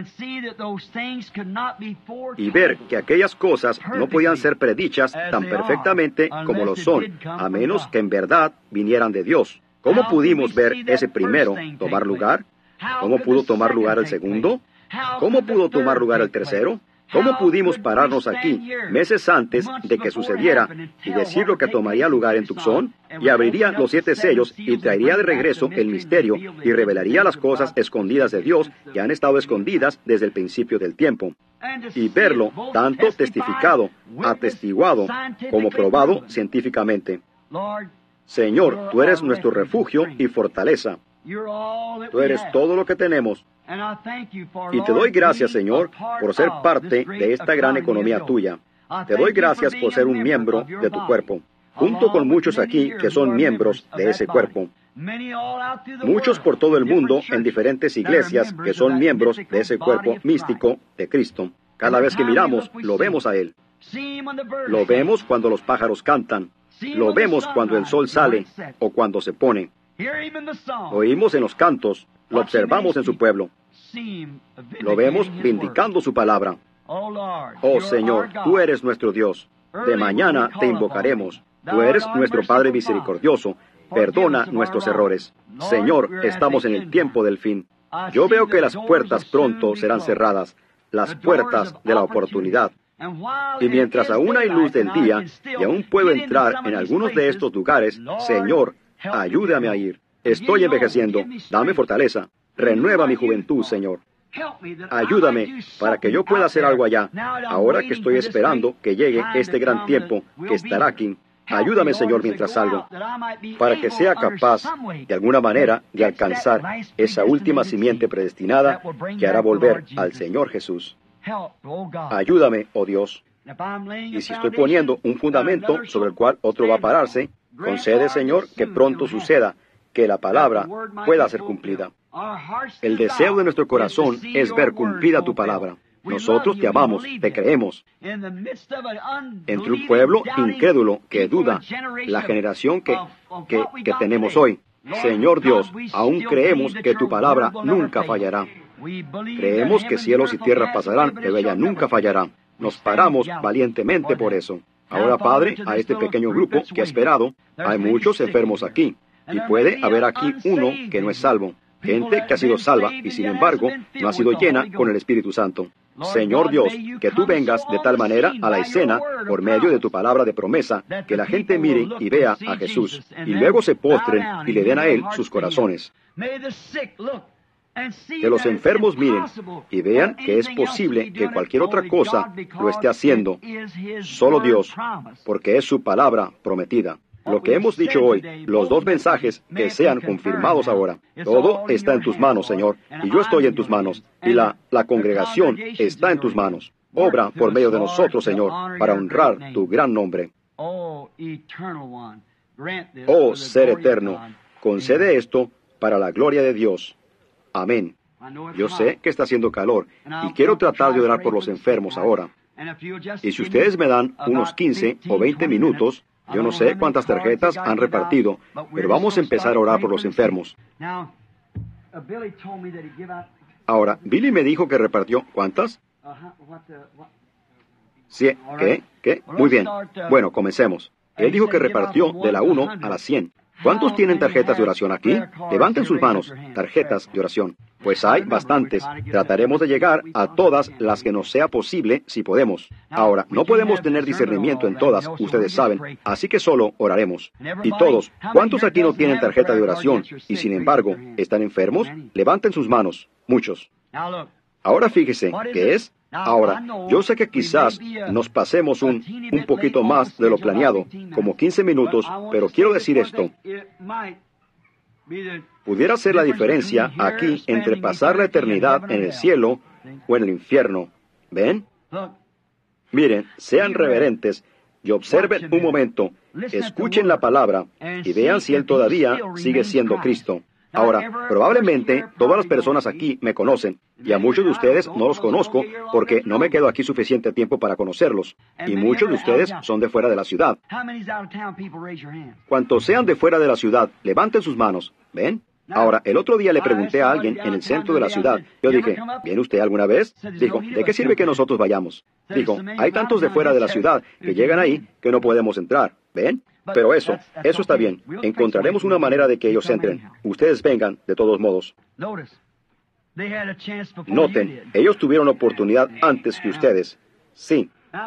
y ver que aquellas cosas no podían ser predichas tan perfectamente como lo son, a menos que en verdad vinieran de Dios. ¿Cómo pudimos ver ese primero tomar lugar? ¿Cómo pudo tomar lugar el segundo? ¿Cómo pudo tomar lugar el tercero? ¿Cómo pudimos pararnos aquí meses antes de que sucediera y decir lo que tomaría lugar en Tucson? Y abriría los 7 sellos y traería de regreso el misterio y revelaría las cosas escondidas de Dios que han estado escondidas desde el principio del tiempo. Y verlo tanto testificado, atestiguado, como probado científicamente. Señor, tú eres nuestro refugio y fortaleza. Tú eres todo lo que tenemos. Y te doy gracias, Señor, por ser parte de esta gran economía tuya. Te doy gracias por ser un miembro de tu cuerpo, junto con muchos aquí que son miembros de ese cuerpo. Muchos por todo el mundo en diferentes iglesias que son miembros de ese cuerpo místico de Cristo. Cada vez que miramos, lo vemos a Él. Lo vemos cuando los pájaros cantan. Lo vemos cuando el sol sale o cuando se pone. Lo oímos en los cantos, lo observamos en su pueblo. Lo vemos vindicando su palabra. Oh Señor, tú eres nuestro Dios. De mañana te invocaremos. Tú eres nuestro Padre misericordioso. Perdona nuestros errores. Señor, estamos en el tiempo del fin. Yo veo que las puertas pronto serán cerradas, las puertas de la oportunidad. Y mientras aún hay luz del día y aún puedo entrar en algunos de estos lugares, Señor, ayúdame a ir. Estoy envejeciendo. Dame fortaleza. Renueva mi juventud, Señor. Ayúdame para que yo pueda hacer algo allá, ahora que estoy esperando que llegue este gran tiempo que estará aquí. Ayúdame, Señor, mientras salgo, para que sea capaz, de alguna manera, de alcanzar esa última simiente predestinada que hará volver al Señor Jesús. Ayúdame, oh Dios. Y si estoy poniendo un fundamento sobre el cual otro va a pararse, concede, Señor, que pronto suceda, que la palabra pueda ser cumplida. El deseo de nuestro corazón es ver cumplida tu palabra. Nosotros te amamos, te creemos. Entre un pueblo incrédulo que duda, la generación que tenemos hoy, Señor Dios, aún creemos que tu palabra nunca fallará. Creemos que cielos y tierra pasarán, pero ella nunca fallará. Nos paramos valientemente por eso. Ahora, Padre, a este pequeño grupo que ha esperado, hay muchos enfermos aquí, y puede haber aquí uno que no es salvo. Gente que ha sido salva y sin embargo no ha sido llena con el Espíritu Santo. Señor Dios, que tú vengas de tal manera a la escena por medio de tu palabra de promesa, que la gente mire y vea a Jesús, y luego se postren y le den a Él sus corazones. Que los enfermos miren y vean que es posible que cualquier otra cosa lo esté haciendo, solo Dios, porque es su palabra prometida. Lo que hemos dicho hoy, los dos mensajes que sean confirmados ahora, todo está en tus manos, Señor, y yo estoy en tus manos, y la congregación está en tus manos. Obra por medio de nosotros, Señor, para honrar tu gran nombre. Oh, Ser eterno, concede esto para la gloria de Dios. Amén. Yo sé que está haciendo calor, y quiero tratar de orar por los enfermos ahora. Y si ustedes me dan unos 15 o 20 minutos, yo no sé cuántas tarjetas han repartido, pero vamos a empezar a orar por los enfermos. Ahora, Billy me dijo que repartió, ¿cuántas? ¿Sí? ¿Qué? Muy bien. Bueno, comencemos. Él dijo que repartió de la 1 a la 100. ¿Cuántos tienen tarjetas de oración aquí? Levanten sus manos, tarjetas de oración. Pues hay bastantes. Trataremos de llegar a todas las que nos sea posible si podemos. Ahora, no podemos tener discernimiento en todas, ustedes saben, así que solo oraremos. Y todos, ¿cuántos aquí no tienen tarjeta de oración y sin embargo están enfermos? Levanten sus manos, muchos. Ahora fíjese, ¿qué es? Ahora, yo sé que quizás nos pasemos un poquito más de lo planeado, como 15 minutos, pero quiero decir esto. Pudiera ser la diferencia aquí entre pasar la eternidad en el cielo o en el infierno. ¿Ven? Miren, sean reverentes y observen un momento, escuchen la palabra y vean si Él todavía sigue siendo Cristo. Ahora, probablemente todas las personas aquí me conocen, y a muchos de ustedes no los conozco porque no me quedo aquí suficiente tiempo para conocerlos, y muchos de ustedes son de fuera de la ciudad. Cuantos sean de fuera de la ciudad, levanten sus manos, ¿ven? Ahora, el otro día le pregunté a alguien en el centro de la ciudad, yo dije, ¿viene usted alguna vez? Dijo, ¿de qué sirve que nosotros vayamos? Dijo, hay tantos de fuera de la ciudad que llegan ahí que no podemos entrar, ¿ven? Pero eso está bien. Encontraremos una manera de que ellos entren. Ustedes vengan, de todos modos. Noten, ellos tuvieron oportunidad antes que ustedes. Sí.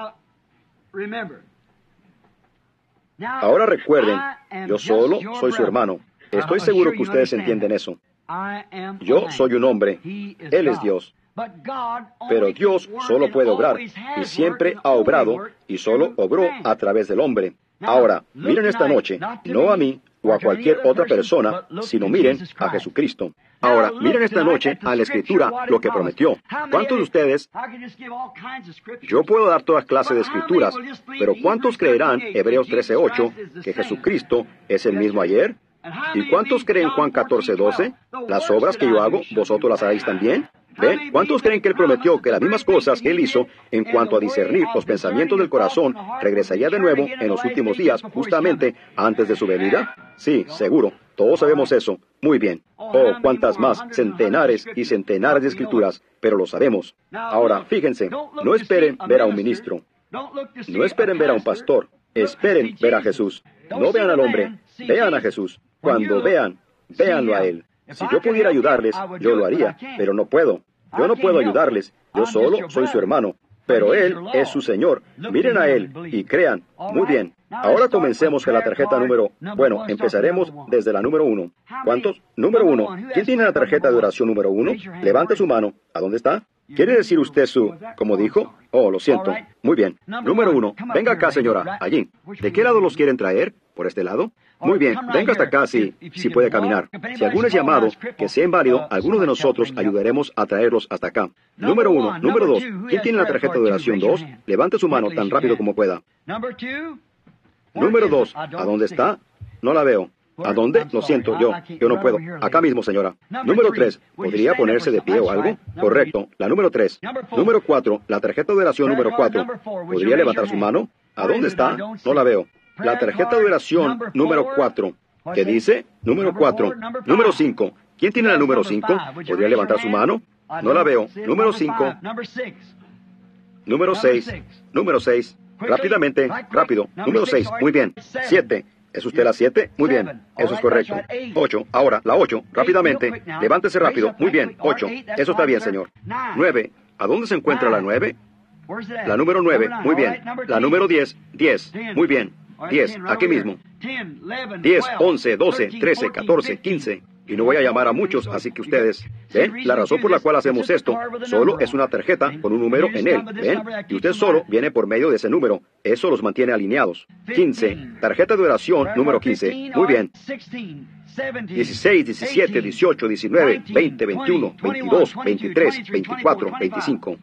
Ahora recuerden, yo solo soy su hermano. Estoy seguro que ustedes entienden eso. Yo soy un hombre. Él es Dios. Pero Dios solo puede obrar, y siempre ha obrado, y solo obró a través del hombre. Ahora, miren esta noche, no a mí o a cualquier otra persona, sino miren a Jesucristo. Ahora, miren esta noche a la Escritura lo que prometió. ¿Cuántos de ustedes? Yo puedo dar toda clase de escrituras, pero ¿cuántos creerán, Hebreos 13:8, que Jesucristo es el mismo ayer? ¿Y cuántos creen Juan 14:12? Las obras que yo hago, ¿vosotros las haréis también? ¿Ven? ¿Cuántos creen que Él prometió que las mismas cosas que Él hizo en cuanto a discernir los pensamientos del corazón regresaría de nuevo en los últimos días, justamente antes de su venida? Sí, seguro. Todos sabemos eso. Muy bien. Oh, cuántas más, centenares y centenares de escrituras, pero lo sabemos. Ahora, fíjense, no esperen ver a un ministro. No esperen ver a un pastor. Esperen ver a Jesús. No vean al hombre, vean a Jesús. Cuando vean, véanlo a Él. Si yo pudiera ayudarles, yo lo haría, pero no puedo. Yo no puedo ayudarles. Yo solo soy su hermano. Pero Él es su Señor. Miren a Él y crean. Muy bien. Ahora comencemos con la tarjeta número... Bueno, empezaremos desde la número 1. ¿Cuántos? Número 1. ¿Quién tiene la tarjeta de oración número 1? Levante su mano. ¿A dónde está? ¿Quiere decir usted como dijo? Oh, lo siento. Muy bien. Número 1, venga acá, señora, allí. ¿De qué lado los quieren traer? ¿Por este lado? Muy bien, venga hasta acá si puede caminar. Si alguno es llamado, que sea inválido, alguno de nosotros ayudaremos a traerlos hasta acá. Número 1. Número 2, ¿quién tiene la tarjeta de oración 2? Levante su mano tan rápido como pueda. Número 2, ¿a dónde está? No la veo. ¿A dónde? Lo siento, yo no puedo. Acá mismo, señora. Número 3, ¿podría ponerse de pie o algo? Correcto, la número 3. Número 4, la tarjeta de oración número 4. ¿Podría levantar su mano? ¿A dónde está? No la veo. La tarjeta de oración número 4. ¿Qué dice? Número 4. Número 5. ¿Quién tiene la número 5? ¿Podría levantar su mano? No la veo. Número 5. Número 6. Número 6. Rápidamente, rápido. Número 6. Muy bien. 7. ¿Es usted la 7? Muy bien. Eso es correcto. 8. Ahora, la 8. Rápidamente. Levántese rápido. Muy bien. 8. Eso está bien, señor. 9. ¿A dónde se encuentra la 9? La número 9. Muy bien. La número 10. 10. Muy bien. 10. Aquí mismo. 10, 11, 12, 13, 14, 15. Y no voy a llamar a muchos, así que ustedes... ¿Ven? La razón por la cual hacemos esto solo es una tarjeta con un número en él. ¿Ven? Y usted solo viene por medio de ese número. Eso los mantiene alineados. 15. Tarjeta de oración número 15. Muy bien. 16, 17, 18, 19, 20, 21, 22, 23, 24, 25.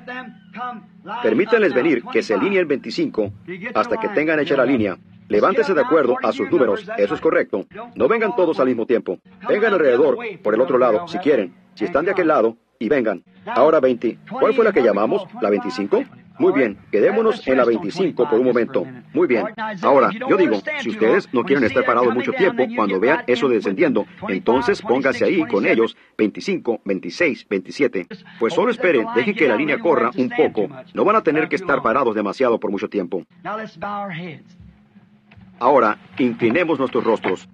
Permítanles venir, que se alineen 25 hasta que tengan hecha la línea. Levántese de acuerdo a sus números, eso es correcto. No vengan todos al mismo tiempo. Vengan alrededor, por el otro lado, si quieren. Si están de aquel lado, y vengan. Ahora 20. ¿Cuál fue la que llamamos? ¿La 25? Muy bien, quedémonos en la 25 por un momento. Muy bien. Ahora, yo digo, si ustedes no quieren estar parados mucho tiempo, cuando vean eso descendiendo, entonces póngase ahí con ellos 25, 26, 27. Pues solo esperen, dejen que la línea corra un poco. No van a tener que estar parados demasiado por mucho tiempo. Ahora, inclinemos nuestros rostros.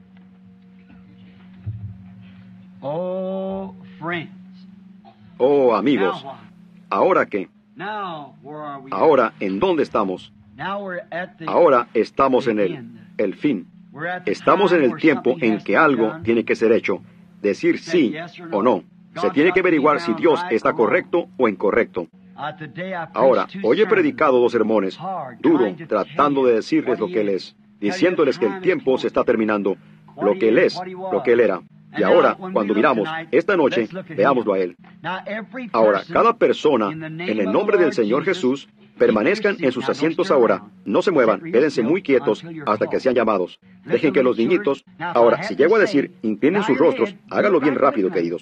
Oh, amigos. ¿Ahora qué? Ahora, ¿en dónde estamos? Ahora estamos en el fin. Estamos en el tiempo en que algo tiene que ser hecho. Decir sí o no. Se tiene que averiguar si Dios está correcto o incorrecto. Ahora, hoy he predicado 2 sermones, duro, tratando de decirles lo que Él es, diciéndoles que el tiempo se está terminando, lo que Él es, lo que Él era. Y ahora, cuando miramos esta noche, veámoslo a Él. Ahora, cada persona, en el nombre del Señor Jesús, permanezcan en sus asientos ahora. No se muevan, quédense muy quietos hasta que sean llamados. Dejen que los niñitos... Ahora, si llego a decir, inclinen sus rostros, háganlo bien rápido, queridos.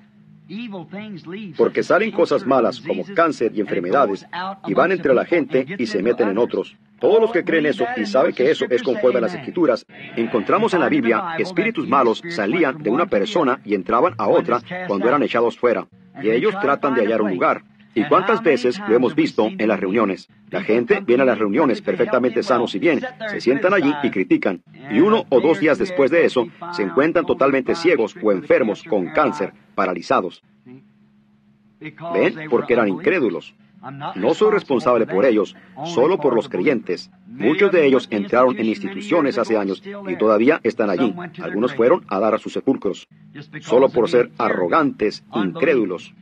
Porque salen cosas malas como cáncer y enfermedades y van entre la gente y se meten en otros. Todos los que creen eso y saben que eso es conforme a las Escrituras, encontramos en la Biblia que espíritus malos salían de una persona y entraban a otra cuando eran echados fuera. Y ellos tratan de hallar un lugar. ¿Y cuántas veces lo hemos visto en las reuniones? La gente viene a las reuniones perfectamente sanos y bien, se sientan allí y critican. Y 1 o 2 días después de eso, se encuentran totalmente ciegos o enfermos con cáncer, paralizados. ¿Ven? Porque eran incrédulos. No soy responsable por ellos, solo por los creyentes. Muchos de ellos entraron en instituciones hace años y todavía están allí. Algunos fueron a dar a sus sepulcros, solo por ser arrogantes, incrédulos.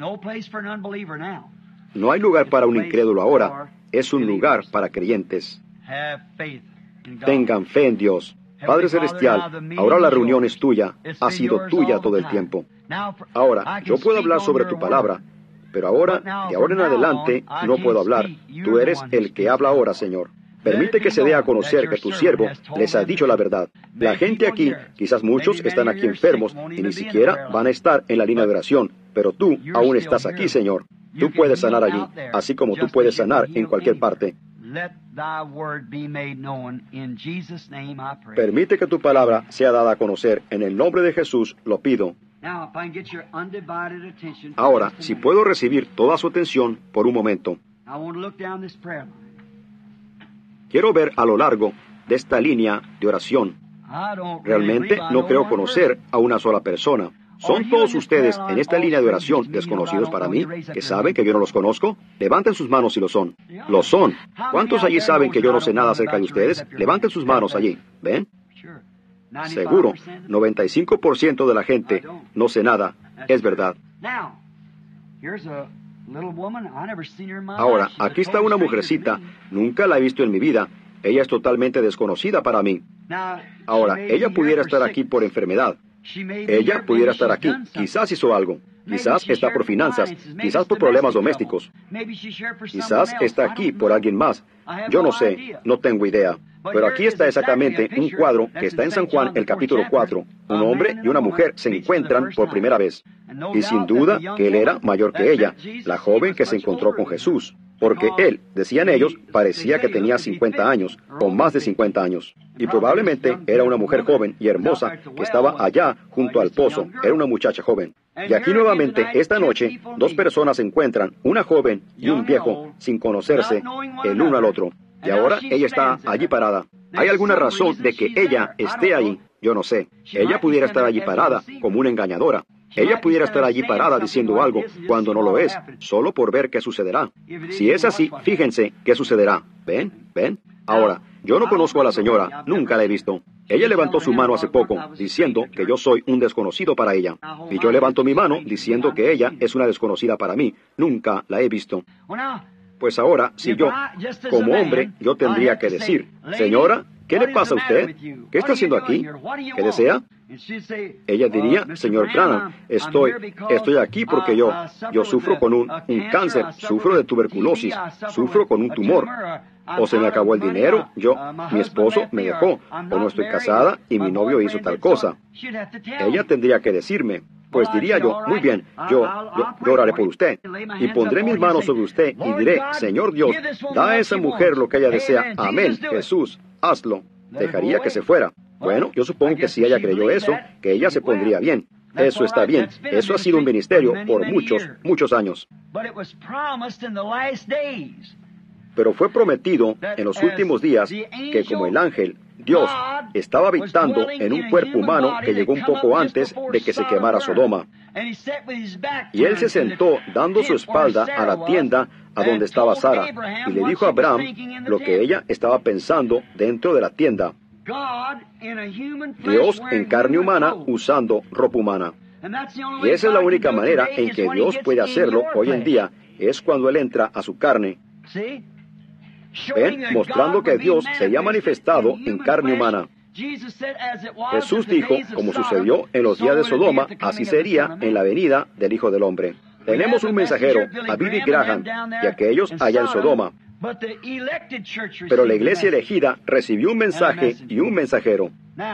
No hay lugar para un incrédulo ahora, es un lugar para creyentes. Tengan fe en Dios. Padre Celestial, ahora la reunión es tuya, ha sido tuya todo el tiempo. Ahora, yo puedo hablar sobre tu palabra, pero ahora, de ahora en adelante, no puedo hablar. Tú eres el que habla ahora, Señor. Permite que se dé a conocer que tu siervo les ha dicho la verdad. La gente aquí, quizás muchos están aquí enfermos y ni siquiera van a estar en la línea de oración, pero tú aún estás aquí, Señor. Tú puedes sanar allí, así como tú puedes sanar en cualquier parte. Permite que tu palabra sea dada a conocer. En el nombre de Jesús lo pido. Ahora, si puedo recibir toda su atención por un momento. Quiero ver a lo largo de esta línea de oración. Realmente no creo conocer a una sola persona. ¿Son todos ustedes en esta línea de oración desconocidos para mí, que saben que yo no los conozco? Levanten sus manos si lo son. Lo son. ¿Cuántos allí saben que yo no sé nada acerca de ustedes? Levanten sus manos allí. ¿Ven? Seguro, 95% de la gente no sé nada. Es verdad. Ahora, aquí está una mujercita, nunca la he visto en mi vida. Ella es totalmente desconocida para mí. Ahora, ella pudiera estar aquí por enfermedad. Ella pudiera estar aquí. Quizás hizo algo. Quizás está por finanzas. Quizás por problemas domésticos. Quizás está aquí por alguien más. Yo no sé. No tengo idea. Pero aquí está exactamente un cuadro que está en San Juan, el capítulo 4. Un hombre y una mujer se encuentran por primera vez. Y sin duda que él era mayor que ella, la joven que se encontró con Jesús. Porque él, decían ellos, parecía que tenía 50 años, o más de 50 años. Y probablemente era una mujer joven y hermosa que estaba allá junto al pozo. Era una muchacha joven. Y aquí nuevamente, esta noche, dos personas se encuentran, una joven y un viejo, sin conocerse el uno al otro. Y ahora ella está allí parada. ¿Hay alguna razón de que ella esté ahí? Yo no sé. Ella pudiera estar allí parada como una engañadora. Ella pudiera estar allí parada diciendo algo cuando no lo es, solo por ver qué sucederá. Si es así, fíjense qué sucederá. ¿Ven? ¿Ven? Ahora, yo no conozco a la señora, nunca la he visto. Ella levantó su mano hace poco, diciendo que yo soy un desconocido para ella. Y yo levanto mi mano diciendo que ella es una desconocida para mí. Nunca la he visto. Pues ahora, si yo, como hombre, yo tendría que decir, señora, ¿qué le pasa a usted? ¿Qué está haciendo aquí? ¿Qué desea? Ella diría, señor Branham, estoy aquí porque yo sufro con un cáncer, sufro de tuberculosis, sufro con un tumor. O se me acabó el dinero, mi esposo me dejó, o no estoy casada y mi novio hizo tal cosa. Ella tendría que decirme, pues diría yo, muy bien, yo oraré por usted, y pondré mis manos sobre usted y diré, Señor Dios, da a esa mujer lo que ella desea, amén, Jesús, hazlo. Dejaría que se fuera. Bueno, yo supongo que si ella creyó eso, que ella se pondría bien. Eso está bien. Eso ha sido un ministerio por muchos, muchos años. Pero fue prometido en los últimos días que como el ángel, Dios, estaba habitando en un cuerpo humano que llegó un poco antes de que se quemara Sodoma. Y él se sentó dando su espalda a la tienda a donde estaba Sara, y le dijo a Abraham lo que ella estaba pensando dentro de la tienda. Dios en carne humana usando ropa humana. Y esa es la única manera en que Dios puede hacerlo hoy en día, es cuando Él entra a su carne. ¿Ven? Mostrando que Dios sería manifestado en carne humana. Jesús dijo, como sucedió en los días de Sodoma, así sería en la venida del Hijo del Hombre. Tenemos un mensajero, a Billy Graham, y aquellos allá en Sodoma. Pero la iglesia elegida recibió un mensaje y un mensajero.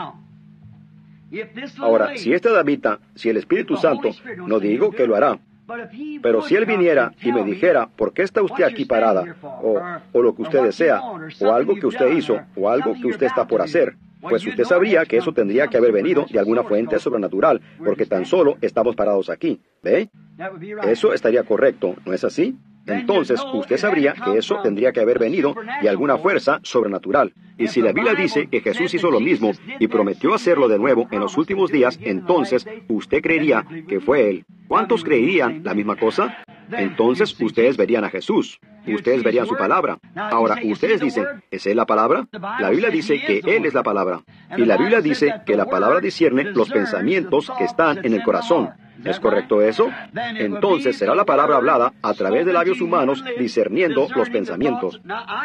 Ahora, si esta damita, si el Espíritu Santo, no digo que lo hará, pero si Él viniera y me dijera, ¿por qué está usted aquí parada? O lo que usted desea, o algo que usted hizo, o algo que usted está por hacer, pues usted sabría que eso tendría que haber venido de alguna fuente sobrenatural, porque tan solo estamos parados aquí. ¿Ve? Eso estaría correcto, ¿no es así? Entonces, usted sabría que eso tendría que haber venido de alguna fuerza sobrenatural. Y si la Biblia dice que Jesús hizo lo mismo y prometió hacerlo de nuevo en los últimos días, entonces usted creería que fue Él. ¿Cuántos creerían la misma cosa? Entonces ustedes verían a Jesús. Ustedes verían su palabra. Ahora, ustedes dicen, ¿es Él la palabra? La Biblia dice que Él es la palabra. Y la Biblia dice que la palabra discierne los pensamientos que están en el corazón. ¿Es correcto eso? Entonces será la palabra hablada a través de labios humanos discerniendo los pensamientos.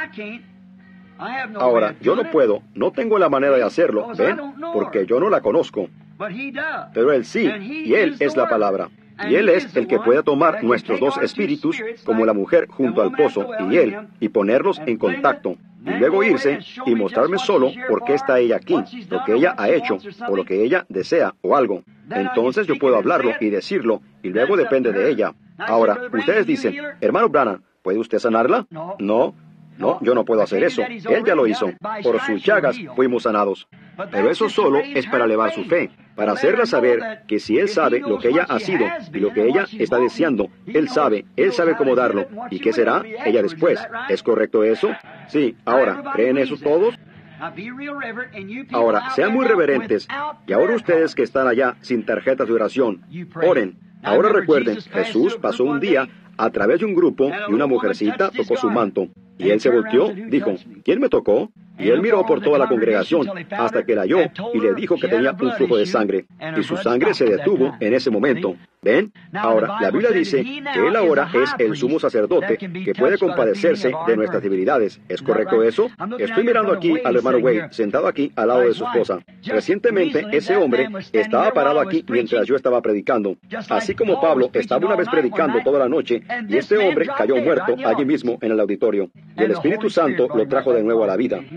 Ahora, yo no puedo, no tengo la manera de hacerlo, ¿ven? Porque yo no la conozco. Pero Él sí, y Él es la palabra. Y Él es el que puede tomar nuestros dos espíritus, como la mujer junto al pozo, y Él, y ponerlos en contacto. Y luego irse y mostrarme solo por qué está ella aquí, lo que ella ha hecho, o lo que ella desea, o algo. Entonces yo puedo hablarlo y decirlo, y luego depende de ella. Ahora, ustedes dicen, hermano Branham, ¿puede usted sanarla? No, yo no puedo hacer eso. Él ya lo hizo. Por sus llagas fuimos sanados. Pero eso solo es para elevar su fe, para hacerla saber que si Él sabe lo que ella ha sido y lo que ella está deseando, Él sabe cómo darlo. ¿Y qué será ella después? ¿Es correcto eso? Sí. Ahora, ¿creen eso todos? Ahora, sean muy reverentes. Y ahora ustedes que están allá sin tarjetas de oración, oren. Ahora recuerden, Jesús pasó un día a través de un grupo y una mujercita tocó su manto. Y Él se volteó, dijo, ¿quién me tocó? Y Él miró por toda la congregación hasta que la halló y le dijo que tenía un flujo de sangre. Y su sangre se detuvo en ese momento. ¿Ven? Ahora, la Biblia dice que Él ahora es el sumo sacerdote que puede compadecerse de nuestras debilidades. ¿Es correcto eso? Estoy mirando aquí al hermano Wade, sentado aquí al lado de su esposa. Recientemente, ese hombre estaba parado aquí mientras yo estaba predicando. Así como Pablo estaba una vez predicando toda la noche, y este hombre cayó muerto allí mismo en el auditorio. Y el Espíritu Santo lo trajo de nuevo a la vida.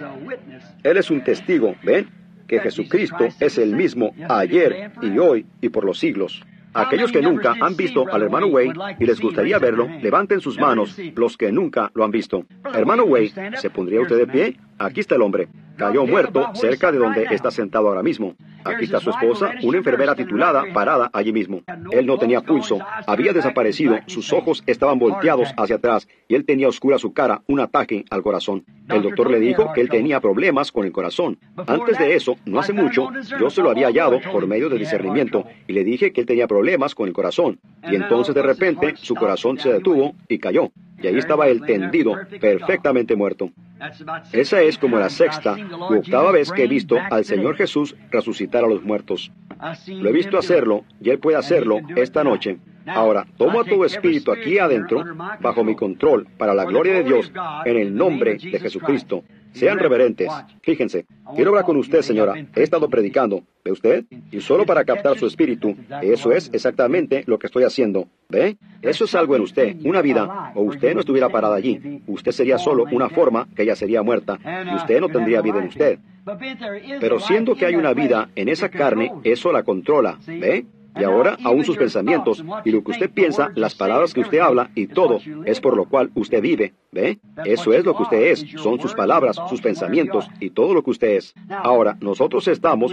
Él es un testigo, ¿ven? Que Jesucristo es el mismo ayer y hoy y por los siglos. Aquellos que nunca han visto al hermano Wade y les gustaría verlo, levanten sus manos los que nunca lo han visto. Hermano Wade, ¿se pondría usted de pie? Aquí está el hombre. Cayó muerto cerca de donde está sentado ahora mismo. Aquí está su esposa, una enfermera titulada, parada allí mismo. Él no tenía pulso, había desaparecido, sus ojos estaban volteados hacia atrás y él tenía oscura su cara, un ataque al corazón. El doctor le dijo que él tenía problemas con el corazón. Antes de eso, no hace mucho, yo se lo había hallado por medio de discernimiento y le dije que él tenía problemas con el corazón. Y entonces de repente su corazón se detuvo y cayó. Y ahí estaba él tendido, perfectamente muerto. Esa es como la sexta u octava vez que he visto al Señor Jesús resucitar a los muertos. Lo he visto hacerlo y Él puede hacerlo esta noche. Ahora, tomo a todo espíritu aquí adentro, bajo mi control, para la gloria de Dios, en el nombre de Jesucristo. Sean reverentes. Fíjense, quiero hablar con usted, señora. He estado predicando. ¿Ve usted? Y solo para captar su espíritu, eso es exactamente lo que estoy haciendo. ¿Ve? Eso es algo en usted, una vida, o usted no estuviera parada allí. Usted sería solo una forma que ella sería muerta, y usted no tendría vida en usted. Pero siendo que hay una vida en esa carne, eso la controla. ¿Ve? Y ahora, aún sus pensamientos, y lo que usted piensa, las palabras que usted habla, y todo, es por lo cual usted vive. ¿Ve? Eso es lo que usted es. Son sus palabras, sus pensamientos, y todo lo que usted es. Ahora, nosotros estamos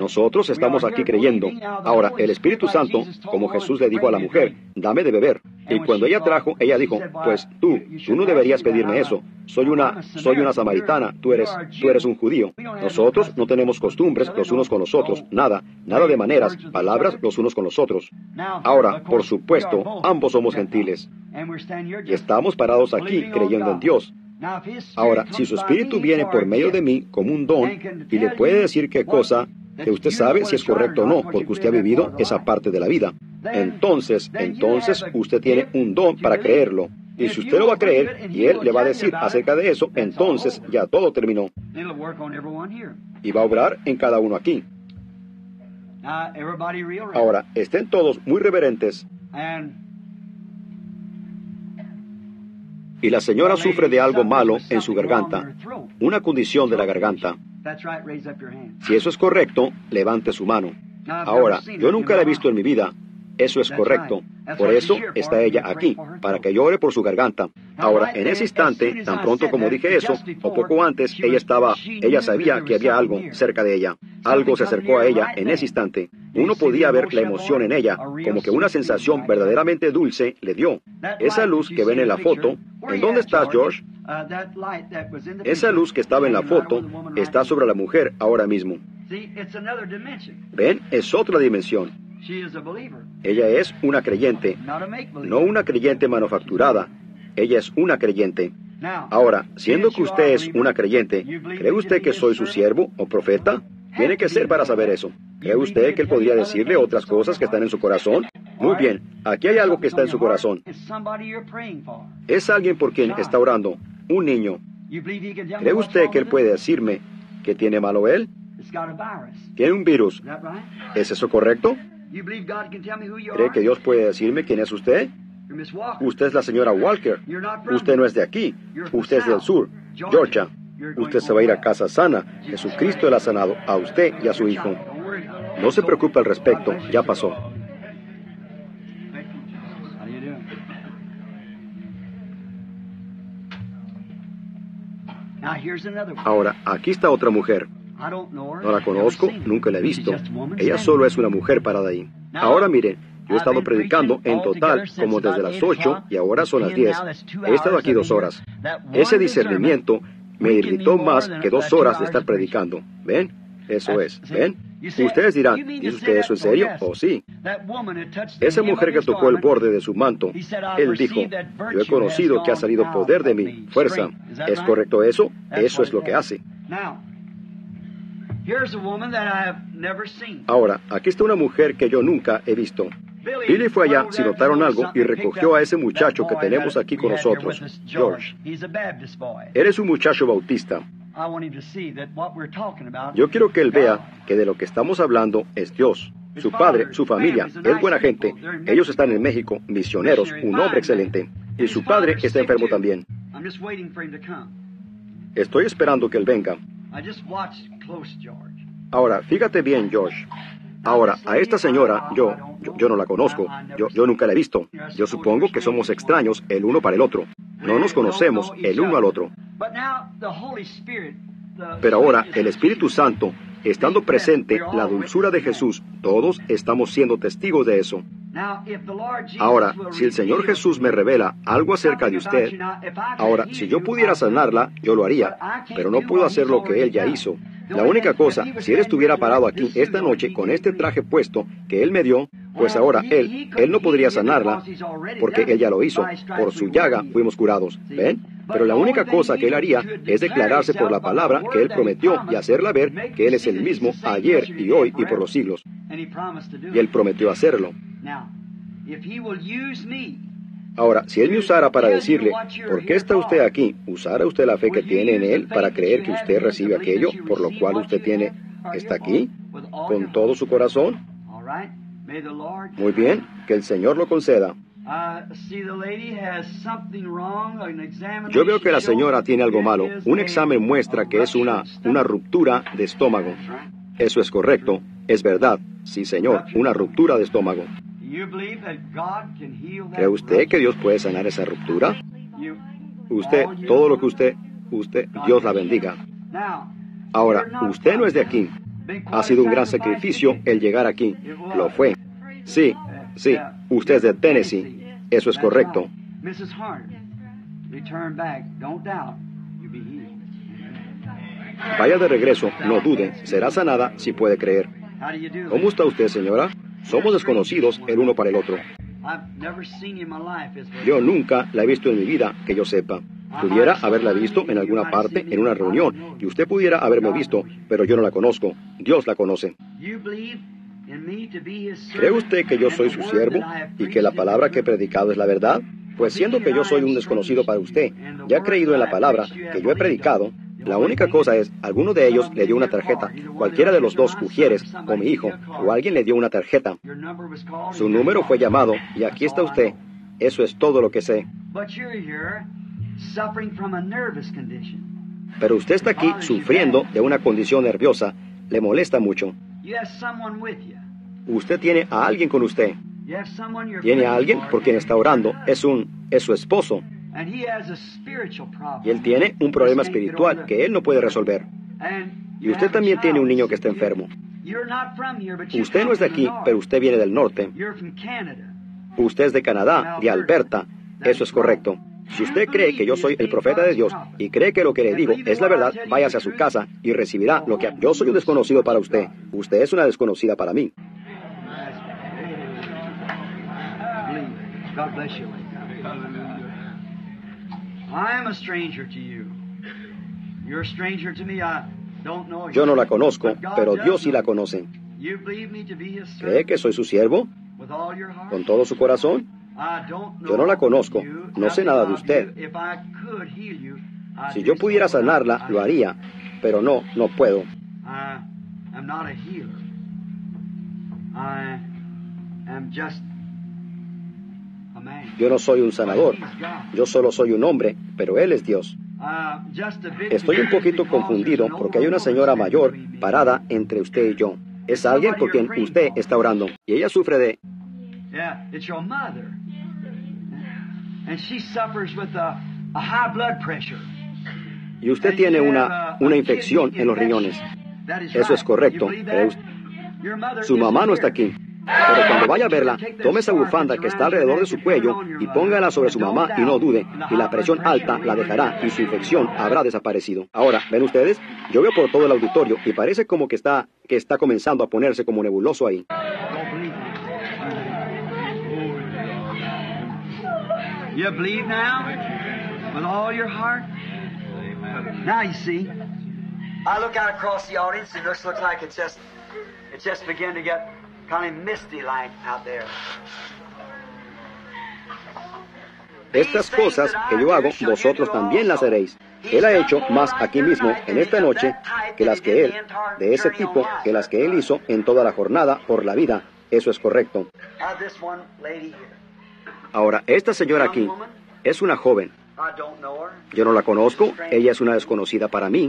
aquí creyendo. Ahora, el Espíritu Santo, como Jesús le dijo a la mujer, dame de beber. Y cuando ella trajo, ella dijo, pues tú no deberías pedirme eso. Soy una samaritana, tú eres un judío. Nosotros no tenemos costumbres los unos con los otros, nada de maneras, palabras los unos con los otros. Ahora, por supuesto, ambos somos gentiles. Y estamos parados aquí creyendo en Dios. Ahora, si su espíritu viene por medio de mí como un don y le puede decir qué cosa, que usted sabe si es correcto o no, porque usted ha vivido esa parte de la vida. Entonces usted tiene un don para creerlo. Y si usted lo va a creer y Él le va a decir acerca de eso, entonces ya todo terminó. Y va a obrar en cada uno aquí. Ahora, estén todos muy reverentes. Y la señora sufre de algo malo en su garganta, una condición de la garganta. Si eso es correcto, levante su mano. Ahora, yo nunca la he visto en mi vida. Eso es correcto. Por eso está ella aquí, para que yo ore por su garganta. Ahora, en ese instante, tan pronto como dije eso, o poco antes, ella sabía que había algo cerca de ella. Algo se acercó a ella en ese instante. Uno podía ver la emoción en ella, como que una sensación verdaderamente dulce le dio. Esa luz que ven en la foto, ¿en dónde estás, George? Esa luz que estaba en la foto está sobre la mujer ahora mismo. ¿Ven? Es otra dimensión. Ella es una creyente, no una creyente manufacturada. Ella es una creyente. Ahora, siendo que usted es una creyente, ¿cree usted que soy su siervo o profeta? Tiene que ser para saber eso. ¿Cree usted que él podría decirle otras cosas que están en su corazón? Muy bien, aquí hay algo que está en su corazón. Es alguien por quien está orando, un niño. ¿Cree usted que él puede decirme que tiene malo él? Tiene un virus. ¿Es eso correcto? ¿Cree que Dios puede decirme quién es usted? Usted es la señora Walker. Usted no es de aquí. Usted es del sur, Georgia. Usted se va a ir a casa sana. Jesucristo le ha sanado a usted y a su hijo. No se preocupe al respecto. Ya pasó. Ahora, aquí está otra mujer. No la conozco, nunca la he visto. Ella solo es una mujer parada ahí. Ahora miren, yo he estado predicando en total como desde las 8 y ahora son las 10. He estado aquí 2 horas. Ese discernimiento me irritó más que 2 horas de estar predicando. ¿Ven? Eso es. ¿Ven? Ustedes dirán, ¿dice usted eso en serio? ¿O sí? Esa mujer que tocó el borde de su manto, él dijo, yo he conocido que ha salido poder de mí, fuerza. ¿Es correcto eso? Eso es lo que hace. Ahora, aquí está una mujer que yo nunca he visto. Billy fue allá si notaron algo y recogió a ese muchacho que tenemos aquí con nosotros, George. Él es un muchacho bautista. Yo quiero que él vea que de lo que estamos hablando es Dios. Su padre, su familia, es buena gente. Ellos están en México, misioneros, un hombre excelente. Y su padre está enfermo también. Estoy esperando que él venga. Ahora, fíjate bien, George. Ahora, a esta señora, yo no la conozco. Yo nunca la he visto. Yo supongo que somos extraños el uno para el otro. No nos conocemos el uno al otro. Pero ahora, el Espíritu Santo, estando presente, la dulzura de Jesús, todos estamos siendo testigos de eso. Ahora, si el Señor Jesús me revela algo acerca de usted, ahora, si yo pudiera sanarla, yo lo haría, pero no puedo hacer lo que Él ya hizo. La única cosa, si Él estuviera parado aquí esta noche con este traje puesto que Él me dio, pues ahora Él no podría sanarla, porque Él ya lo hizo. Por su llaga fuimos curados. ¿Ven? Pero la única cosa que Él haría es declararse por la palabra que Él prometió y hacerla ver que Él es el mismo ayer y hoy y por los siglos. Y Él prometió hacerlo. Ahora, si Él me usara para decirle, ¿por qué está usted aquí? ¿Usara usted la fe que tiene en Él para creer que usted recibe aquello por lo cual usted está aquí? ¿Con todo su corazón? Muy bien, que el Señor lo conceda. Yo veo que la señora tiene algo malo. Un examen muestra que es una ruptura de estómago. Eso es correcto. Es verdad. Sí, Señor, una ruptura de estómago. ¿Cree usted que Dios puede sanar esa ruptura? Usted, todo lo que usted, Dios la bendiga. Ahora, usted no es de aquí. Ha sido un gran sacrificio el llegar aquí. Lo fue. Sí, usted es de Tennessee. Eso es correcto. Vaya de regreso, no dude. Será sanada si puede creer. ¿Cómo está usted, señora? Somos desconocidos el uno para el otro. Yo nunca la he visto en mi vida, que yo sepa. Pudiera haberla visto en alguna parte, en una reunión, y usted pudiera haberme visto, pero yo no la conozco. Dios la conoce. ¿Cree usted que yo soy su siervo y que la palabra que he predicado es la verdad? Pues siendo que yo soy un desconocido para usted, ya ha creído en la palabra que yo he predicado, la única cosa es, alguno de ellos le dio una tarjeta, cualquiera de los dos Ujieres, o mi hijo, o alguien le dio una tarjeta. Su número fue llamado, y aquí está usted. Eso es todo lo que sé. Pero usted está aquí sufriendo de una condición nerviosa. Le molesta mucho. Usted tiene a alguien con usted. Tiene a alguien por quien está orando. Es su esposo. Y él tiene un problema espiritual que él no puede resolver. Y usted también tiene un niño que está enfermo. Usted no es de aquí, pero usted viene del norte. Usted es de Canadá, de Alberta. Eso es correcto. Si usted cree que yo soy el profeta de Dios y cree que lo que le digo es la verdad, váyase a su casa y recibirá lo que... Yo soy un desconocido para usted. Usted es una desconocida para mí. God bless you. I am a stranger to you. You're a stranger to me. I don't know you. Yo no la conozco, pero Dios sí la conoce. You believe me to be His servant ¿Cree que soy su siervo? with all your heart? ¿Con todo su corazón? I don't know Yo no la conozco, you, no sé nada de nothing usted. about you. If I could heal you, I'd Si do yo so, pudiera but sanarla, lo haría, pero no puedo. I am not a healer. I am just a man. Yo no soy un sanador. But he's God. Yo solo soy un hombre, pero Él es Dios. Just a bit Estoy un poquito confused confundido because porque hay una señora mayor parada entre usted y yo. Es alguien por quien usted está orando. Y ella sufre de... Yeah, it's your mother. And she suffers with a high blood pressure. Y usted tiene una infección en los riñones. Eso es correcto. Su mamá no está aquí. Pero cuando vaya a verla, tome esa bufanda que está alrededor de su cuello y póngala sobre su mamá y no dude. Y la presión alta la dejará y su infección habrá desaparecido. Ahora, ¿ven ustedes? Yo veo por todo el auditorio y parece como que está comenzando a ponerse como nebuloso ahí. You believe now with all your heart? Now you see. I look out across the audience and it looks like it just began to get kind of misty light out there. Estas cosas que yo hago, vosotros también las haréis. Él ha hecho más aquí mismo, en esta noche, que las que él, de ese tipo, que las que él hizo en toda la jornada por la vida. Eso es correcto. Ahora, esta señora aquí es una joven. Yo no la conozco, ella es una desconocida para mí.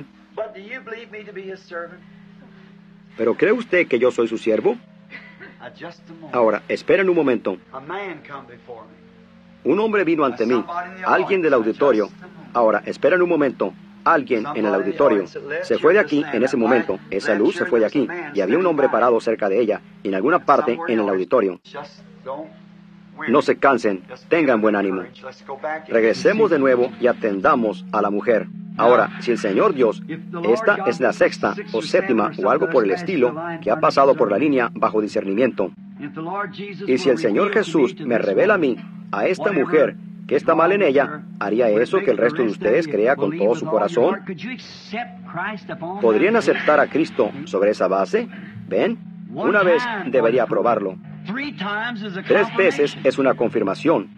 ¿Pero cree usted que yo soy su siervo? Ahora, esperen un momento. Un hombre vino ante mí, alguien del auditorio. Ahora, esperen un momento. Alguien en el auditorio se fue de aquí en ese momento. Esa luz se fue de aquí y había un hombre parado cerca de ella, en alguna parte en el auditorio. No se cansen, tengan buen ánimo. Regresemos de nuevo y atendamos a la mujer. Ahora, si el Señor Dios, esta es la sexta o séptima o algo por el estilo que ha pasado por la línea bajo discernimiento. Y si el Señor Jesús me revela a mí, a esta mujer, que está mal en ella, ¿haría eso que el resto de ustedes crea con todo su corazón? ¿Podrían aceptar a Cristo sobre esa base? ¿Ven? Una vez debería probarlo. 3 veces es una confirmación.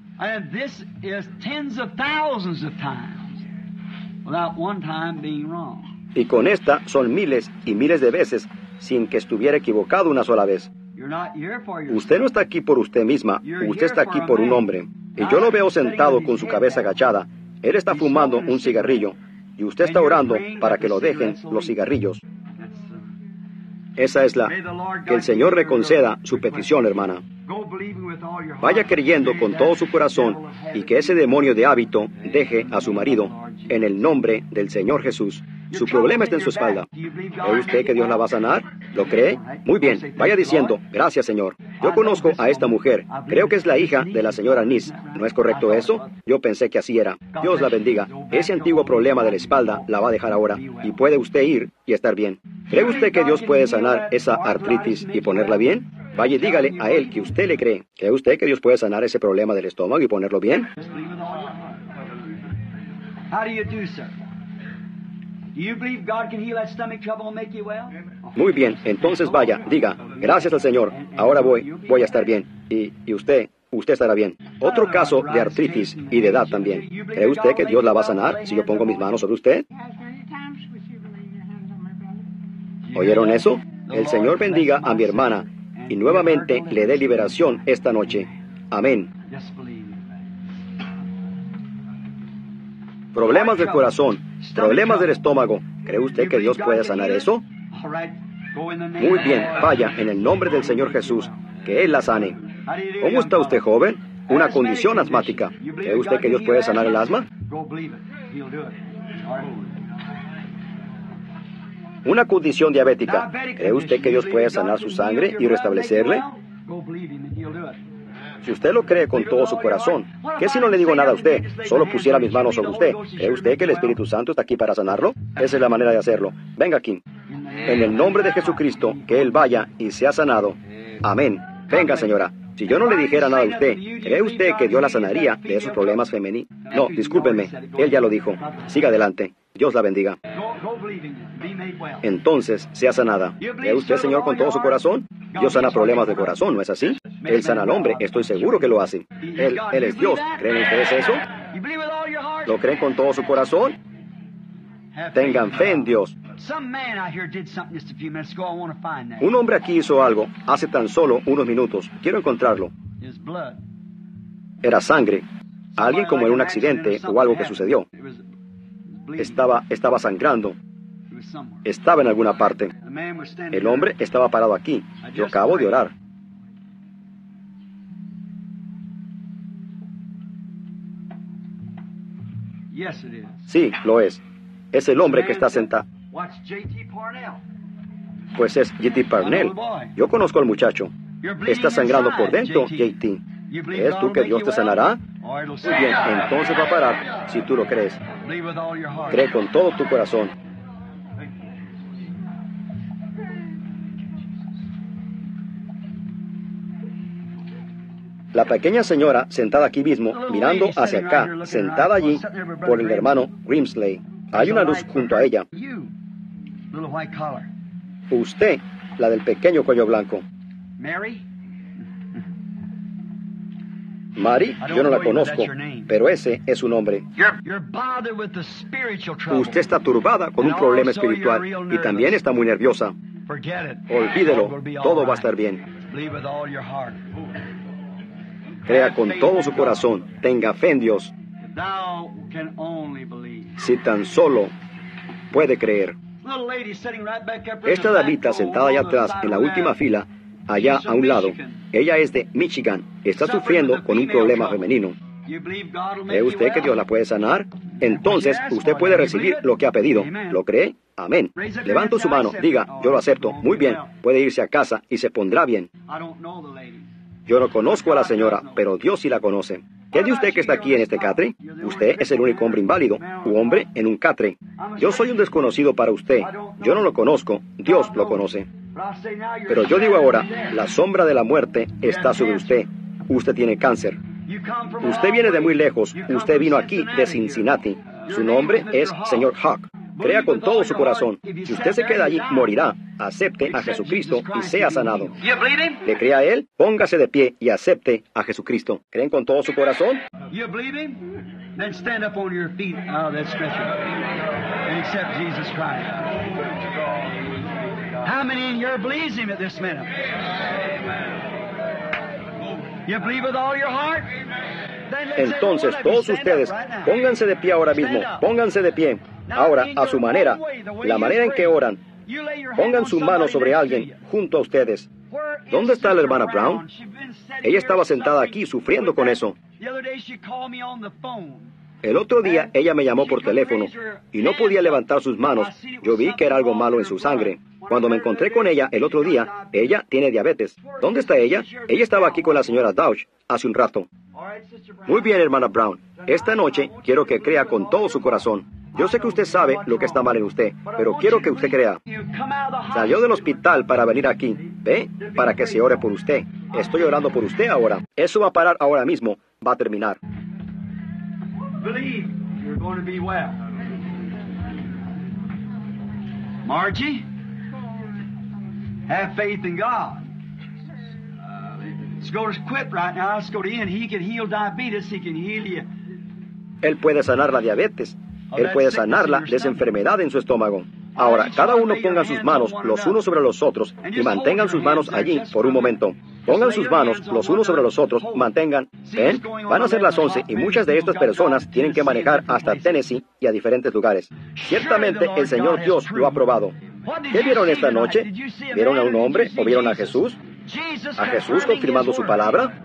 Y con esta son miles y miles de veces sin que estuviera equivocado una sola vez. Usted no está aquí por usted misma, usted está aquí por un hombre. Y yo lo veo sentado con su cabeza agachada. Él está fumando un cigarrillo y usted está orando para que lo dejen los cigarrillos. Esa es que el Señor le conceda su petición, hermana. Vaya creyendo con todo su corazón y que ese demonio de hábito deje a su marido en el nombre del Señor Jesús. Su problema está en su espalda. ¿Cree usted que Dios la va a sanar? ¿Lo cree? Muy bien, vaya diciendo, gracias Señor. Yo conozco a esta mujer. Creo que es la hija de la señora Nis. ¿No es correcto eso? Yo pensé que así era. Dios la bendiga. Ese antiguo problema de la espalda la va a dejar ahora y puede usted ir y estar bien. ¿Cree usted que Dios puede sanar esa artritis y ponerla bien? Vaya y dígale a él que usted le cree. ¿Cree usted que Dios puede sanar ese problema del estómago y ponerlo bien? Muy bien, entonces vaya, diga, gracias al Señor, ahora voy a estar bien. Y usted estará bien. Otro caso de artritis y de edad también. ¿Cree usted que Dios la va a sanar si yo pongo mis manos sobre usted? ¿Oyeron eso? El Señor bendiga a mi hermana y nuevamente le dé liberación esta noche. Amén. Problemas del corazón, problemas del estómago. ¿Cree usted que Dios puede sanar eso? Muy bien, vaya en el nombre del Señor Jesús, que Él la sane. ¿Cómo está usted, joven? Una condición asmática. ¿Cree usted que Dios puede sanar el asma? Una condición diabética. ¿Cree usted que Dios puede sanar su sangre y restablecerle? Si usted lo cree con todo su corazón, ¿qué si no le digo nada a usted? Solo pusiera mis manos sobre usted. ¿Cree usted que el Espíritu Santo está aquí para sanarlo? Esa es la manera de hacerlo. Venga aquí. En el nombre de Jesucristo, que Él vaya y sea sanado. Amén. Venga, señora. Si yo no le dijera nada a usted, ¿cree usted que Dios la sanaría de esos problemas femeninos? No, discúlpenme. Él ya lo dijo. Siga adelante. Dios la bendiga. Entonces, sea sanada. ¿Cree usted, Señor, con todo su corazón? Dios sana problemas de corazón, ¿no es así? Él sana al hombre, estoy seguro que lo hace. Él es Dios. ¿Creen ustedes eso? ¿Lo creen con todo su corazón? Tengan fe en Dios. Un hombre aquí hizo algo hace tan solo unos minutos. Quiero encontrarlo. Era sangre. Alguien como en un accidente o algo que sucedió. Estaba sangrando. Estaba en alguna parte. El hombre estaba parado aquí. Yo acabo de orar. Sí, lo es. Es el hombre que está sentado. Pues es J.T. Parnell. Yo conozco al muchacho. Está sangrando por dentro, J.T. ¿Crees tú que Dios te sanará? Muy bien, entonces va a parar, si tú lo crees. Cree con todo tu corazón. La pequeña señora, sentada aquí mismo, mirando hacia acá, sentada allí por el hermano Grimsley. Hay una luz junto a ella. Usted, la del pequeño cuello blanco. Mary? Mary, yo no la conozco, pero ese es su nombre. You're bothered with the spiritual trouble. Usted está turbada con un problema espiritual y también está muy nerviosa. Forget it. Olvídelo, todo va a estar bien. Believe with all your heart. Crea con todo su corazón, tenga fe en Dios. Thou can only believe. Si tan solo puede creer. Little lady sitting right back up there in Esta the back damita row, sentada allá on the atrás side en la of the última room. fila, allá a un lado, ella es de Michigan, está sufriendo con un problema femenino. You believe God will make ¿Cree you usted que well? Dios la puede sanar? Entonces usted puede recibir lo que ha pedido. ¿Lo cree? Amén. Levanta su mano, diga, yo lo acepto. Muy bien, puede irse a casa y se pondrá bien. I don't know the lady. Yo no conozco a la señora, pero Dios sí la conoce. ¿Qué de usted que está aquí en este catre? Usted es el único hombre inválido, u hombre en un catre. Yo soy un desconocido para usted. Yo no lo conozco, Dios lo conoce. But I say now you're Pero yo digo ahora, la sombra de la muerte está sobre usted. Usted tiene cáncer. You come from a Usted long viene de way. muy lejos. You come Usted from vino aquí de Cincinnati. Su nombre es Señor Hawk. Crea con todo su corazón. Si usted se queda allí, morirá. Acepte a Jesucristo y sea sanado. You believe him? ¿Le cree a Él? Póngase de pie y acepte a Jesucristo. ¿Creen con todo su corazón? You believe him? Then stand up on your feet out of that stretcher and accept Jesus Christ. How many in here believes him at this minute? You believe with all your heart? Then let's Entonces, everyone todos stand up ustedes, right now. pónganse de pie ahora mismo. Pónganse de pie. Ahora, a su manera, la manera en que oran, You lay your hand pongan on su somebody mano sobre next to alguien you. junto a ustedes. Where is ¿Dónde está la Sister hermana Brown? She's been sitting Ella estaba here sentada suffering aquí sufriendo with con that. eso. The other day she called me on the phone. El otro día ella me llamó por teléfono y no podía levantar sus manos. Yo vi que era algo malo en su sangre. Cuando me encontré con ella el otro día, ella tiene diabetes. ¿Dónde está ella? Ella estaba aquí con la señora Dauch hace un rato. All right, Sister Brown. Muy bien, hermana Brown. Esta noche quiero que crea con todo su corazón. Yo sé que usted sabe lo que está mal en usted, pero quiero que usted crea. You come out of the Salió del hospital para venir aquí, ¿ve? Para que se ore por usted. Estoy orando por usted ahora. Eso va a parar ahora mismo. Va a terminar. Believe you're going to be well. Margie, have faith in God. Let's go to quit right now. Let's go to him. He can heal diabetes. He can heal you. Él puede sanar la diabetes. Él puede sanarla de esa enfermedad en su estómago. Ahora, cada uno ponga sus manos los unos sobre los otros y mantengan sus manos allí por un momento. Pongan sus manos los unos sobre los otros, mantengan. ¿Ven? Van a ser las 11 y muchas de estas personas tienen que manejar hasta Tennessee y a diferentes lugares. Ciertamente el Señor Dios lo ha probado. ¿Qué vieron esta noche? ¿Vieron a un hombre o vieron a Jesús? ¿A Jesús confirmando su palabra?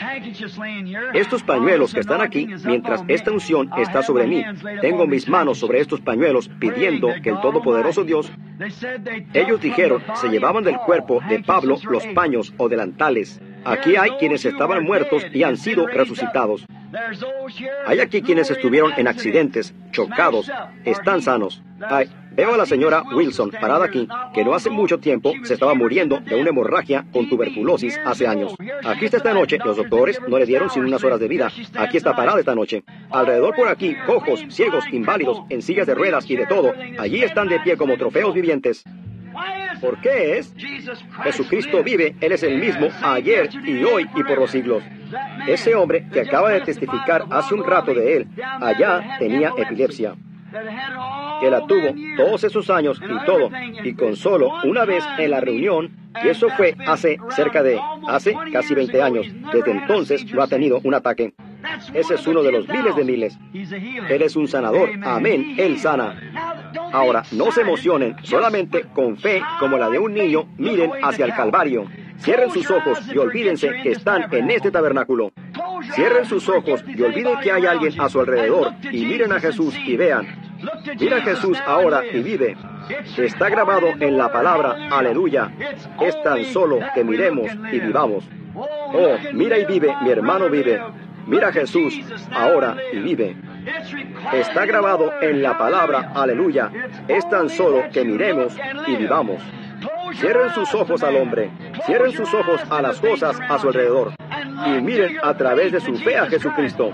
Estos pañuelos que están aquí, mientras esta unción está sobre mí, tengo mis manos sobre estos pañuelos pidiendo que el Todopoderoso Dios... Ellos dijeron, se llevaban del cuerpo de Pablo los paños o delantales. Aquí hay quienes estaban muertos y han sido resucitados. Hay aquí quienes estuvieron en accidentes, chocados, están sanos. Ay, veo a la señora Wilson parada aquí, que no hace mucho tiempo se estaba muriendo de una hemorragia con tuberculosis hace años. Aquí está esta noche, los doctores no le dieron sin unas horas de vida. Aquí está parada esta noche. Alrededor por aquí, cojos, ciegos, inválidos, en sillas de ruedas y de todo, allí están de pie como trofeos vivientes. ¿Por qué es? Jesucristo vive, Él es el mismo ayer y hoy y por los siglos. Ese hombre que acaba de testificar hace un rato de él, allá tenía epilepsia, que la tuvo todos esos años y todo, y con solo una vez en la reunión, y eso fue hace casi 20 años. Desde entonces no ha tenido un ataque. Ese es uno de los miles de miles. Él es un sanador. Amén. Él sana. Ahora, no se emocionen, solamente con fe como la de un niño, miren hacia el Calvario. Cierren sus ojos y olvídense que están en este tabernáculo. Cierren sus ojos y olviden que hay alguien a su alrededor y miren a Jesús y vean. Mira a Jesús ahora y vive. Está grabado en la palabra, aleluya. Es tan solo que miremos y vivamos. Oh, mira y vive, mi hermano vive. Mira a Jesús ahora y vive. Está grabado en la palabra, aleluya. Es tan solo que miremos y vivamos. Cierren sus ojos al hombre, cierren sus ojos a las cosas a su alrededor y miren a través de su fe a Jesucristo.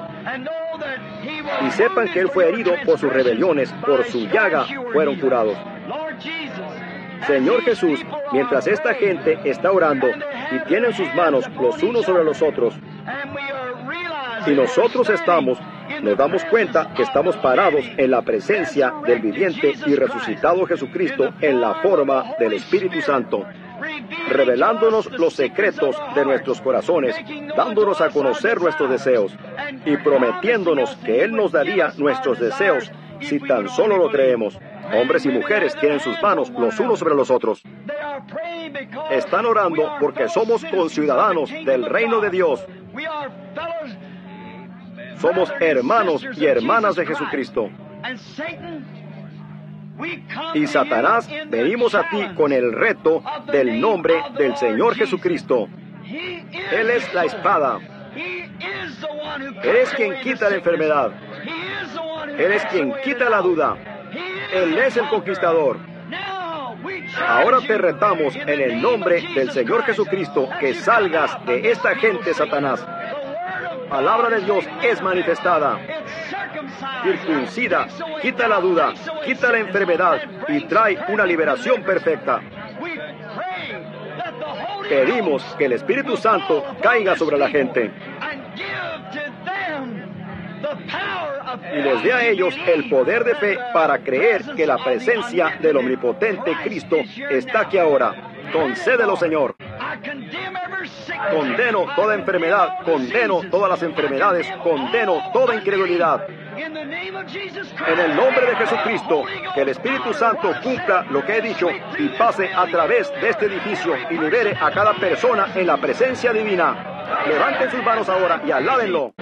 Y sepan que Él fue herido por sus rebeliones, por su llaga fueron curados. Señor Jesús, mientras esta gente está orando, y tienen sus manos los unos sobre los otros. Y nosotros nos damos cuenta que estamos parados en la presencia del viviente y resucitado Jesucristo en la forma del Espíritu Santo, revelándonos los secretos de nuestros corazones, dándonos a conocer nuestros deseos y prometiéndonos que Él nos daría nuestros deseos si tan solo lo creemos. Hombres y mujeres tienen sus manos los unos sobre los otros. Están orando porque somos conciudadanos del reino de Dios. Somos hermanos y hermanas de Jesucristo. Y Satanás, venimos a ti con el reto del nombre del Señor Jesucristo. Él es la espada. Él es quien quita la enfermedad. Él es quien quita la duda. Él es el conquistador. Ahora te retamos en el nombre del Señor Jesucristo que salgas de esta gente, Satanás. La palabra de Dios es manifestada. Circuncida, quita la duda, quita la enfermedad y trae una liberación perfecta. Pedimos que el Espíritu Santo caiga sobre la gente y les dé a ellos el poder de fe para creer que la presencia del omnipotente Cristo está aquí ahora. Concédelo, Señor. Condeno toda enfermedad, condeno todas las enfermedades, condeno toda incredulidad. En el nombre de Jesucristo, que el Espíritu Santo cumpla lo que he dicho y pase a través de este edificio y libere a cada persona en la presencia divina. Levanten sus manos ahora y alábenlo.